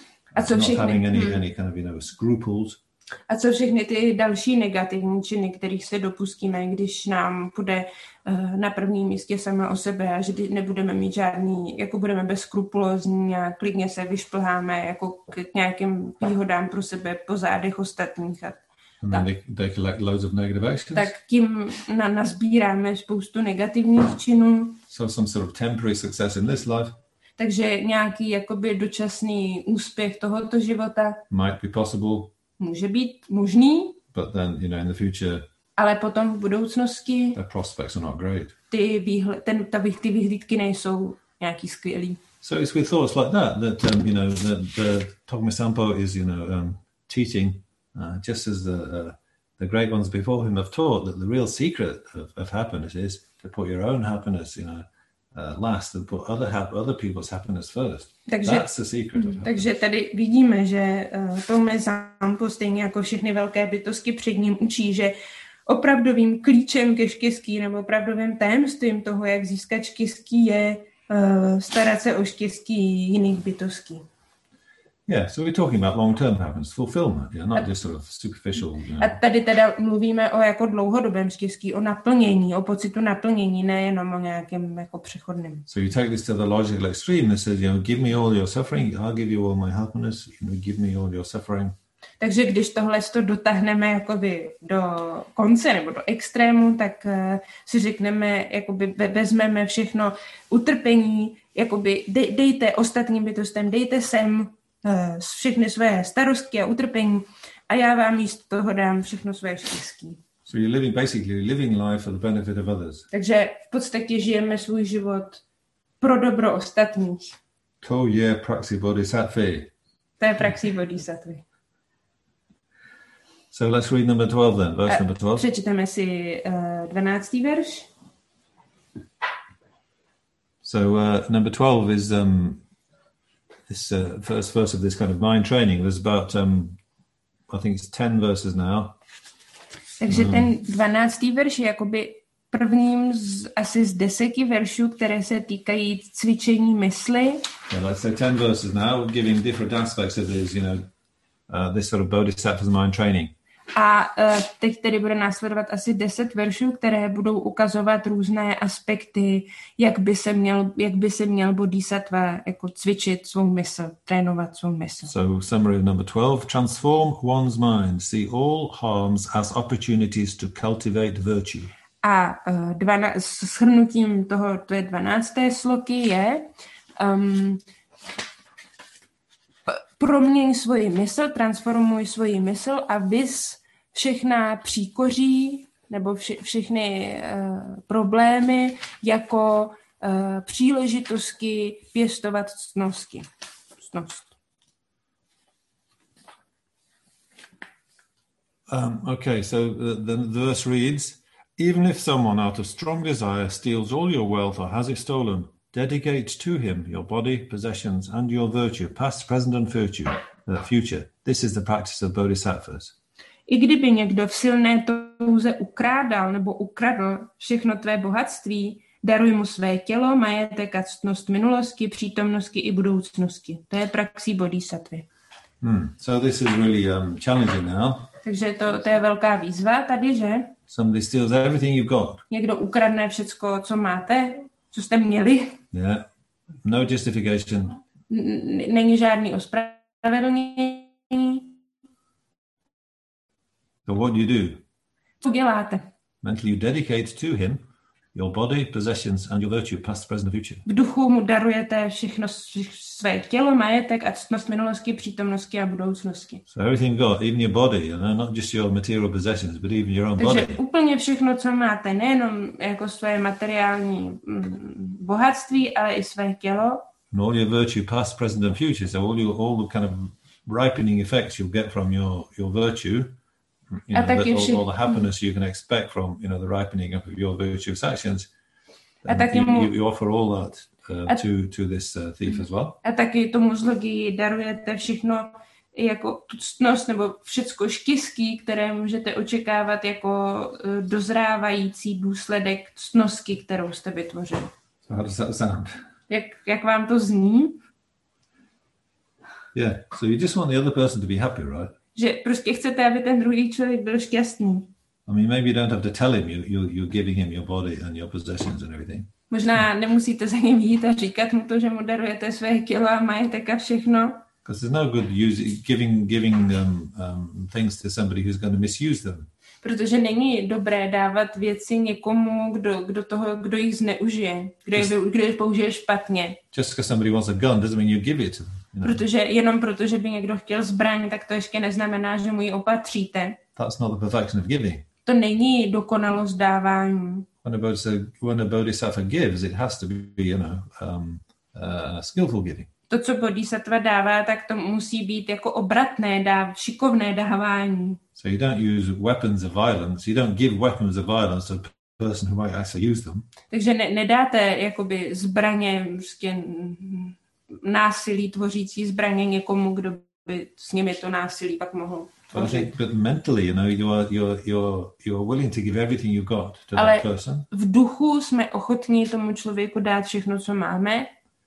Speaker 1: A co
Speaker 2: not
Speaker 1: všechny,
Speaker 2: having any,
Speaker 1: hmm.
Speaker 2: any kind of, you know, scruples.
Speaker 1: A co všechny ty další negativní činy, kterých se dopustíme, když nám půjde uh, na prvním místě sama o sebe a že nebudeme mít žádný, jako budeme bezskrupulózní a klidně se vyšplháme jako k nějakým výhodám pro sebe po zádech ostatních. A
Speaker 2: And then they, they collect loads of negative actions.
Speaker 1: Tak tím na, nazbíráme spoustu negativních činů.
Speaker 2: So some sort of temporary success in this life.
Speaker 1: Takže nějaký jakoby dočasný úspěch tohoto života
Speaker 2: might be possible.
Speaker 1: Může být možný.
Speaker 2: But then, you know, in the future,
Speaker 1: ale potom v budoucnosti
Speaker 2: the prospects are not great.
Speaker 1: Ty, výhled, ten, ta, ty vyhlídky nejsou nějaký skvělý.
Speaker 2: So it's with thoughts like that that um, you know the, the Togme Sampo is you know um, teaching uh, just as the uh, the great ones before him have taught that the real secret of, of happiness is to put your own happiness, you know, uh, last and put other ha- other people's happiness first.
Speaker 1: Takže,
Speaker 2: That's the secret of
Speaker 1: takže tady vidíme, že uh, Togme Sampo stejně jako všechny velké bytosti před ním učí, že opravdovým klíčem ke štěstí nebo opravdovým tajemstvím toho, jak získat štěstí, je uh, starat se o štěstí jiných bytostí.
Speaker 2: Yeah, so we're talking about long-term happiness, fulfillment, yeah, not just sort of superficial. You know.
Speaker 1: A tady teda mluvíme o jako dlouhodobém štěstí, o naplnění, o pocitu naplnění, nejenom o nějakém jako přechodném.
Speaker 2: So you take this to the logical extreme that says, you know, give me all your suffering, I'll give you all my happiness, you know, give me all your suffering.
Speaker 1: Takže když tohle to dotáhneme jakoby do konce nebo do extrému, tak uh, si řekneme, jakoby vezmeme všechno utrpení, jakoby dej, dejte ostatním bytostem, dejte sem uh, všechny své starostky a utrpení a já vám místo toho dám všechno své štěstí.
Speaker 2: So you're living basically living life for the benefit of others.
Speaker 1: Takže v podstatě žijeme svůj život pro dobro ostatních.
Speaker 2: To je praxi bodhisattva.
Speaker 1: To je praxi bodhisattvy.
Speaker 2: So let's read number twelve then, verse
Speaker 1: A
Speaker 2: number twelve.
Speaker 1: Přečteme si uh, dvanáctý verš.
Speaker 2: So uh, number twelve is um, this uh, first verse of this kind of mind training. There's about, um, I think it's ten verses now.
Speaker 1: Takže ten dvanáctý verš je jakoby prvním z, asi z deseti veršů, které se týkají cvičení mysli.
Speaker 2: Yeah, let's say ten verses now, giving different aspects of this, you know, uh, this sort of bodhisattva's mind training.
Speaker 1: A uh, teď tedy bude následovat asi deset veršů, které budou ukazovat různé aspekty, jak by se měl, jak by se měl bodhisattva jako cvičit svou mysl, trénovat svou mysl.
Speaker 2: So summary of number twelve, transform one's mind, see all harms as opportunities to cultivate virtue.
Speaker 1: A uh, dvana- s shrnutím toho, to je dvanácté sloky, je um, proměň svoji mysl, transformuj svoji mysl a vys všechna příkoří nebo vše, všechny uh, problémy jako uh, příležitosti pěstovat ctnosti. Ctnost.
Speaker 2: Um, okay, so the, the, the verse reads, Even if someone out of strong desire steals all your wealth or has it stolen, dedicate to him your body, possessions, and your virtue, past, present, and future. Uh, future. This is the practice of bodhisattvas.
Speaker 1: I kdyby někdo v silné touze ukrádal nebo ukradl všechno tvé bohatství, daruj mu své tělo, majetek a ctnost minulosti, přítomnosti i budoucnosti. To je praxí bodhisattvy.
Speaker 2: Hmm. So this is really um, challenging now.
Speaker 1: Takže to, to je velká výzva tady, že?
Speaker 2: Somebody steals everything you've got.
Speaker 1: Někdo ukradne všecko, co máte, co jste měli.
Speaker 2: Yeah. No justification.
Speaker 1: N- není žádný ospravedlnění.
Speaker 2: So what do you do?
Speaker 1: Co děláte?
Speaker 2: Mentally you dedicate to him your body, possessions, and your virtue, past, present, and future.
Speaker 1: V duchu mu darujete všechno, své tělo, majetek a ctnost minulosti, přítomnosti a budoucnosti.
Speaker 2: So everything you've got, even your body, you know, not just your material possessions, but even your own
Speaker 1: Takže
Speaker 2: body.
Speaker 1: úplně všechno, co máte, nejenom jako své materiální mm, bohatství, ale i své tělo.
Speaker 2: And all your virtue, past, present, and future. So all your all the kind of ripening effects you'll get from your your virtue. You know, that, all, all the happiness you can expect from, you know, the ripening of your virtuous actions. You, you, you offer all that uh, to to this uh, thief as well.
Speaker 1: A taky tomu zloději darujete všechno jako tuctnost nebo všecko štěstí, které můžete očekávat jako uh, dozrávající důsledek ctnosti, kterou jste vytvořili.
Speaker 2: So how does that sound?
Speaker 1: Jak, jak vám to zní?
Speaker 2: Yeah, so you just want the other person to be happy, right?
Speaker 1: Že prostě chcete, aby ten druhý člověk byl šťastný.
Speaker 2: I mean, maybe you don't have to tell him you, you, you're giving him your body and your possessions and everything.
Speaker 1: Možná nemusíte za ním jít a říkat mu to, že mu darujete své tělo a majetek a všechno.
Speaker 2: Because there's no good use, giving, giving um, um, things to somebody who's going to misuse them.
Speaker 1: Protože není dobré dávat věci někomu, kdo, kdo, toho, kdo jich zneužije, kdo je, kdo je použije špatně.
Speaker 2: Just because somebody wants a gun doesn't mean you give it to them. You know?
Speaker 1: Protože jenom proto, že by někdo chtěl zbraň, tak to ještě neznamená, že mu ji opatříte.
Speaker 2: That's not the perfection of giving.
Speaker 1: To není dokonalost dávání.
Speaker 2: When a bodhisattva, when a bodhisattva gives, it has to be, you know, um, uh, skillful giving.
Speaker 1: To, co bodhisattva dává, tak to musí být jako obratné, dáv, šikovné dávání.
Speaker 2: So you don't use weapons of violence. You don't give weapons of violence to a person who might actually use them. Takže
Speaker 1: ne, nedáte jakoby zbraně, prostě násilí tvořící zbraně někomu, kdo by s nimi to násilí pak mohl tvořit.
Speaker 2: But mentally, you know, you're you're you're you're willing to give everything you've got to
Speaker 1: Ale
Speaker 2: that person.
Speaker 1: V duchu jsme ochotní tomu člověku dát všechno, co máme.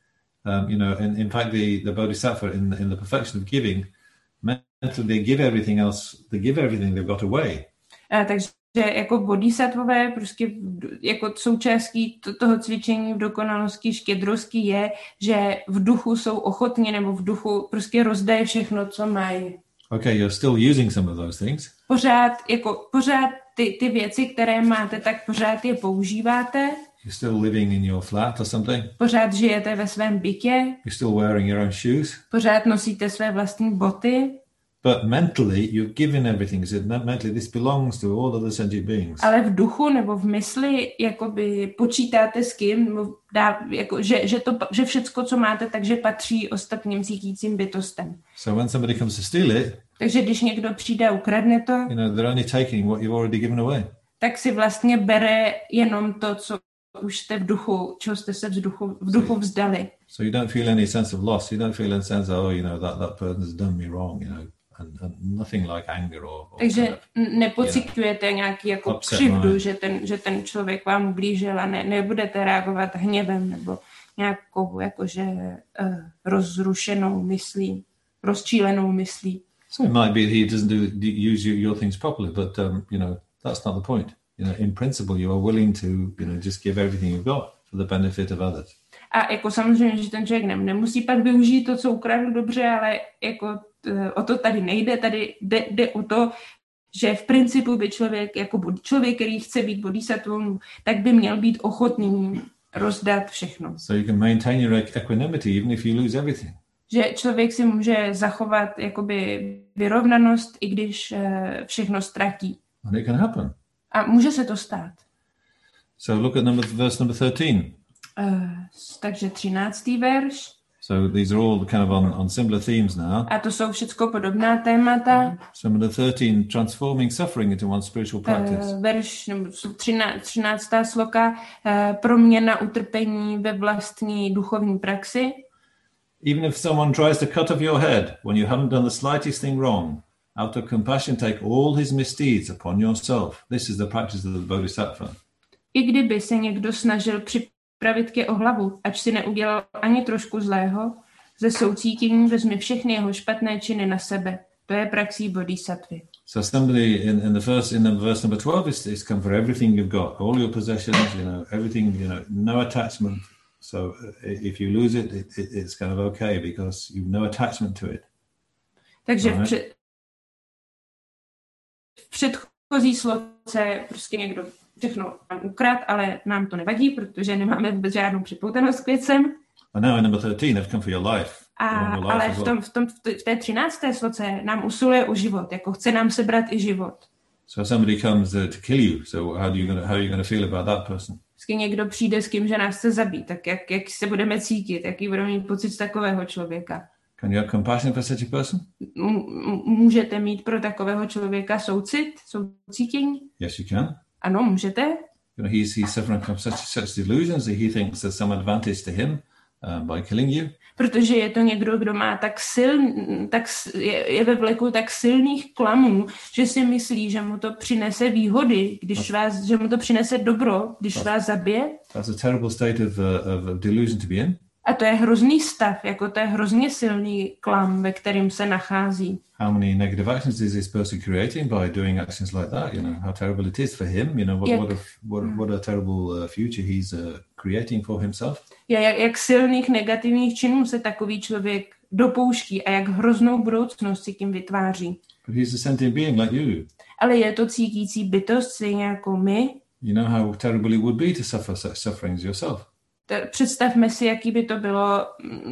Speaker 2: Um, you know, in, in fact, the, the bodhisattva in, in the perfection of giving, mentally they give everything else, they give everything they've got away.
Speaker 1: A, takže jako bodhisattvové, prostě jako součástí toho cvičení v dokonalosti štědrosti je, že v duchu jsou ochotní nebo v duchu prostě rozdají všechno, co mají.
Speaker 2: Okay, you're still using some of those things.
Speaker 1: Pořád, jako pořád ty, ty věci, které máte, tak pořád je používáte.
Speaker 2: You're still living in your flat or something.
Speaker 1: Pořád žijete ve svém bytě.
Speaker 2: You're still wearing your own shoes.
Speaker 1: Pořád nosíte své vlastní boty.
Speaker 2: But mentally, you've given everything. So mentally, this belongs to all other sentient beings.
Speaker 1: Ale v duchu nebo v mysli, jakoby počítáte s kým, dá, jako, že, že, to, že všecko, co máte, takže patří ostatním cítícím bytostem.
Speaker 2: So when somebody comes to steal it,
Speaker 1: takže když někdo přijde a ukradne to,
Speaker 2: you know, they're only taking what you've already given away.
Speaker 1: Tak si vlastně bere jenom to, co už jste v duchu, čeho jste se v duchu, v duchu vzdali.
Speaker 2: So you don't feel any sense of loss. You don't feel any sense of, oh, you know, that, that person has done me wrong, you know. And, and nothing like anger or, or
Speaker 1: takže
Speaker 2: kind of,
Speaker 1: nepociťujete yeah, nějaký jako křivdu, že ten, že ten člověk vám ublížil a ne, nebudete reagovat hněvem nebo nějakou jakože uh, rozrušenou myslí, rozčílenou myslí.
Speaker 2: So it might be that he doesn't do, use your, your things properly, but um, you know, that's not the point. You know, in principle, you are willing to, you know, just give everything you've got for the benefit of others.
Speaker 1: A jako samozřejmě, že ten člověk ne, nemusí pak využít to, co ukradl dobře, ale jako o to tady nejde, tady jde, jde o to, že v principu by člověk, jako člověk, který chce být bodhisattvou, tak by měl být ochotný rozdat všechno.
Speaker 2: So you can maintain your equanimity even if you lose everything.
Speaker 1: Že člověk si může zachovat jakoby vyrovnanost, i když všechno ztratí.
Speaker 2: And it can happen.
Speaker 1: A může se to stát.
Speaker 2: So look at number, verse number thirteen.
Speaker 1: Uh, takže třináctý verš.
Speaker 2: So these are all kind of on, on similar themes now.
Speaker 1: A to jsou všecko podobná témata.
Speaker 2: Some of the thirteen, transforming suffering into one spiritual practice.
Speaker 1: Uh, verš, nebo třináctá sloka, uh, proměna utrpení ve vlastní duchovní praxi.
Speaker 2: Even if someone tries to cut off your head when you haven't done the slightest thing wrong, out of compassion take all his misdeeds upon yourself. This is the practice of the Bodhisattva.
Speaker 1: I kdyby se někdo snažil připravit tě o hlavu, ač si neudělal ani trošku zlého, ze soucítění vezmi všechny jeho špatné činy na sebe. To je praxí bodhisattvy.
Speaker 2: So somebody in, in the first in the verse number twelve is, is come for everything you've got, all your possessions, you know, everything, you know, no attachment. So if you lose it, it, it it's kind of okay because you've no attachment to it.
Speaker 1: Takže right? v, před, v předchozí sloce prostě někdo všechno nám ukrad, ale nám to nevadí, protože nemáme vůbec žádnou připoutanost k věcem.
Speaker 2: And now in number thirteen, I've come for your life.
Speaker 1: A, ale v, tom, v, tom, v té třinácté sloce nám usiluje o život, jako chce nám sebrat i život.
Speaker 2: So somebody comes uh, to kill you, so how do you gonna, how are you going to feel about that person?
Speaker 1: Vždycky někdo přijde s tím, že nás chce zabít, tak jak, jak se budeme cítit, jaký budeme mít pocit z takového člověka.
Speaker 2: Can you have compassion for such a person?
Speaker 1: M- můžete mít pro takového člověka soucit, soucítění?
Speaker 2: Yes, you can.
Speaker 1: Ano, můžete.
Speaker 2: You know, he's, he's suffering from such, such delusions that he thinks there's some advantage to him uh, by killing you.
Speaker 1: Protože je to někdo, kdo má tak sil, tak je, je ve vleku tak silných klamů, že si myslí, že mu to přinese výhody, když vás, že mu to přinese dobro, když that's, vás zabije.
Speaker 2: That's a terrible state of, uh, of delusion to be in.
Speaker 1: A to je hrozný stav, jako to je hrozně silný klam, ve kterém se nachází.
Speaker 2: How many negative actions is this person creating by doing actions like that? You know, how terrible it is for him. You know, what,
Speaker 1: jak,
Speaker 2: what, a, what, what a terrible uh, future he's uh, creating for himself.
Speaker 1: Jak, jak silných negativních činů se takový člověk dopouští a jak hroznou budoucnost si tím vytváří.
Speaker 2: But he's a sentient being like you.
Speaker 1: Ale je to cítící bytost, stejně jako my.
Speaker 2: You know how terrible it would be to suffer such sufferings yourself.
Speaker 1: Představme si, jaký by to bylo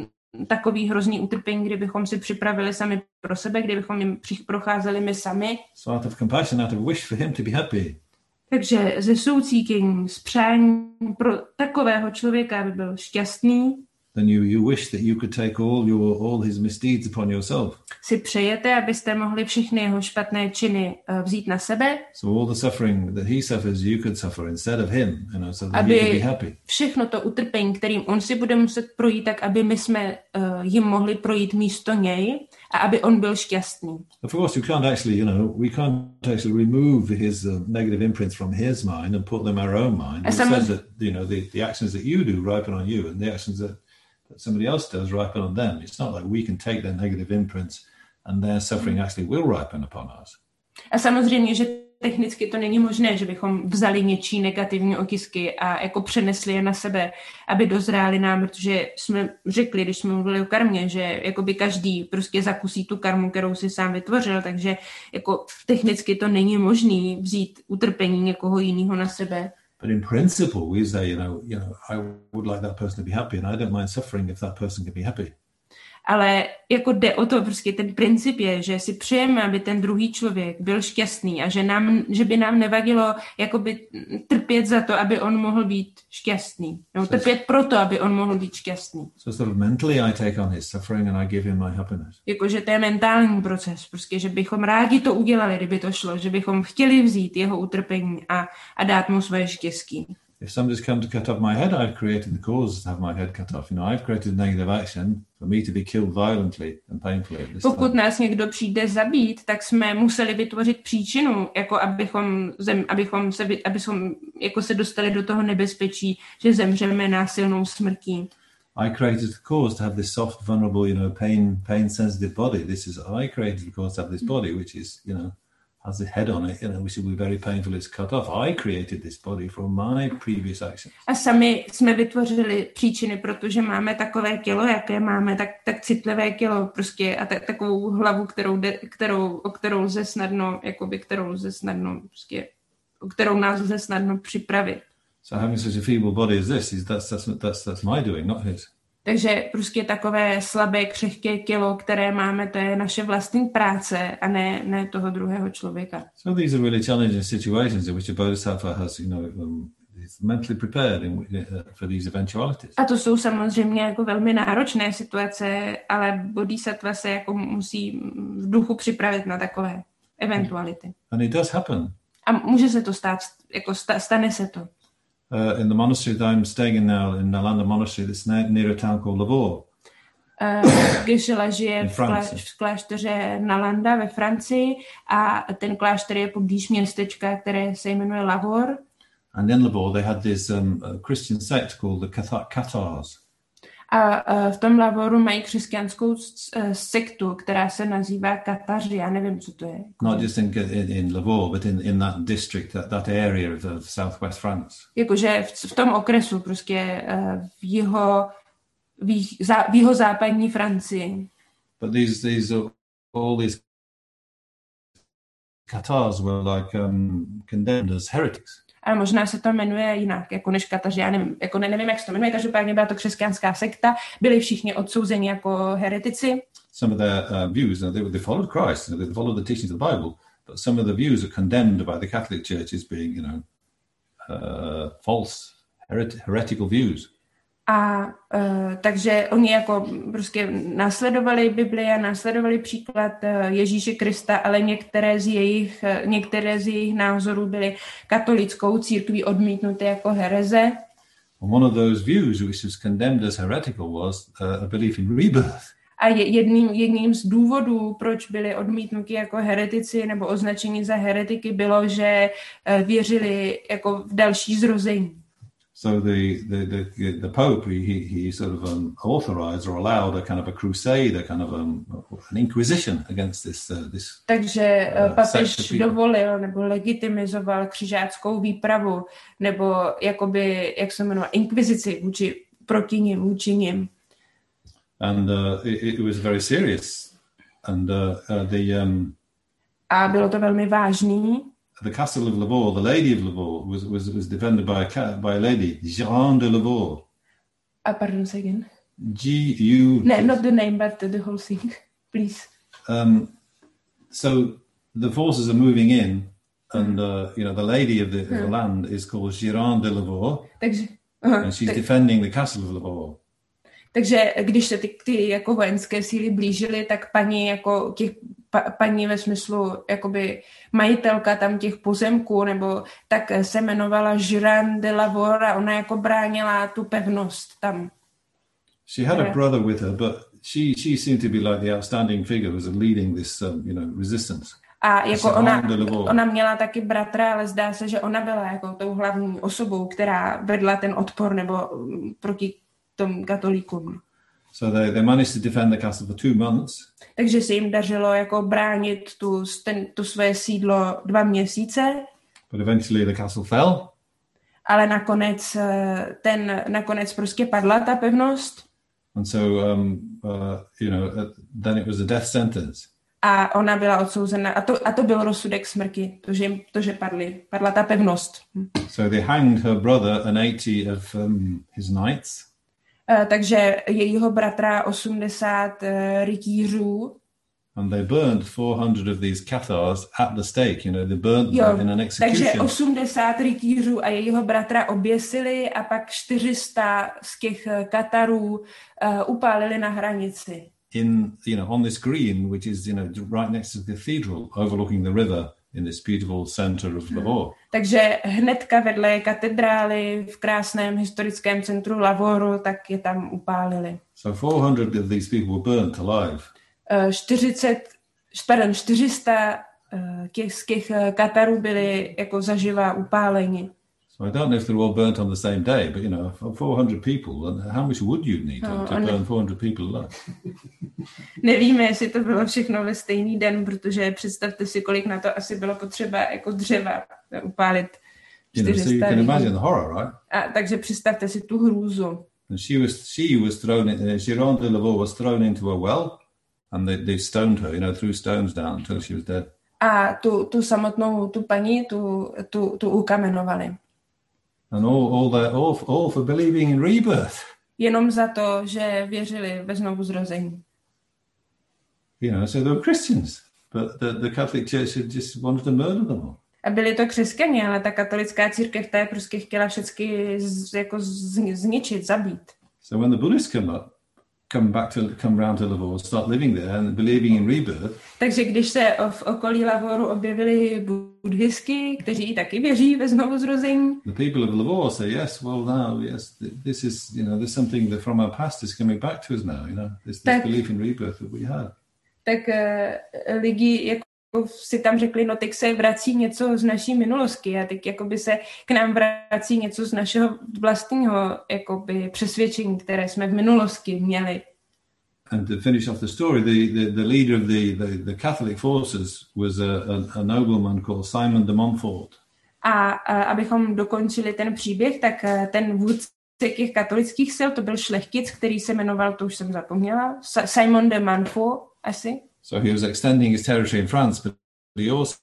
Speaker 1: takový hrozný utrpení, kdybychom si připravili sami pro sebe, kdybychom jim procházeli my sami.
Speaker 2: So out of compassion, out of wish for him to be happy.
Speaker 1: Takže ze soucítění, z přání pro takového člověka, aby byl šťastný,
Speaker 2: then you, you wish that you could take all your all his misdeeds upon yourself.
Speaker 1: Si přejete, abyste mohli všechny jeho špatné činy uh, vzít na sebe.
Speaker 2: So all the suffering that he suffers, you could suffer instead of him, you know, so that he could be happy.
Speaker 1: Všechno to utrpení, kterým on si bude muset projít, tak aby my jsme uh, jim mohli projít místo něj a aby on byl šťastný.
Speaker 2: Of course, you can't actually, you know, we can't actually remove his uh, negative imprints from his mind and put them in our own mind. It says that, you know, the, the actions that you do ripen on you, and the actions that that somebody else does ripen on them. It's not like we can take their negative imprints and their suffering actually will ripen upon us.
Speaker 1: A samozřejmě, že technicky to není možné, že bychom vzali něčí negativní otisky a jako přenesli je na sebe, aby dozráli nám, protože jsme řekli, když jsme mluvili o karmě, že jakoby každý prostě zakusí tu karmu, kterou si sám vytvořil, takže jako technicky to není možné vzít utrpení někoho jiného na sebe.
Speaker 2: But in principle, we say, you know, you know, I would like that person to be happy, and I don't mind suffering if that person can be happy.
Speaker 1: Ale jako jde o to, prostě ten princip je, že si přejeme, aby ten druhý člověk byl šťastný a že, nám, že by nám nevadilo jakoby trpět za to, aby on mohl být šťastný. No, trpět proto, aby on mohl být šťastný.
Speaker 2: So sort of mentally I take on his suffering and I give him my happiness.
Speaker 1: Jakože to je mentální proces, prostě, že bychom rádi to udělali, kdyby to šlo, že bychom chtěli vzít jeho utrpení a, a dát mu svoje štěstí.
Speaker 2: If somebody's come to cut off my head, I've created the cause to have my head cut off. You know, I've created negative action for me to be killed violently and painfully.
Speaker 1: Pokud nás někdo přijde zabít, tak jsme museli vytvořit příčinu, jako abychom, zem, abychom, se, abychom jako se dostali do toho nebezpečí, že zemřeme násilnou smrtí.
Speaker 2: I created the cause to have this soft, vulnerable, you know, pain, pain-sensitive body. This is I created the cause to have this body, which is, you know, has a head on it, you know, which will be very painful. It's cut off. I created this body from my previous actions.
Speaker 1: A sami jsme vytvořili příčiny, protože máme takové tělo, jaké máme, tak, tak citlivé tělo, prostě a tak, takovou hlavu, kterou, de, kterou, o kterou lze snadno, jakoby, kterou lze snadno, prostě, o kterou nás lze snadno připravit.
Speaker 2: So having such a feeble body as this is that's that's that's that's my doing, not his.
Speaker 1: Takže prostě takové slabé, křehké tělo, které máme, to je naše vlastní práce a ne, ne toho druhého člověka.
Speaker 2: So these are really challenging situations in which a bodhisattva has, you know, um, it's mentally prepared in, uh, for these eventualities.
Speaker 1: A to jsou samozřejmě jako velmi náročné situace, ale bodhisattva se jako musí v duchu připravit na takové eventuality.
Speaker 2: And it does happen.
Speaker 1: A může se to stát, jako sta, stane se to.
Speaker 2: Uh, in the monastery that I'm staying in now, in Nalanda Monastery, that's near a town called Lavore.
Speaker 1: Uh, Geshe-la žije v, klá- v klášteře Nalanda ve Francii a ten klášter je poblíž městečka, které se jmenuje Lavore.
Speaker 2: And in Lavore they had this um, Christian sect called the Cathars.
Speaker 1: A uh, v tom Lavoru mají křesťanskou uh, sektu, která se nazývá Kataři. Já nevím, co to je.
Speaker 2: Not just in, in, in Lavore, but in, in that district, that, that area of, of southwest France.
Speaker 1: Jakože v, v tom okresu, prostě uh, v jeho v, jih, zá, v jeho západní Francii.
Speaker 2: But these, these are, all these Catars were like um, condemned as heretics.
Speaker 1: Ale možná se to jmenuje jinak, jako než Kataři, já nevím, jako ne, nevím, jak se to jmenuje, každopádně byla to křesťanská sekta, byli všichni odsouzeni jako heretici.
Speaker 2: Some of their uh, views, they, they followed Christ, they followed the teachings of the Bible, but some of the views are condemned by the Catholic Church as being, you know, uh, false, heret- heretical views.
Speaker 1: A uh, takže oni jako prostě následovali Bibli a následovali příklad uh, Ježíše Krista, ale některé z jejich, uh, některé z jejich názorů byly katolickou církví odmítnuty jako hereze.
Speaker 2: And one of those views which was condemned as heretical was uh, a belief in rebirth.
Speaker 1: A je, jedním, jedním z důvodů, proč byli odmítnuti jako heretici nebo označeni za heretiky, bylo, že uh, věřili jako v další zrození.
Speaker 2: So the, the, the, the Pope, he, he sort of um, authorized or allowed a kind of a crusade, a kind of um, an inquisition against this. Uh, this
Speaker 1: Takže uh, papež dovolil nebo legitimizoval křižáckou výpravu nebo jakoby, jak se jmenuje, inkvizici vůči, proti nim, vůči nim.
Speaker 2: And uh, it, it was very serious. And uh, uh, the... Um,
Speaker 1: a bylo to velmi vážný.
Speaker 2: The castle of Lavore, the lady of Lavore, was, was, was defended by a, by a lady, Jeanne de Lavore.
Speaker 1: Uh, pardon, say again.
Speaker 2: G U.
Speaker 1: No, not the name, but the, the whole thing, please.
Speaker 2: Um, so the forces are moving in, and uh, you know the lady of the, of the land is called Jeanne de Lavore,
Speaker 1: takže, uh,
Speaker 2: and she's
Speaker 1: tak,
Speaker 2: defending the castle of Lavore.
Speaker 1: Takže když se ty, ty jako vojenské síly blížily, tak paní jako těch pa, paní ve smyslu jakoby majitelka tam těch pozemků, nebo tak se jmenovala Jeanne de Lavore a ona jako bránila tu pevnost tam.
Speaker 2: She had a brother with her, but she she seemed to be like the outstanding figure who was leading this um, you know resistance.
Speaker 1: A jako ona, ona měla taky bratra, ale zdá se, že ona byla jako tou hlavní osobou, která vedla ten odpor nebo proti tom katolíkům.
Speaker 2: So they, they managed to defend the castle for two months.
Speaker 1: Takže se jim dařilo jako bránit tu, ten, tu své sídlo dva měsíce.
Speaker 2: But eventually the castle fell.
Speaker 1: Ale nakonec ten nakonec prostě padla ta pevnost.
Speaker 2: And so um, uh, you know uh, then it was a death sentence.
Speaker 1: A ona byla odsouzena a to a to byl rozsudek smrti, to že to že padly, padla ta pevnost.
Speaker 2: So they hanged her brother and eighty of um, his knights.
Speaker 1: Uh, takže jejího bratra osmdesát uh, rytířů.
Speaker 2: And they burned four hundred of these Cathars at the stake, you know, they burned
Speaker 1: jo,
Speaker 2: them in an execution.
Speaker 1: Takže osmdesát rytířů a jejího bratra oběsili a pak čtyři sta z těch Katarů uh, upálili na hranici.
Speaker 2: In, you know, on this green, which is, you know, right next to the cathedral, overlooking the river in this beautiful center of Lavore.
Speaker 1: Takže hnedka vedle katedrály v krásném historickém centru Lavoru, tak je tam upálili.
Speaker 2: So four hundred of these people were burnt alive.
Speaker 1: čtyřicet, pardon, čtyři sta těch, z těch Katarů byli jako zaživa upáleni.
Speaker 2: So I don't know if they're all burnt on the same day, but you know, four hundred people, and how much wood you'd need
Speaker 1: no,
Speaker 2: to, to burn four hundred people alive?
Speaker 1: Nevíme, jestli to bylo všechno ve stejný den, protože představte si, kolik na to asi bylo potřeba jako dřeva upálit.
Speaker 2: You know, so you can imagine the horror, right?
Speaker 1: A takže představte si tu hrůzu.
Speaker 2: And she was she was thrown in, uh, Jeanne de Lavore was thrown into a well, and they, they stoned her, you know, threw stones down until she was dead.
Speaker 1: A tu, tu samotnou, tu paní, tu, tu, tu ukamenovali.
Speaker 2: And all, all, that, all, all for believing in rebirth.
Speaker 1: Jenom za to, že věřili ve znovuzrození.
Speaker 2: You know, so they were Christians, but the, the Catholic Church had just wanted to murder them all.
Speaker 1: A byli to křesťané, ale ta katolická církev ta je prostě chtěla všechny z, jako z, zničit, zabít.
Speaker 2: So when the Buddhists come up, come back to come round to Lahore, start living there and believing in rebirth.
Speaker 1: Takže když se v okolí Lahoru objevili buddhisky, kteří taky věří ve znovuzrození,
Speaker 2: the people of Lahore say, yes, well now, yes, this is, you know, there's something that from our past is coming back to us now, you know, this, this
Speaker 1: tak,
Speaker 2: belief in rebirth that we had.
Speaker 1: Tak uh, lidi jako si tam řekli, no teď se vrací něco z naší minulosti a teď jakoby se k nám vrací něco z našeho vlastního jakoby přesvědčení, které jsme v minulosti měli.
Speaker 2: And to finish off the story, the, the, the leader of the, the, the Catholic forces was a, a, a nobleman called Simon de Montfort.
Speaker 1: A, a abychom dokončili ten příběh, tak ten vůdce těch katolických sil, to byl šlechtic, který se jmenoval, to už jsem zapomněla, Simon de Montfort, asi.
Speaker 2: So he was extending his territory in France, but he also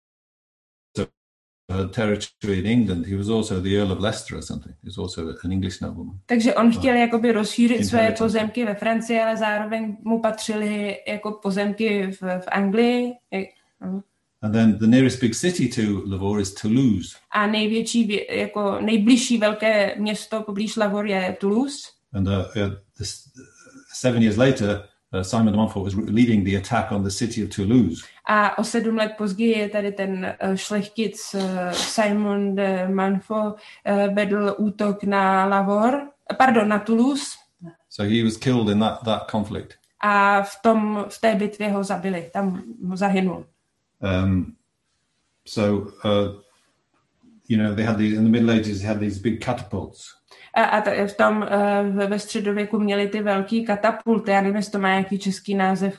Speaker 2: had territory in England. He was also the Earl of Leicester or something. He was also an English nobleman.
Speaker 1: Takže on chtěl jakoby rozšířit své pozemky ve Francii, ale zároveň mu patřily jako pozemky v, v Anglii.
Speaker 2: And then the nearest big city to Lahore is Toulouse.
Speaker 1: A největší, jako nejbližší velké město poblíž Lahore je Toulouse.
Speaker 2: And uh, uh, this, uh, seven years later, Uh, Simon de Montfort was leading the attack on the city of Toulouse.
Speaker 1: A o sedm let později je tady ten uh, šlechtic uh, Simon de Montfort uh, vedl útok na Lahore, pardon, na Toulouse.
Speaker 2: So he was killed in that, that conflict.
Speaker 1: A v, tom, v té bitvě ho zabili, tam ho zahynul.
Speaker 2: Um, so, uh, you know, they had these, in the Middle Ages, they had these big catapults.
Speaker 1: A, a t- v tom uh, ve středověku měli ty velký katapulty, já nevím, jestli to má nějaký český název.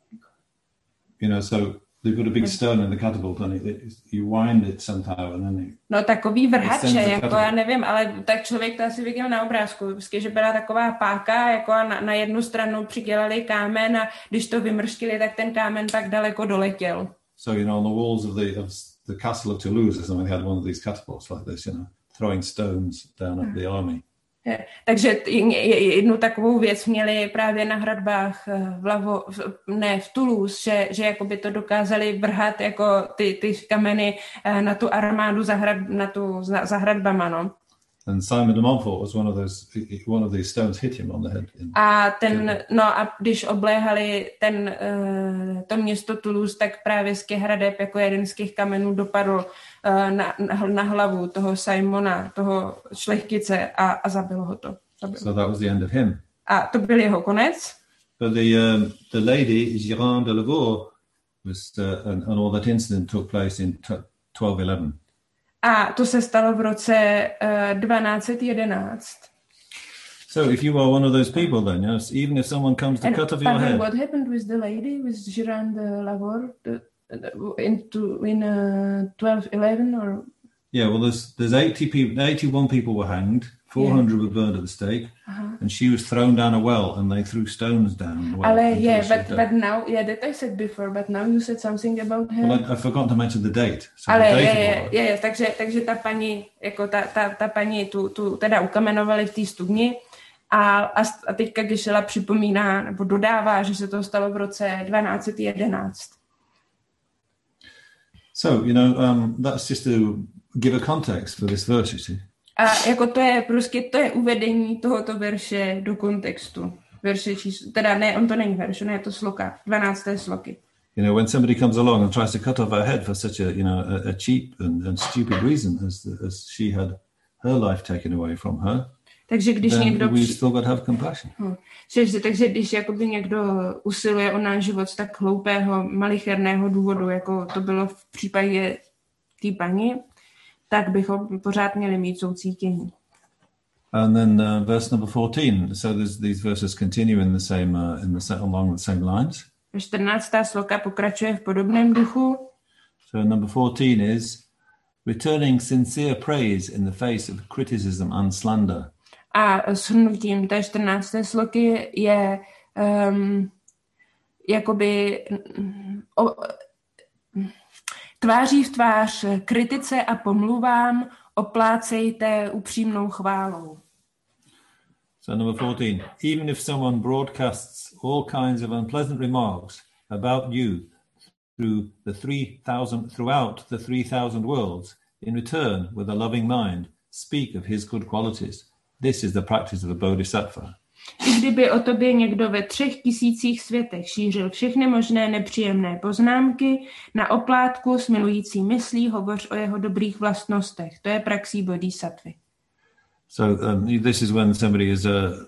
Speaker 2: You know, so they put a big stone in the catapult and it, it, you wind it somehow and then it,
Speaker 1: no takový vrhače, jako já nevím, ale tak člověk to asi viděl na obrázku, prostě, že byla taková páka, jako na, na jednu stranu přidělali kámen a když to vymrštili, tak ten kámen tak daleko doletěl.
Speaker 2: So, you know, on the walls of the, of the castle of Toulouse or something, they had one of these catapults like this, you know, throwing stones down at the army.
Speaker 1: Je, takže jednu takovou věc měli právě na hradbách v Lavo, v, ne v Toulouse, že, že jakoby to dokázali vrhat jako ty, ty kameny na tu armádu za, hrad, na tu, za, za hradbama, no.
Speaker 2: And Simon de Montfort was one of those, one of these stones hit him on the head.
Speaker 1: A ten, no a když obléhali ten, uh, to město Toulouse, tak právě z těch hradeb jako jeden z těch kamenů dopadl uh, na, na, na hlavu toho Simona, toho šlechtice a, a zabil ho to. Zabil.
Speaker 2: So that was the end of him.
Speaker 1: A to byl jeho konec.
Speaker 2: But the, um, the lady, Girand de Lavore, was, uh, and, and all that incident took place in twelve eleven.
Speaker 1: A to se stalo v roce uh, dvanáct jedenáct.
Speaker 2: So if you are one of those people then, yes, even if someone comes to
Speaker 1: And
Speaker 2: cut off your head.
Speaker 1: What happened with the lady, with Girand de Lavore, the, the, into, in uh, twelve eleven? Or?
Speaker 2: Yeah, well, there's there's eighty people, eighty-one people were hanged, four hundred yeah. were burned at the stake, uh-huh. and she was thrown down a well, and they threw stones down the well.
Speaker 1: Ale, yeah, but, but now, yeah, that I said before, but now you said something about her.
Speaker 2: Well, I, I forgot to mention the date. So
Speaker 1: Ale,
Speaker 2: the date
Speaker 1: je, je, je, je, takže, takže ta paní, jako ta, ta, ta paní tu, tu teda ukamenovali v té studni a, a, a teďka Gišela připomíná, nebo dodává, že se to stalo v roce dvanáct jedenáct.
Speaker 2: So, you know, um, that's just to give a context for this verse, you see.
Speaker 1: A jako to je prostě, to je uvedení tohoto verše do kontextu. Verše číslo, teda ne, on to není verš, ne, je to sloka, dvanácté sloky.
Speaker 2: You know, when somebody comes along and tries to cut off her head for such a, you know, a, a cheap and, and stupid reason as, as she had her life taken away from her,
Speaker 1: takže když
Speaker 2: then
Speaker 1: někdo
Speaker 2: we still got to have compassion.
Speaker 1: Hm. Takže, takže když jakoby někdo usiluje o náš život z tak hloupého, malicherného důvodu, jako to bylo v případě té paní, tak bychom pořád měli mít soucítění.
Speaker 2: And then uh, verse number fourteen. So these verses continue in the same, uh, in the along the same lines.
Speaker 1: čtrnáctá sloka pokračuje v podobném duchu.
Speaker 2: So number fourteen is returning sincere praise in the face of criticism and slander.
Speaker 1: A shrnutím té čtrnácté sloky je um, jakoby o, tváří v tvář kritice a pomluvám oplácejte upřímnou chválou.
Speaker 2: So number fourteen, even if someone broadcasts all kinds of unpleasant remarks about you through the three thousand, throughout the three thousand worlds, in return, with a loving mind, speak of his good qualities. This is the practice of a bodhisattva.
Speaker 1: I kdyby o tobě někdo ve třech tisících světech šířil všechny možné nepříjemné poznámky, na oplátku s milující myslí hovoř o jeho dobrých vlastnostech. To je praxí bodhisattvy.
Speaker 2: So um, this is when somebody is, uh,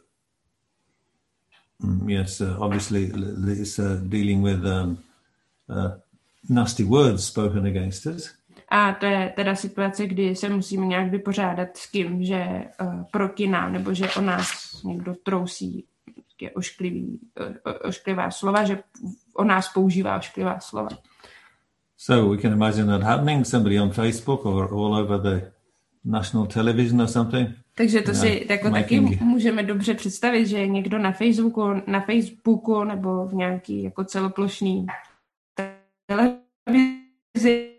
Speaker 2: yes, uh, obviously is uh, dealing with um, uh, nasty words spoken against us.
Speaker 1: A to je teda situace, kdy se musíme nějak vypořádat s tím, že uh, proti nám, nebo že o nás někdo trousí ošklivý, o, ošklivá slova, že o nás používá ošklivá slova.
Speaker 2: So we can imagine that happening, somebody on Facebook or all over the national television or something.
Speaker 1: Takže to
Speaker 2: no,
Speaker 1: si jako taky můžeme dobře představit, že někdo na Facebooku, na Facebooku nebo v nějaký jako celoplošný televizi.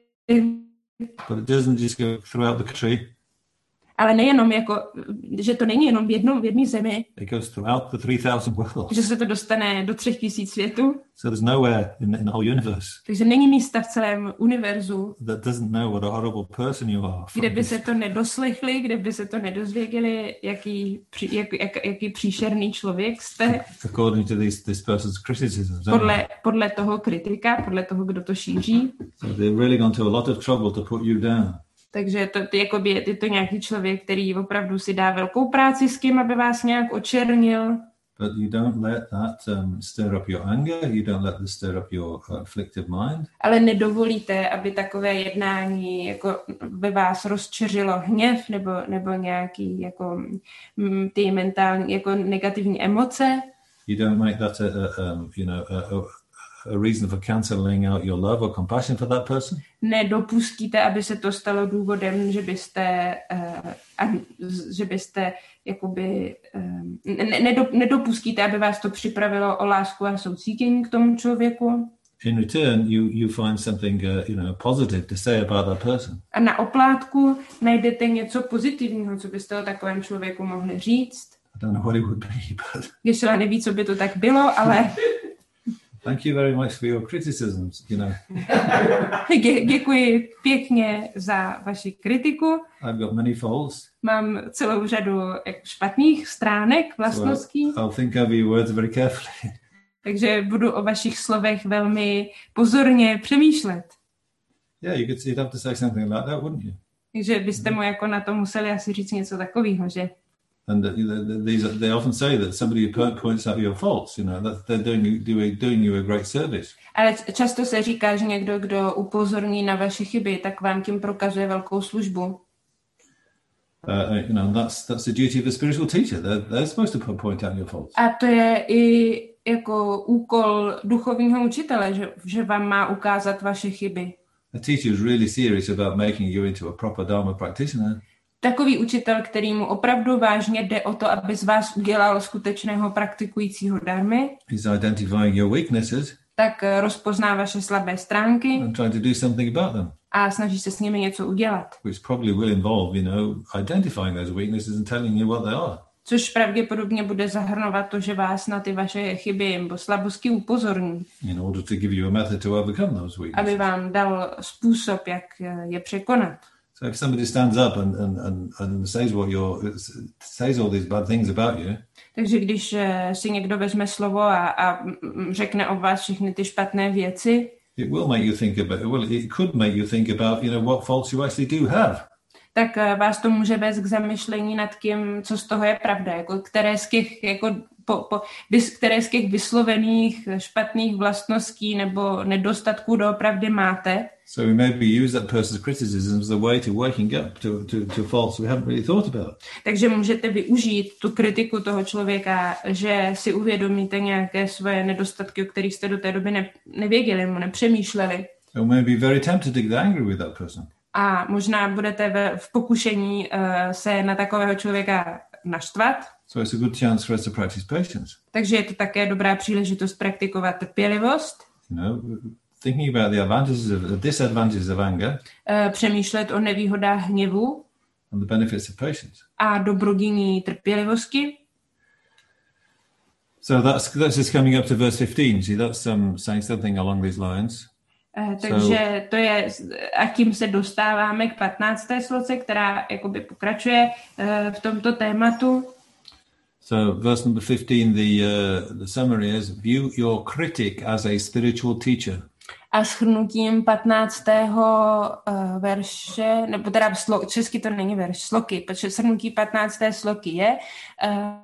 Speaker 2: But it doesn't just go throughout the country.
Speaker 1: Ale nejenom jako, že to není jenom v jednom, v jedné zemi.
Speaker 2: It goes throughout the three thousand worlds.
Speaker 1: Že se to dostane do třech tisíc světů.
Speaker 2: So there's nowhere in, in the whole universe.
Speaker 1: Takže není místa v celém univerzu,
Speaker 2: that doesn't know what a horrible person you are.
Speaker 1: Kde by se to nedoslechli, kde by se to nedozvěděli, jaký, jak, jak, jaký příšerný člověk jste.
Speaker 2: According to this, this person's criticism.
Speaker 1: Podle, podle toho kritika, podle toho, kdo to šíří.
Speaker 2: So they've really gone to a lot of trouble to put you down.
Speaker 1: Takže to, to, jakoby, je to nějaký člověk, který opravdu si dá velkou práci s kým, aby vás nějak očernil.
Speaker 2: But you don't let that um, stir up your anger, you don't let that stir up your uh, afflictive mind.
Speaker 1: Ale nedovolíte, aby takové jednání jako ve vás rozčeřilo hněv nebo, nebo nějaký jako m, ty mentální jako negativní emoce.
Speaker 2: You don't make that a, a um, you know, a, a, a reason for cancelling out your love or compassion for that person.
Speaker 1: Nedopustíte, aby se to stalo důvodem, že byste, uh, že byste jakoby, um, ne, nedopustíte, aby vás to připravilo o lásku a soucítění k tomu člověku.
Speaker 2: In return, you, you find something uh, you know, positive to say about that person.
Speaker 1: A na oplátku najdete něco pozitivního, co byste o takovém člověku mohli říct.
Speaker 2: I don't know what it would be, but...
Speaker 1: Ještě neví, co by to tak bylo, ale...
Speaker 2: Thank you very much for your criticisms, you know.
Speaker 1: Dě, děkuji pěkně za vaši kritiku.
Speaker 2: I've got many faults.
Speaker 1: Mám celou řadu špatných stránek, vlastností.
Speaker 2: So I'll think of your words very carefully.
Speaker 1: Takže budu o vašich slovech velmi pozorně přemýšlet.
Speaker 2: Yeah, you could you'd have to say something like that, wouldn't you?
Speaker 1: Takže byste mu jako na to museli asi říct něco takového, že?
Speaker 2: And the, the, these, they often say that somebody points out your faults, you know, that they're doing you, doing, doing you a great service.
Speaker 1: Ale často se říká, že někdo, kdo upozorní na vaše chyby, tak vám tím prokazuje velkou službu.
Speaker 2: Uh, you know, that's that's the duty of the spiritual teacher. They're, they're supposed to point out your faults.
Speaker 1: A to je i jako úkol duchovního učitele, že, že vám má ukázat vaše chyby.
Speaker 2: A teacher is really serious about making you into a proper Dharma practitioner.
Speaker 1: Takový učitel, který mu opravdu vážně jde o to, aby z vás udělal skutečného praktikujícího dharmy,
Speaker 2: he's identifying your weaknesses,
Speaker 1: tak rozpozná vaše slabé stránky
Speaker 2: and trying to do something about them.
Speaker 1: A snaží se s nimi něco udělat.
Speaker 2: Which probably will involve, you know, identifying those weaknesses and telling you what they are.
Speaker 1: Což pravděpodobně bude zahrnovat to, že vás na ty vaše chyby nebo slabosti upozorní.
Speaker 2: In order to give you a method to overcome those weaknesses.
Speaker 1: Aby vám dal způsob, jak je překonat.
Speaker 2: So if somebody stands up and, and, and, and says what you're, says all these bad things about you,
Speaker 1: takže když si někdo vezme slovo a, a řekne o vás všechny ty špatné věci,
Speaker 2: it will make you think about, well, it could make you think about, you know, what faults you actually do have.
Speaker 1: Tak vás to může vést k zamyšlení nad tím, co z toho je pravda, jako které z těch, jako po, po, které z těch vyslovených špatných vlastností nebo nedostatků doopravdy máte.
Speaker 2: So we maybe use that person's criticism as a way to waking up to, to, to faults we haven't really thought about.
Speaker 1: Takže můžete využít tu kritiku toho člověka, že si uvědomíte nějaké svoje nedostatky, o kterých jste do té doby ne, nevěděli nebo nepřemýšleli.
Speaker 2: So maybe very tempted to get angry with that person.
Speaker 1: A možná budete ve, v pokušení uh, se na takového člověka naštvat.
Speaker 2: So it's a good chance for us to practice patience.
Speaker 1: Takže je to také dobrá příležitost praktikovat trpělivost.
Speaker 2: You know, thinking about the advantages of the disadvantages of anger.
Speaker 1: Uh, přemýšlet o nevýhodách hněvu.
Speaker 2: And the benefits of patience.
Speaker 1: A dobrodiní trpělivosti.
Speaker 2: So that's that's just coming up to verse fifteen. See, that's um, saying something along these lines.
Speaker 1: Uh, takže to je, a tím se dostáváme k patnácté sloce, která jakoby pokračuje uh, v tomto tématu.
Speaker 2: So verse number fifteen, the, uh, the summary is, view your critic as a spiritual teacher.
Speaker 1: A shrnutím patnáctého uh, verše, nebo teda slo, česky to není verš, sloky, protože shrnutí patnácté sloky je uh,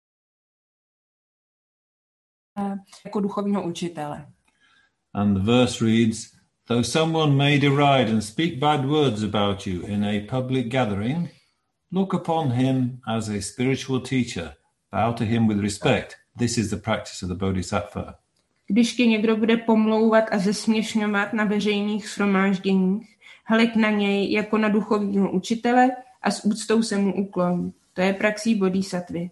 Speaker 1: uh, jako duchovního učitele.
Speaker 2: And the verse reads, though someone may deride and speak bad words about you in a public gathering, look upon him as a spiritual teacher. Bow to him with respect. This is the practice of the Bodhisattva.
Speaker 1: Když tě někdo bude pomlouvat a zesměšňovat na veřejných shromážděních, hleď na něj jako na duchovního učitele a s úctou se mu ukloň. To je praxí bodhisattvy.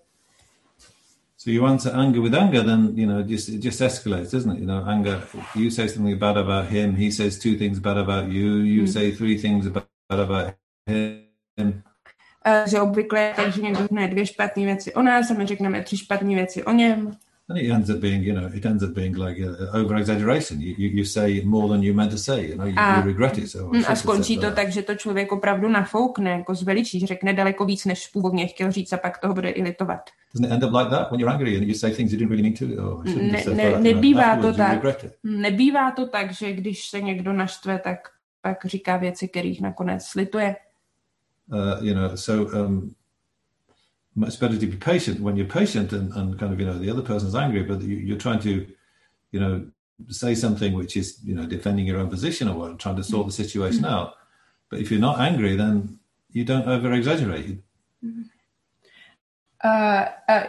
Speaker 2: So you answer anger with anger, then, you know, just, it just escalates, doesn't it? You know, anger, you say something bad about him, he says two things bad about you, you hmm. say three things bad about him.
Speaker 1: Uh, že obvykle je tak, že někdo řekne dvě špatné věci o nás a my řekneme tři špatné věci o něm.
Speaker 2: And it ends up being, you know, it ends up being like uh, over-exaggeration. You, you, you say more than you meant to say, you know, you, a, you regret it. So
Speaker 1: a skončí to tak, že to člověk opravdu nafoukne, jako zveličí, řekne daleko víc, než původně chtěl říct a pak toho bude i litovat.
Speaker 2: Doesn't it end up like that when you're angry and you say things you didn't really need to? Or
Speaker 1: ne, ne, nebývá to tak. Nebývá to tak, že když se někdo naštve, tak pak říká věci, kterých nakonec slituje.
Speaker 2: Uh, you know, so um, it's better to be patient when you're patient and, and kind of, you know, the other person's angry, but you, you're trying to, you know, say something which is, you know, defending your own position or what, trying to sort the situation mm-hmm. out. But if you're not angry, then you don't over-exaggerate.
Speaker 1: Mm-hmm. Uh, uh,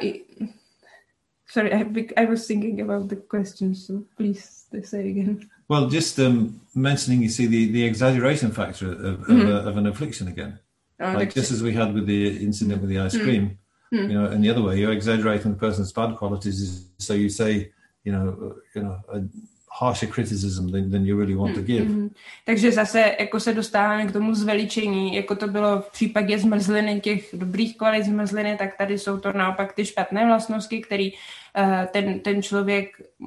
Speaker 1: sorry, I, I was thinking about the question, so please say again.
Speaker 2: Well, just um, mentioning, you see, the, the exaggeration factor of, mm-hmm. of, a, of an affliction again. Oh, like just as we had with the incident with the ice cream, mm. you know, and the other way, you're exaggerating the person's bad qualities, so you say, you know, you know, a harsher criticism than, than you really want to give. Mm-hmm.
Speaker 1: Takže zase jako se dostáváme k tomu zveličení, jako to bylo v případě zmrzliny, těch dobrých kvalit zmrzliny, tak tady jsou to naopak ty špatné vlastnosti, který uh, ten, ten člověk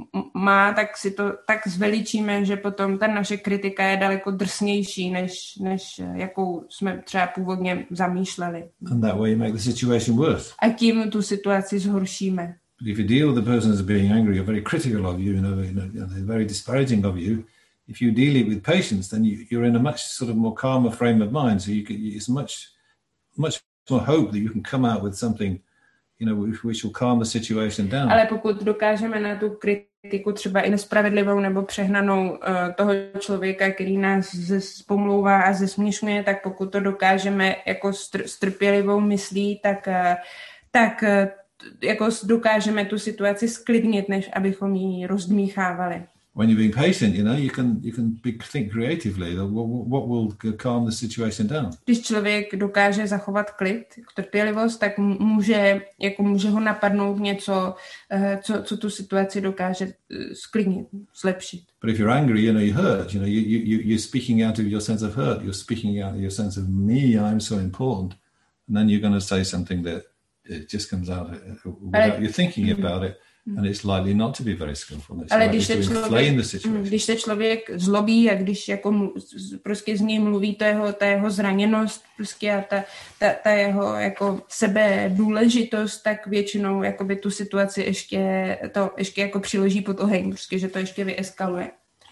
Speaker 1: má, tak si to tak zveličíme, že potom ta naše kritika je daleko drsnější, než, než jakou jsme třeba původně zamýšleli.
Speaker 2: And that way you make the situation worse.
Speaker 1: A tím tu situaci zhoršíme.
Speaker 2: But if you deal with the person as being angry or very critical of you, you know, you know, they're very disparaging of you, if you deal it with patience, then you, you're in a much sort of more calmer frame of mind. So you can, it's much, much more hope that you can come out with something, you know, which, which will calm the situation down.
Speaker 1: Ale pokud dokážeme na tu kritiku třeba i nespravedlivou nebo přehnanou uh, toho člověka, který nás pomlouvá a zesměšňuje, tak pokud to dokážeme jako str- s trpělivou myslí, tak, uh, tak uh, jako dokážeme tu situaci sklidnit, než abychom ji rozdmíchávali.
Speaker 2: When you're being patient, you know, you can you can be, think creatively. What, what will calm the situation down? Když
Speaker 1: člověk dokáže zachovat klid, trpělivost, tak může jako může ho napadnout něco, co co tu situaci dokáže sklidnit, zlepšit.
Speaker 2: But if you're angry, you know, you hurt. You know, you you you're speaking out of your sense of hurt. You're speaking out of your sense of me. I'm so important, and then you're going to say something that it just comes out without you thinking about it. And it's likely not to be very skillful. It's
Speaker 1: Ale když se, člověk, když se člověk zlobí a když jako prostě z něj mluví to jeho, ta jeho zraněnost prostě a ta, ta, ta jeho jako sebe důležitost, tak většinou jakoby tu situaci ještě, to ještě jako přiloží pod oheň, prostě, že to ještě vyeskaluje.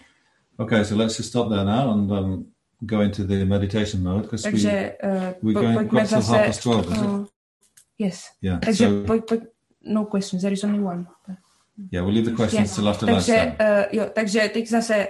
Speaker 2: Okay, so let's just stop there now and um, go into the meditation mode.
Speaker 1: Takže
Speaker 2: we, uh, po, pojďme zase... half past twelve, is it?
Speaker 1: Yes.
Speaker 2: Yeah.
Speaker 1: Takže so, pojď, pojď, no questions, there is only one.
Speaker 2: Yeah, we'll leave the questions yeah. till after lunch.
Speaker 1: Takže, uh, jo, takže teď zase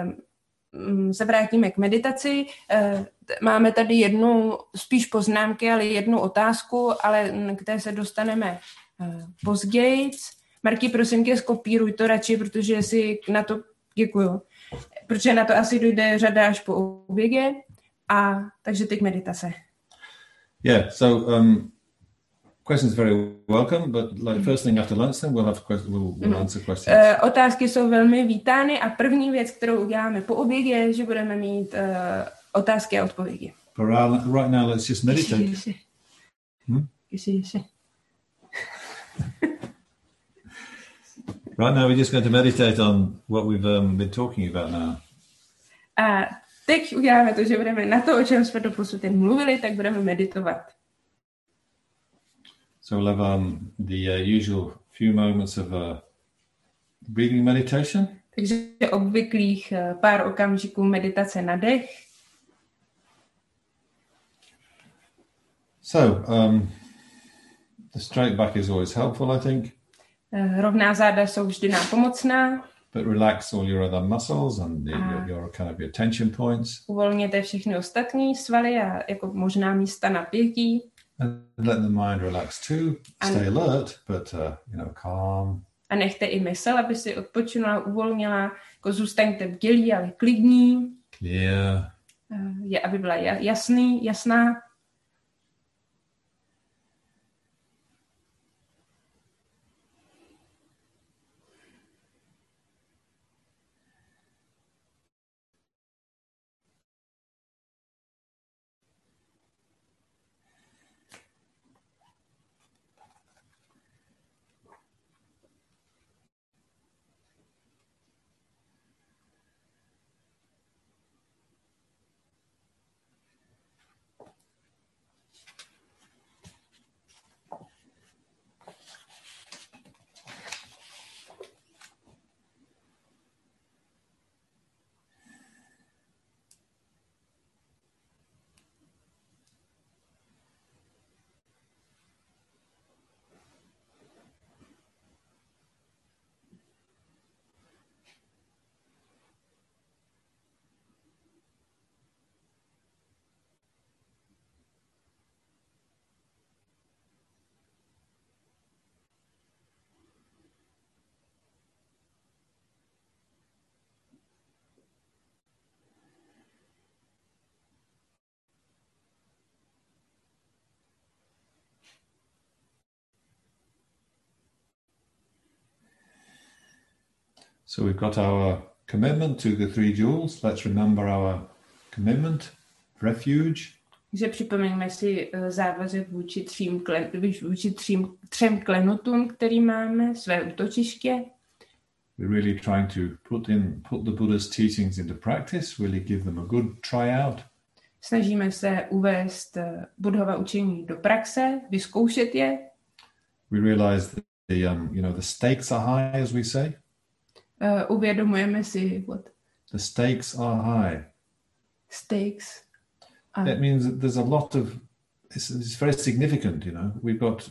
Speaker 1: uh, se vrátíme k meditaci. Uh, máme tady jednu, spíš poznámky, ale jednu otázku, ale k té se dostaneme uh, později. Marky, prosím tě, skopíruj to radši, protože si na to, děkuju, protože na to asi dojde řada až po obědě. A takže teď meditace.
Speaker 2: Yeah, so um, questions very welcome, but like first thing after lunch, then we'll have questions, we'll, we'll answer questions.
Speaker 1: Uh, otázky jsou velmi vítány a první věc, kterou uděláme po obědě, je, že budeme mít uh, otázky a odpovědi.
Speaker 2: But right now, let's just meditate.
Speaker 1: Ješi, ješi.
Speaker 2: Hmm?
Speaker 1: Ješi, ješi.
Speaker 2: Right now, we're just going to meditate on what we've um, been talking about now.
Speaker 1: A teď uděláme to, že budeme na to, o čem jsme doposud jen mluvili, tak budeme meditovat.
Speaker 2: So we'll have um, the uh, usual few moments of uh, breathing meditation.
Speaker 1: Takže obvyklých uh, pár okamžiků meditace na dech.
Speaker 2: So um, the straight back is always helpful, I think.
Speaker 1: Uh, rovná záda jsou vždy nám pomocná.
Speaker 2: But relax all your other muscles and the, your, your kind of your tension points.
Speaker 1: Uvolněte všechny ostatní svaly a jako možná místa napětí.
Speaker 2: And let the mind relax too. Stay and, alert, but uh, you know, calm.
Speaker 1: A nechte i mysl, aby si odpočinula, uvolnila. Jako zůstaňte bdělí, ale klidní.
Speaker 2: Clear.
Speaker 1: Uh, je, aby byla jasný, jasná.
Speaker 2: So we've got our commitment to the three jewels. Let's remember our commitment, refuge.
Speaker 1: Takže připomeňme si závazek vůči třím, klen, vůči třím, třem klenotům, který máme, své útočiště.
Speaker 2: We're really trying to put in put the Buddha's teachings into practice, really give them a good tryout.
Speaker 1: Snažíme se uvést Buddhova učení do praxe, vyzkoušet je.
Speaker 2: We realize that the um, you know the stakes are high, as we say.
Speaker 1: Uh, uvědomujeme si what?
Speaker 2: The stakes are high.
Speaker 1: Stakes.
Speaker 2: Uh, that means that there's a lot of it's, it's very significant, you know. We've got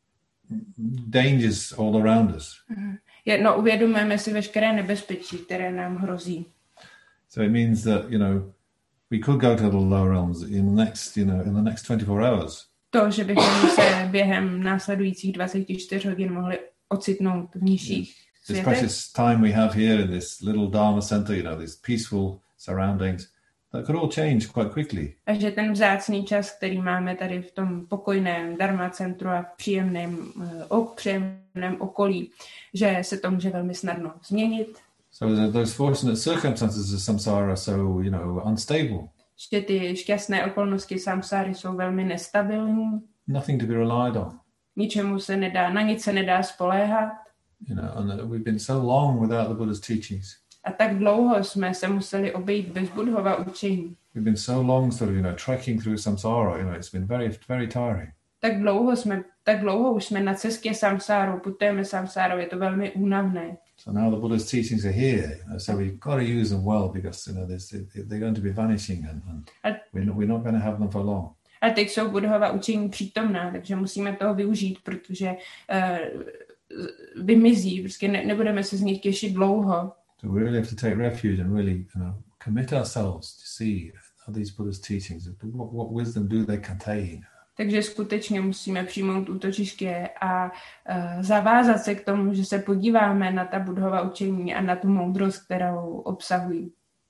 Speaker 2: dangers all around us.
Speaker 1: Uh, je, no, uvědomujeme si veškeré nebezpečí, které nám hrozí.
Speaker 2: So it means that, you know, we could go to the lower realms in the next, you know, in the next twenty-four hours.
Speaker 1: To, že bychom se během následujících dvacet čtyři hodin mohli ocitnout v nižších
Speaker 2: This precious time we have here in this little Dharma center, you know, these peaceful surroundings, that could all change quite quickly.
Speaker 1: A že ten vzácný čas, který máme tady v tom pokojném Dharma centru a v příjemném, uh, příjemném okolí, že se to může velmi snadno změnit.
Speaker 2: So those fortunate circumstances of samsara are so, you know, unstable.
Speaker 1: Že ty šťastné okolnosti samsáry jsou velmi nestabilní.
Speaker 2: Nothing to be relied on.
Speaker 1: Ničemu se nedá, na nic se nedá spoléhat.
Speaker 2: You know, and we've been so long without the Buddha's teachings.
Speaker 1: A tak dlouho jsme se museli obejít bez Buddhova učení.
Speaker 2: We've been so long sort of, you know, trekking through samsara, you know, it's been very, very tiring.
Speaker 1: Tak dlouho jsme, tak dlouho už jsme na cestě samsárou, putujeme samsárou, je to velmi únavné.
Speaker 2: So now the Buddha's teachings are here, you know, so we've got to use them well because, you know, they're going to be vanishing and, and we're not, we're not going to have them for long.
Speaker 1: A teď jsou Buddhova učení přítomná, takže musíme toho využít, protože uh, vymizí, prostě ne, nebudeme se z nich těšit dlouho.
Speaker 2: So we really have to take refuge and really, you know, commit ourselves to see how these Buddha's teachings, what, what wisdom do they contain.
Speaker 1: Takže skutečně musíme přijmout útočiště a uh, zavázat se k tomu, že se podíváme na ta Buddhova učení a na tu moudrost, kterou obsahují.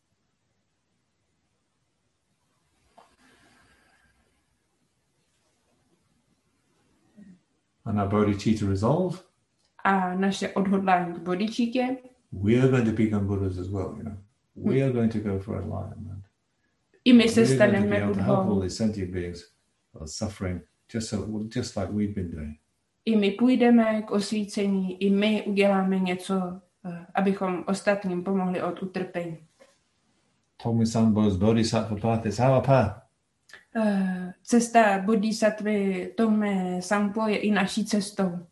Speaker 2: And our bodhicitta resolve.
Speaker 1: A naše odhodlání k bodhicitě.
Speaker 2: We are going to become Buddhas as well, you know. We are going to go for enlightenment.
Speaker 1: I my se staneme Buddhou.
Speaker 2: Suffering, just, so, just like we've been doing.
Speaker 1: I my půjdeme k osvícení, i my uděláme něco, abychom ostatním pomohli od utrpení.
Speaker 2: Tomisambo's Bodhisattva path is our path.
Speaker 1: Uh, cesta bodhisattvy Tome Sampo je i naší cestou.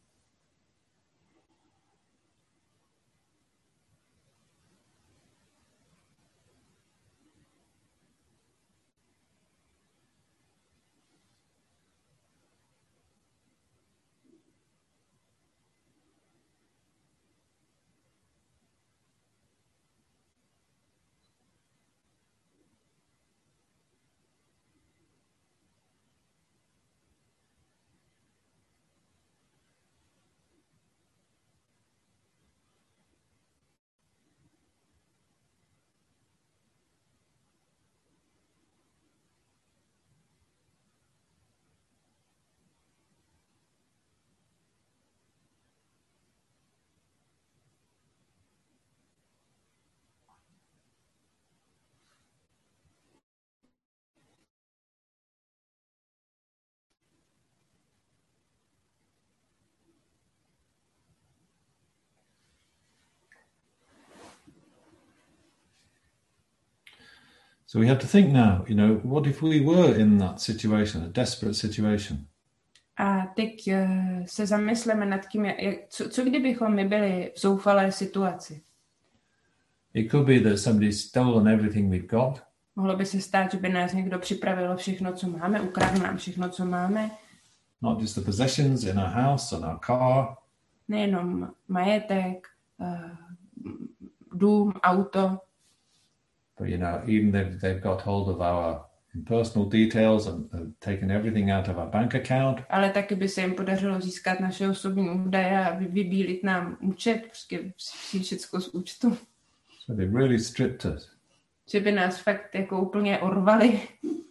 Speaker 2: So we have to think now, you know, what if we were in that situation, a desperate situation?
Speaker 1: A teď uh, se zamysleme nad tím, jak, co, co kdybychom my byli v zoufalé situaci.
Speaker 2: It could be that somebody's stolen everything we've got.
Speaker 1: Mohlo by se stát, že by nás někdo připravil všechno, co máme, ukradl nám všechno, co máme.
Speaker 2: Not just the possessions in our house and our car.
Speaker 1: Nejenom majetek, uh, dům, auto.
Speaker 2: But, you know, even if they've got hold of our personal details and uh, taken everything out of our bank account.
Speaker 1: Ale taky by se jim podařilo získat naše osobní údaje a vybílit nám účet, prostě vzít všechno z účtu.
Speaker 2: So they really stripped us.
Speaker 1: Že by nás fakt jako úplně orvali.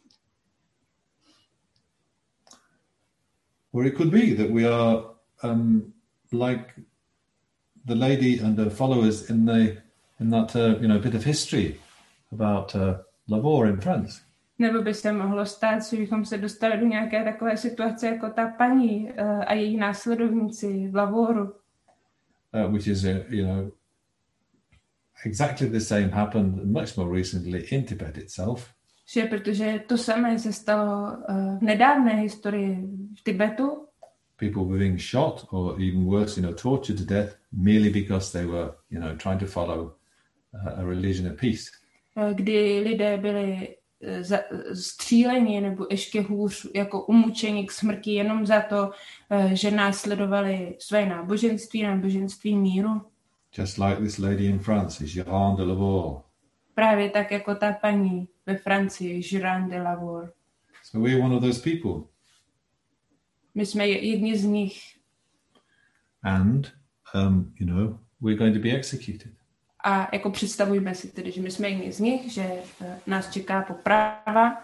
Speaker 2: Or it could be that we are um, like the lady and her followers in the in that uh, you know bit of history about uh, Lavore in France.
Speaker 1: Nebo by se mohlo stát, že bychom se dostali do nějaké takové situace jako ta paní uh, a její následovníci v Lavoru.
Speaker 2: Uh, which is, uh, you know, exactly the same happened much more recently in Tibet itself.
Speaker 1: Že protože to samé se stalo uh, v nedávné historii v Tibetu.
Speaker 2: People were being shot or even worse, you know, tortured to death merely because they were, you know, trying to follow uh, a religion of peace.
Speaker 1: Uh, kdy lidé byli uh, za, stříleni nebo ještě hůř jako umučeni k smrti jenom za to, uh, že následovali své náboženství, náboženství míru.
Speaker 2: Just like this lady in France, Jeanne de Lavore.
Speaker 1: Právě tak jako ta paní ve Francii, Jeanne de Lavore.
Speaker 2: So we're one of those people.
Speaker 1: My jsme jedni z nich.
Speaker 2: And, um, you know, we're going to be executed.
Speaker 1: A jako představujeme si tedy, že my jsme jedni z nich, že uh, nás čeká poprava.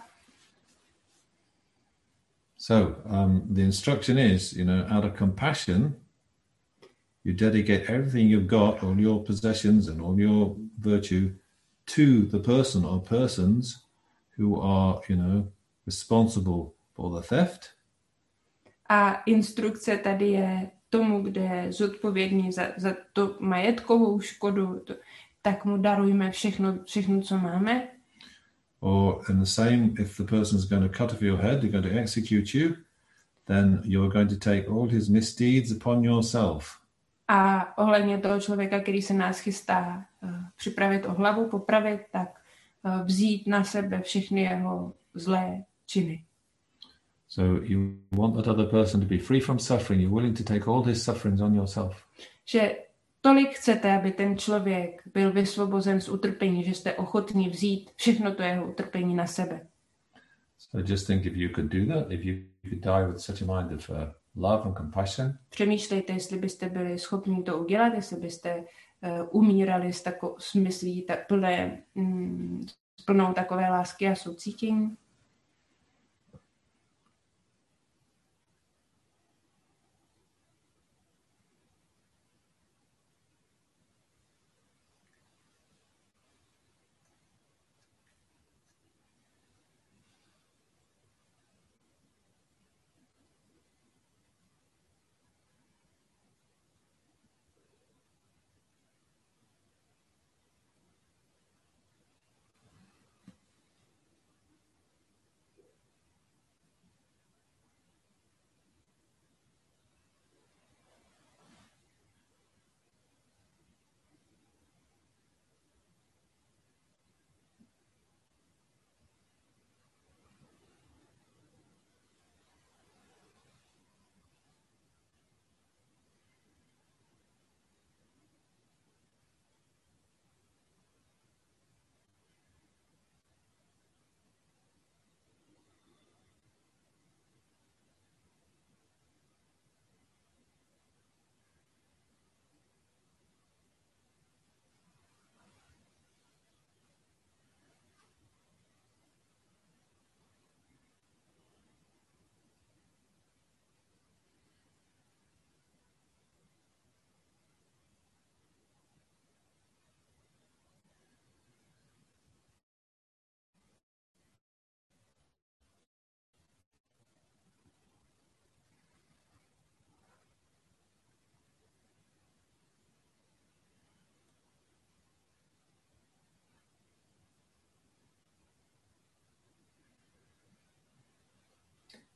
Speaker 2: So um, the instruction is, you know, out of compassion, you dedicate everything you've got, all your possessions and all your virtue, to the person or persons who are, you know, responsible for the theft.
Speaker 1: A instrukce tady je tomu, kde je zodpovědný za, za to majetkovou škodu, to, tak mu darujme všechno, všechno, co máme.
Speaker 2: Or in the same, if the person is going to cut off your head, they're going to execute you, then you're going to take all his misdeeds upon yourself.
Speaker 1: A ohledně toho člověka, který se nás chystá uh, připravit o hlavu, popravit, tak uh, vzít na sebe všechny jeho zlé činy.
Speaker 2: So you want that other person to be free from suffering. You're willing to take all his sufferings on yourself.
Speaker 1: Že tolik chcete, aby ten člověk byl vysvobozen z utrpení, že jste ochotní vzít všechno to jeho utrpení na sebe.
Speaker 2: So just think if you could do that, if you could die with such a mind of uh, love and compassion.
Speaker 1: Přemýšlejte, jestli byste byli schopni to udělat, jestli byste uh, umírali s, tako, s myslí tak plné, mm, s plnou takové lásky a soucítění.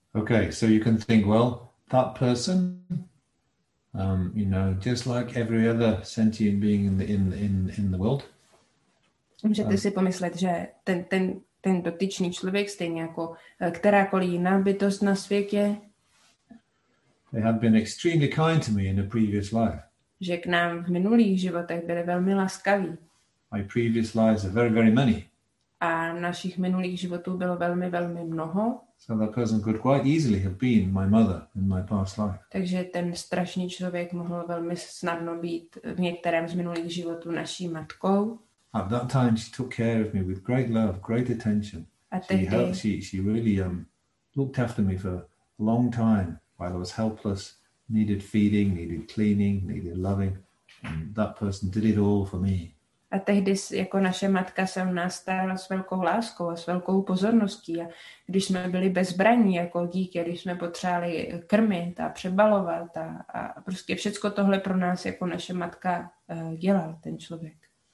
Speaker 2: Okay, so you can think, well, that person, um, you know, just like every other sentient being in the in in in the world.
Speaker 1: Můžete si pomyslet, že ten, ten, ten dotyčný člověk, stejně jako kterákoliv jiná bytost na světě,
Speaker 2: they had been extremely kind to me in a previous life.
Speaker 1: Že k nám v minulých životech byli velmi laskaví.
Speaker 2: My previous lives are very, very many.
Speaker 1: A našich minulých životů bylo velmi, velmi mnoho.
Speaker 2: So that person could quite easily have been my mother in my past life.
Speaker 1: Takže ten strašný člověk mohl velmi snadno být v některém z minulých životů naší matkou.
Speaker 2: At that time, she took care of me with great love, great attention.
Speaker 1: A
Speaker 2: she, helped, she, she really um, looked after me for a long time while I was helpless, needed feeding, needed cleaning, needed loving. And that person did it all for me.
Speaker 1: A tehdy jako naše matka se o nás starala s velkou láskou a s velkou pozorností. A když jsme byli bezbraní jako dítě, když jsme potřebovali krmit a přebalovat a, a prostě všecko tohle pro nás jako naše matka uh, dělal ten člověk.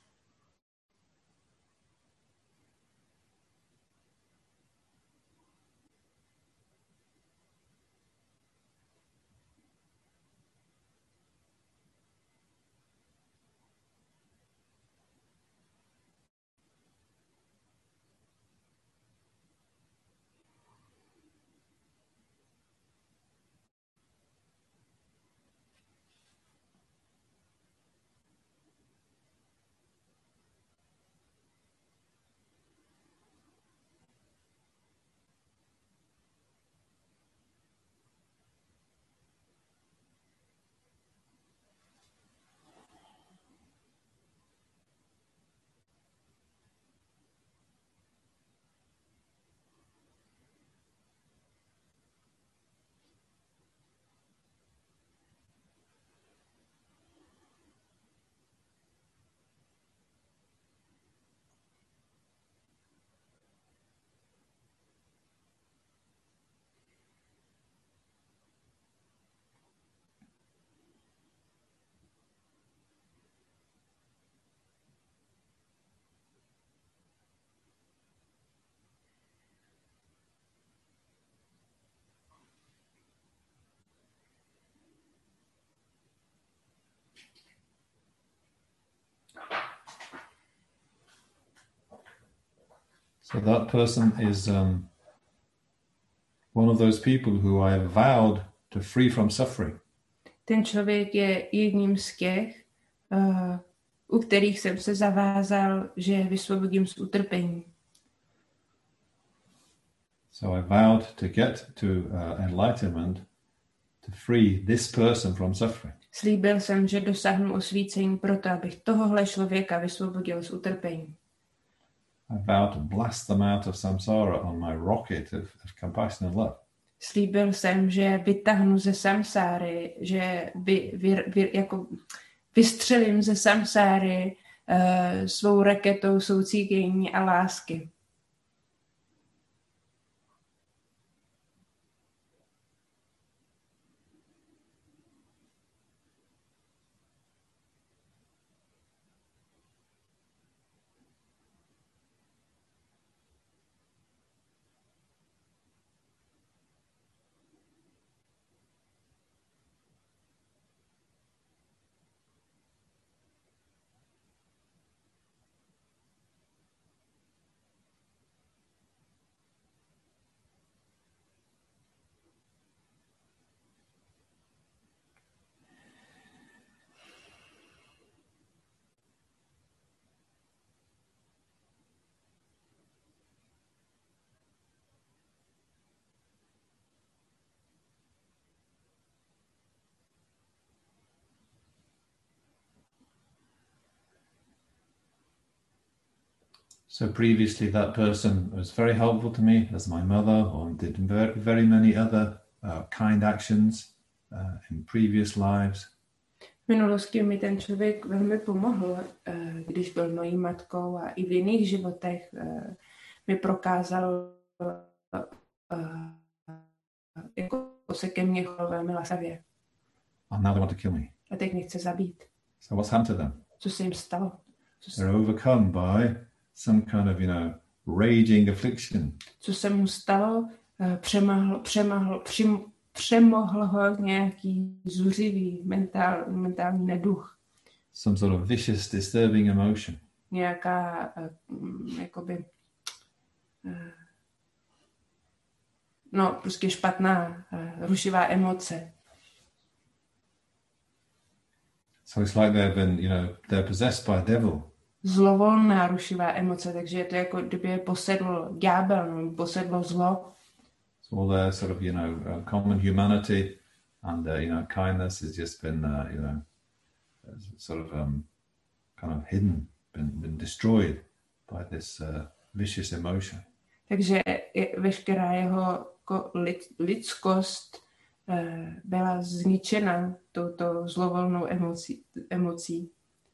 Speaker 2: So that person is um, one of those people who I have vowed to free from suffering.
Speaker 1: Ten člověk je jedním z těch, uh, u kterých jsem se zavázal, že vysvobodím z utrpení.
Speaker 2: So I vowed to get to uh, enlightenment to free this person from suffering.
Speaker 1: Slíbil jsem, že dosáhnu osvícení proto, abych tohohle člověka vysvobodil z utrpení.
Speaker 2: I vowed to blast them out of samsara on my rocket of, of compassion and love.
Speaker 1: Slíbil jsem, že vytáhnu ze samsáry, že vy, vy, vy, jako vystřelím ze samsáry uh, svou raketou soucítění a lásky.
Speaker 2: So previously that person was very helpful to me as my mother, or did very, very many other uh, kind actions uh, in previous lives.
Speaker 1: V minulosti mi ten člověk velmi pomohl, uh, když byl mojí matkou a i v jiných životech uh, mi prokázal, uh, jako se ke mně choval velmi laskavě.
Speaker 2: And now they want to kill me.
Speaker 1: A teď mě chce zabít.
Speaker 2: So what's happened to them?
Speaker 1: Co se jim stalo? Co se...
Speaker 2: They're overcome by some kind of, you know, raging affliction.
Speaker 1: Co se mu stalo? přemohl, přemohl, přim, přemohl ho nějaký zuřivý mentál, mentální neduch.
Speaker 2: Some sort of vicious, disturbing emotion.
Speaker 1: Nějaká uh, jakoby uh, no, prostě špatná, uh, rušivá emoce.
Speaker 2: So it's like they've been, you know, they're possessed by a devil.
Speaker 1: Zlovolná rušivá emoce, takže je to jako kdyby je posedl ďábel, no, posedlo zlo.
Speaker 2: So all their sort of, you know, uh, common humanity and, uh, you know, kindness has just been, uh, you know, sort of um, kind of hidden, been, been destroyed by this uh, vicious emotion.
Speaker 1: Takže je, veškerá jeho ko, lid, lidskost uh, byla zničena touto zlovolnou emocí. emocí.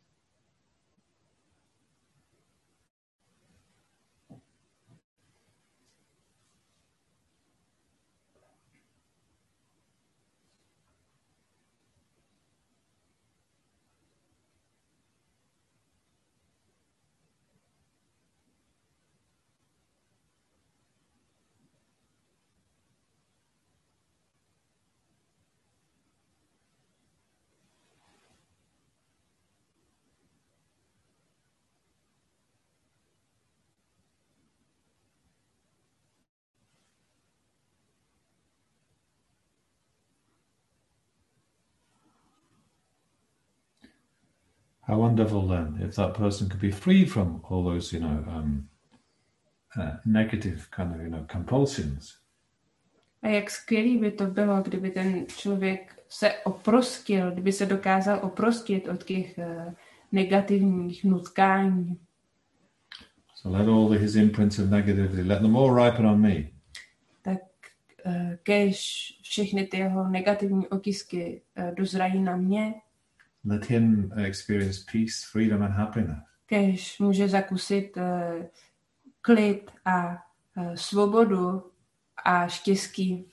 Speaker 2: How wonderful then if that person could be free from all those, you know, um, uh, negative kind of, you know, compulsions.
Speaker 1: A jak skvělý by to bylo, kdyby ten člověk se oprostil, kdyby se dokázal oprostit od těch uh, negativních nutkání.
Speaker 2: So let all the, his imprints of negativity, let them all ripen on me.
Speaker 1: Tak uh, kež všechny ty jeho negativní otisky uh, dozrají na mě.
Speaker 2: Let him experience peace, freedom and happiness.
Speaker 1: Kež může zakusit uh, klid a uh, svobodu a štěstí.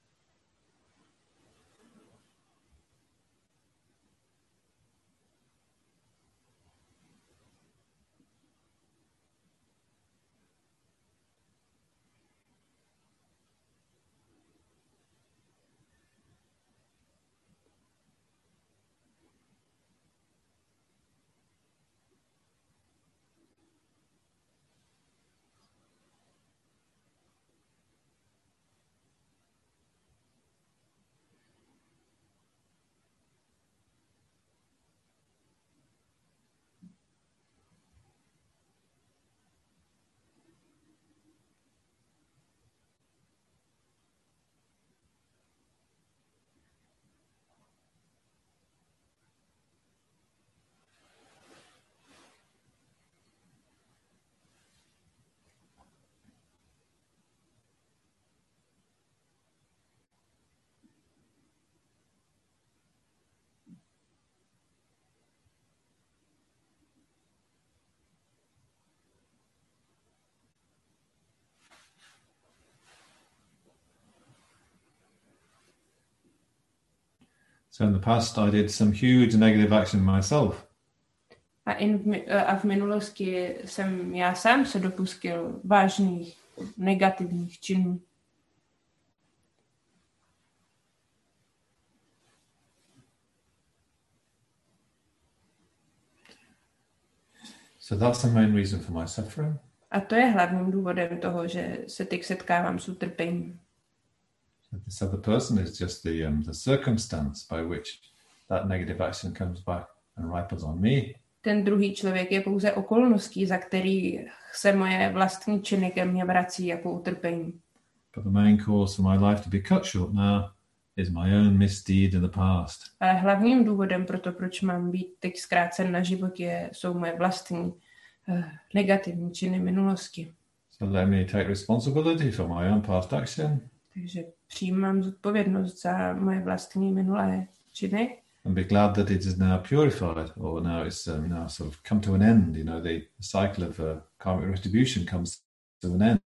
Speaker 2: So in the past I did some huge negative action myself.
Speaker 1: A, in, a v minulosti jsem já sám se dopustil vážných negativních činů.
Speaker 2: So that's the main reason for my suffering.
Speaker 1: A to je hlavním důvodem toho, že se teď setkávám s utrpením.
Speaker 2: So this other person is just the um, the circumstance by which that negative action comes back and ripens on me.
Speaker 1: Ten druhý člověk je pouze okolností, za který se moje vlastní činy ke mně vrací jako utrpení.
Speaker 2: But the main cause for my life to be cut short now is my own misdeed in the past.
Speaker 1: Ale hlavním důvodem pro to, proč mám být teď zkrácen na život, je, jsou moje vlastní uh, negativní činy minulosti.
Speaker 2: So let me take responsibility for my own past action.
Speaker 1: Takže přijímám zodpovědnost za moje vlastní minulé činy.
Speaker 2: And be glad that it is now purified, or now it's um, now sort of come to an end. You know, the, the cycle of uh, karmic retribution comes to an end.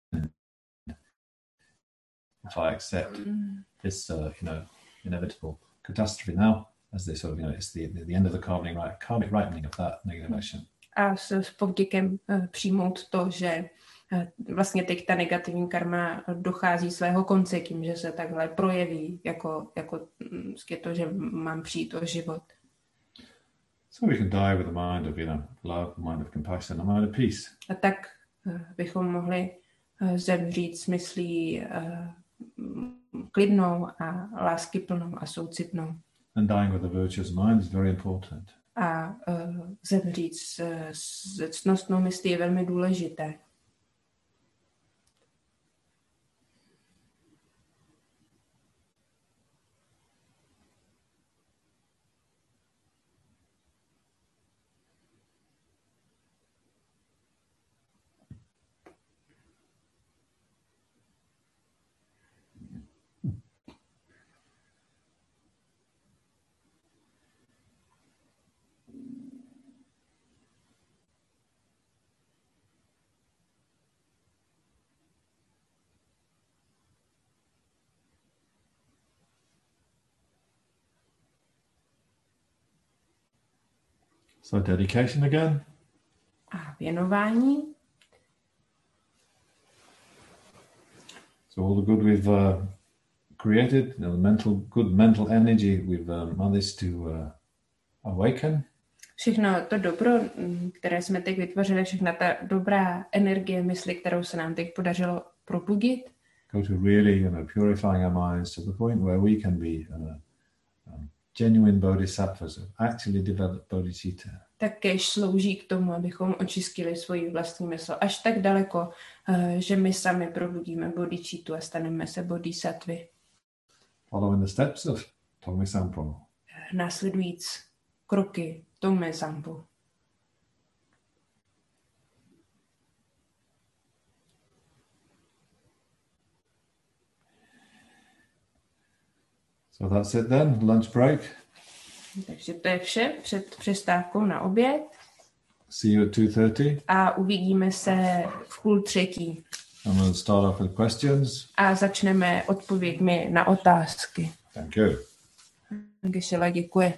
Speaker 2: If I accept
Speaker 1: Mm.
Speaker 2: this, uh, you know, inevitable catastrophe now, as the sort of, you know, it's the the end of the karmic right, karmic ripening of that negative action.
Speaker 1: A s, s povděkem uh, přijmout to, že vlastně teď ta negativní karma dochází svého konce tím, že se takhle projeví jako, jako to, že mám přijít o život.
Speaker 2: So we can die with a mind of, you know, love, a mind of compassion, a mind of peace.
Speaker 1: A tak bychom mohli zemřít s myslí klidnou a láskyplnou a soucitnou.
Speaker 2: And dying with a virtuous mind is very important.
Speaker 1: A uh, zemřít s, s ctnostnou myslí je velmi důležité.
Speaker 2: So dedication again.
Speaker 1: A věnování.
Speaker 2: So all the good we've uh, created, you know, the mental, good mental energy we've uh, managed to uh, awaken.
Speaker 1: Všechno to dobro, které jsme teď vytvořili, všechna ta dobrá energie mysli, kterou se nám teď podařilo probudit.
Speaker 2: Go to really, you know, purifying our minds to the point where we can be uh, um, genuine bodhisattvas, actually develop bodhicitta.
Speaker 1: Tak kéž slouží k tomu, abychom očistili svoji vlastní mysl až tak daleko, že my sami probudíme bodhicittu a staneme se bodhisattvy.
Speaker 2: Following the steps of Tongme Sampo.
Speaker 1: Následujíc kroky Tongme Sampo.
Speaker 2: So that's it then, lunch break.
Speaker 1: Takže to je vše před přestávkou na oběd.
Speaker 2: See you at two thirty.
Speaker 1: A uvidíme se v půl třetí.
Speaker 2: And we'll start off with questions.
Speaker 1: A začneme odpověďmi na otázky.
Speaker 2: Thank you.
Speaker 1: Geshe-la, děkuji.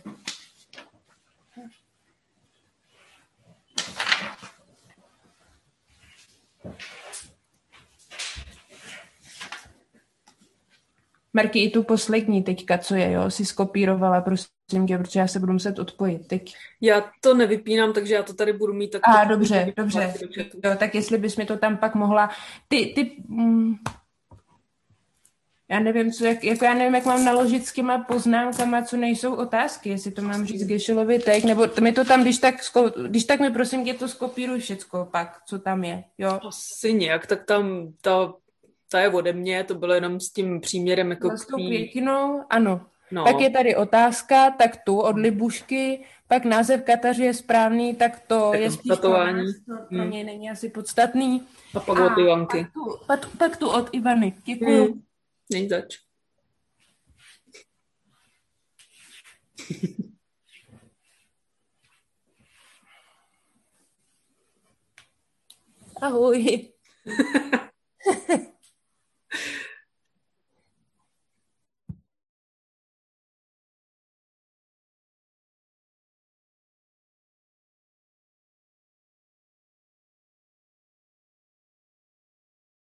Speaker 1: Marky, i tu poslední teďka, co je, jo, si skopírovala, prosím tě, protože já se budu muset odpojit teď.
Speaker 4: Já to nevypínám, takže já to tady budu mít. Tak
Speaker 1: A dobře, dobře. Jo, tak jestli bys mi to tam pak mohla... Ty, ty... Mm, já nevím, co, jak, jako já nevím, jak mám naložit s těma poznámkama, co nejsou otázky, jestli to mám říct Geshe-lovi teď, nebo mi to tam, když tak, když tak mi prosím tě to skopíruj všecko pak, co tam je, jo.
Speaker 4: Asi nějak, tak tam ta... Ta je ode mě, to bylo jenom s tím příměrem jako
Speaker 1: s tou květinou, ano.
Speaker 4: No.
Speaker 1: Pak je tady otázka, tak tu od Libušky, pak název Kataři je správný, tak to tak je spíš pro nás, to pro hmm. něj není asi podstatný.
Speaker 4: A pak od Ivanky.
Speaker 1: Pak tu, pak, pak tu od Ivany. Děkuju.
Speaker 4: Hmm. Není zač.
Speaker 1: Ahoj.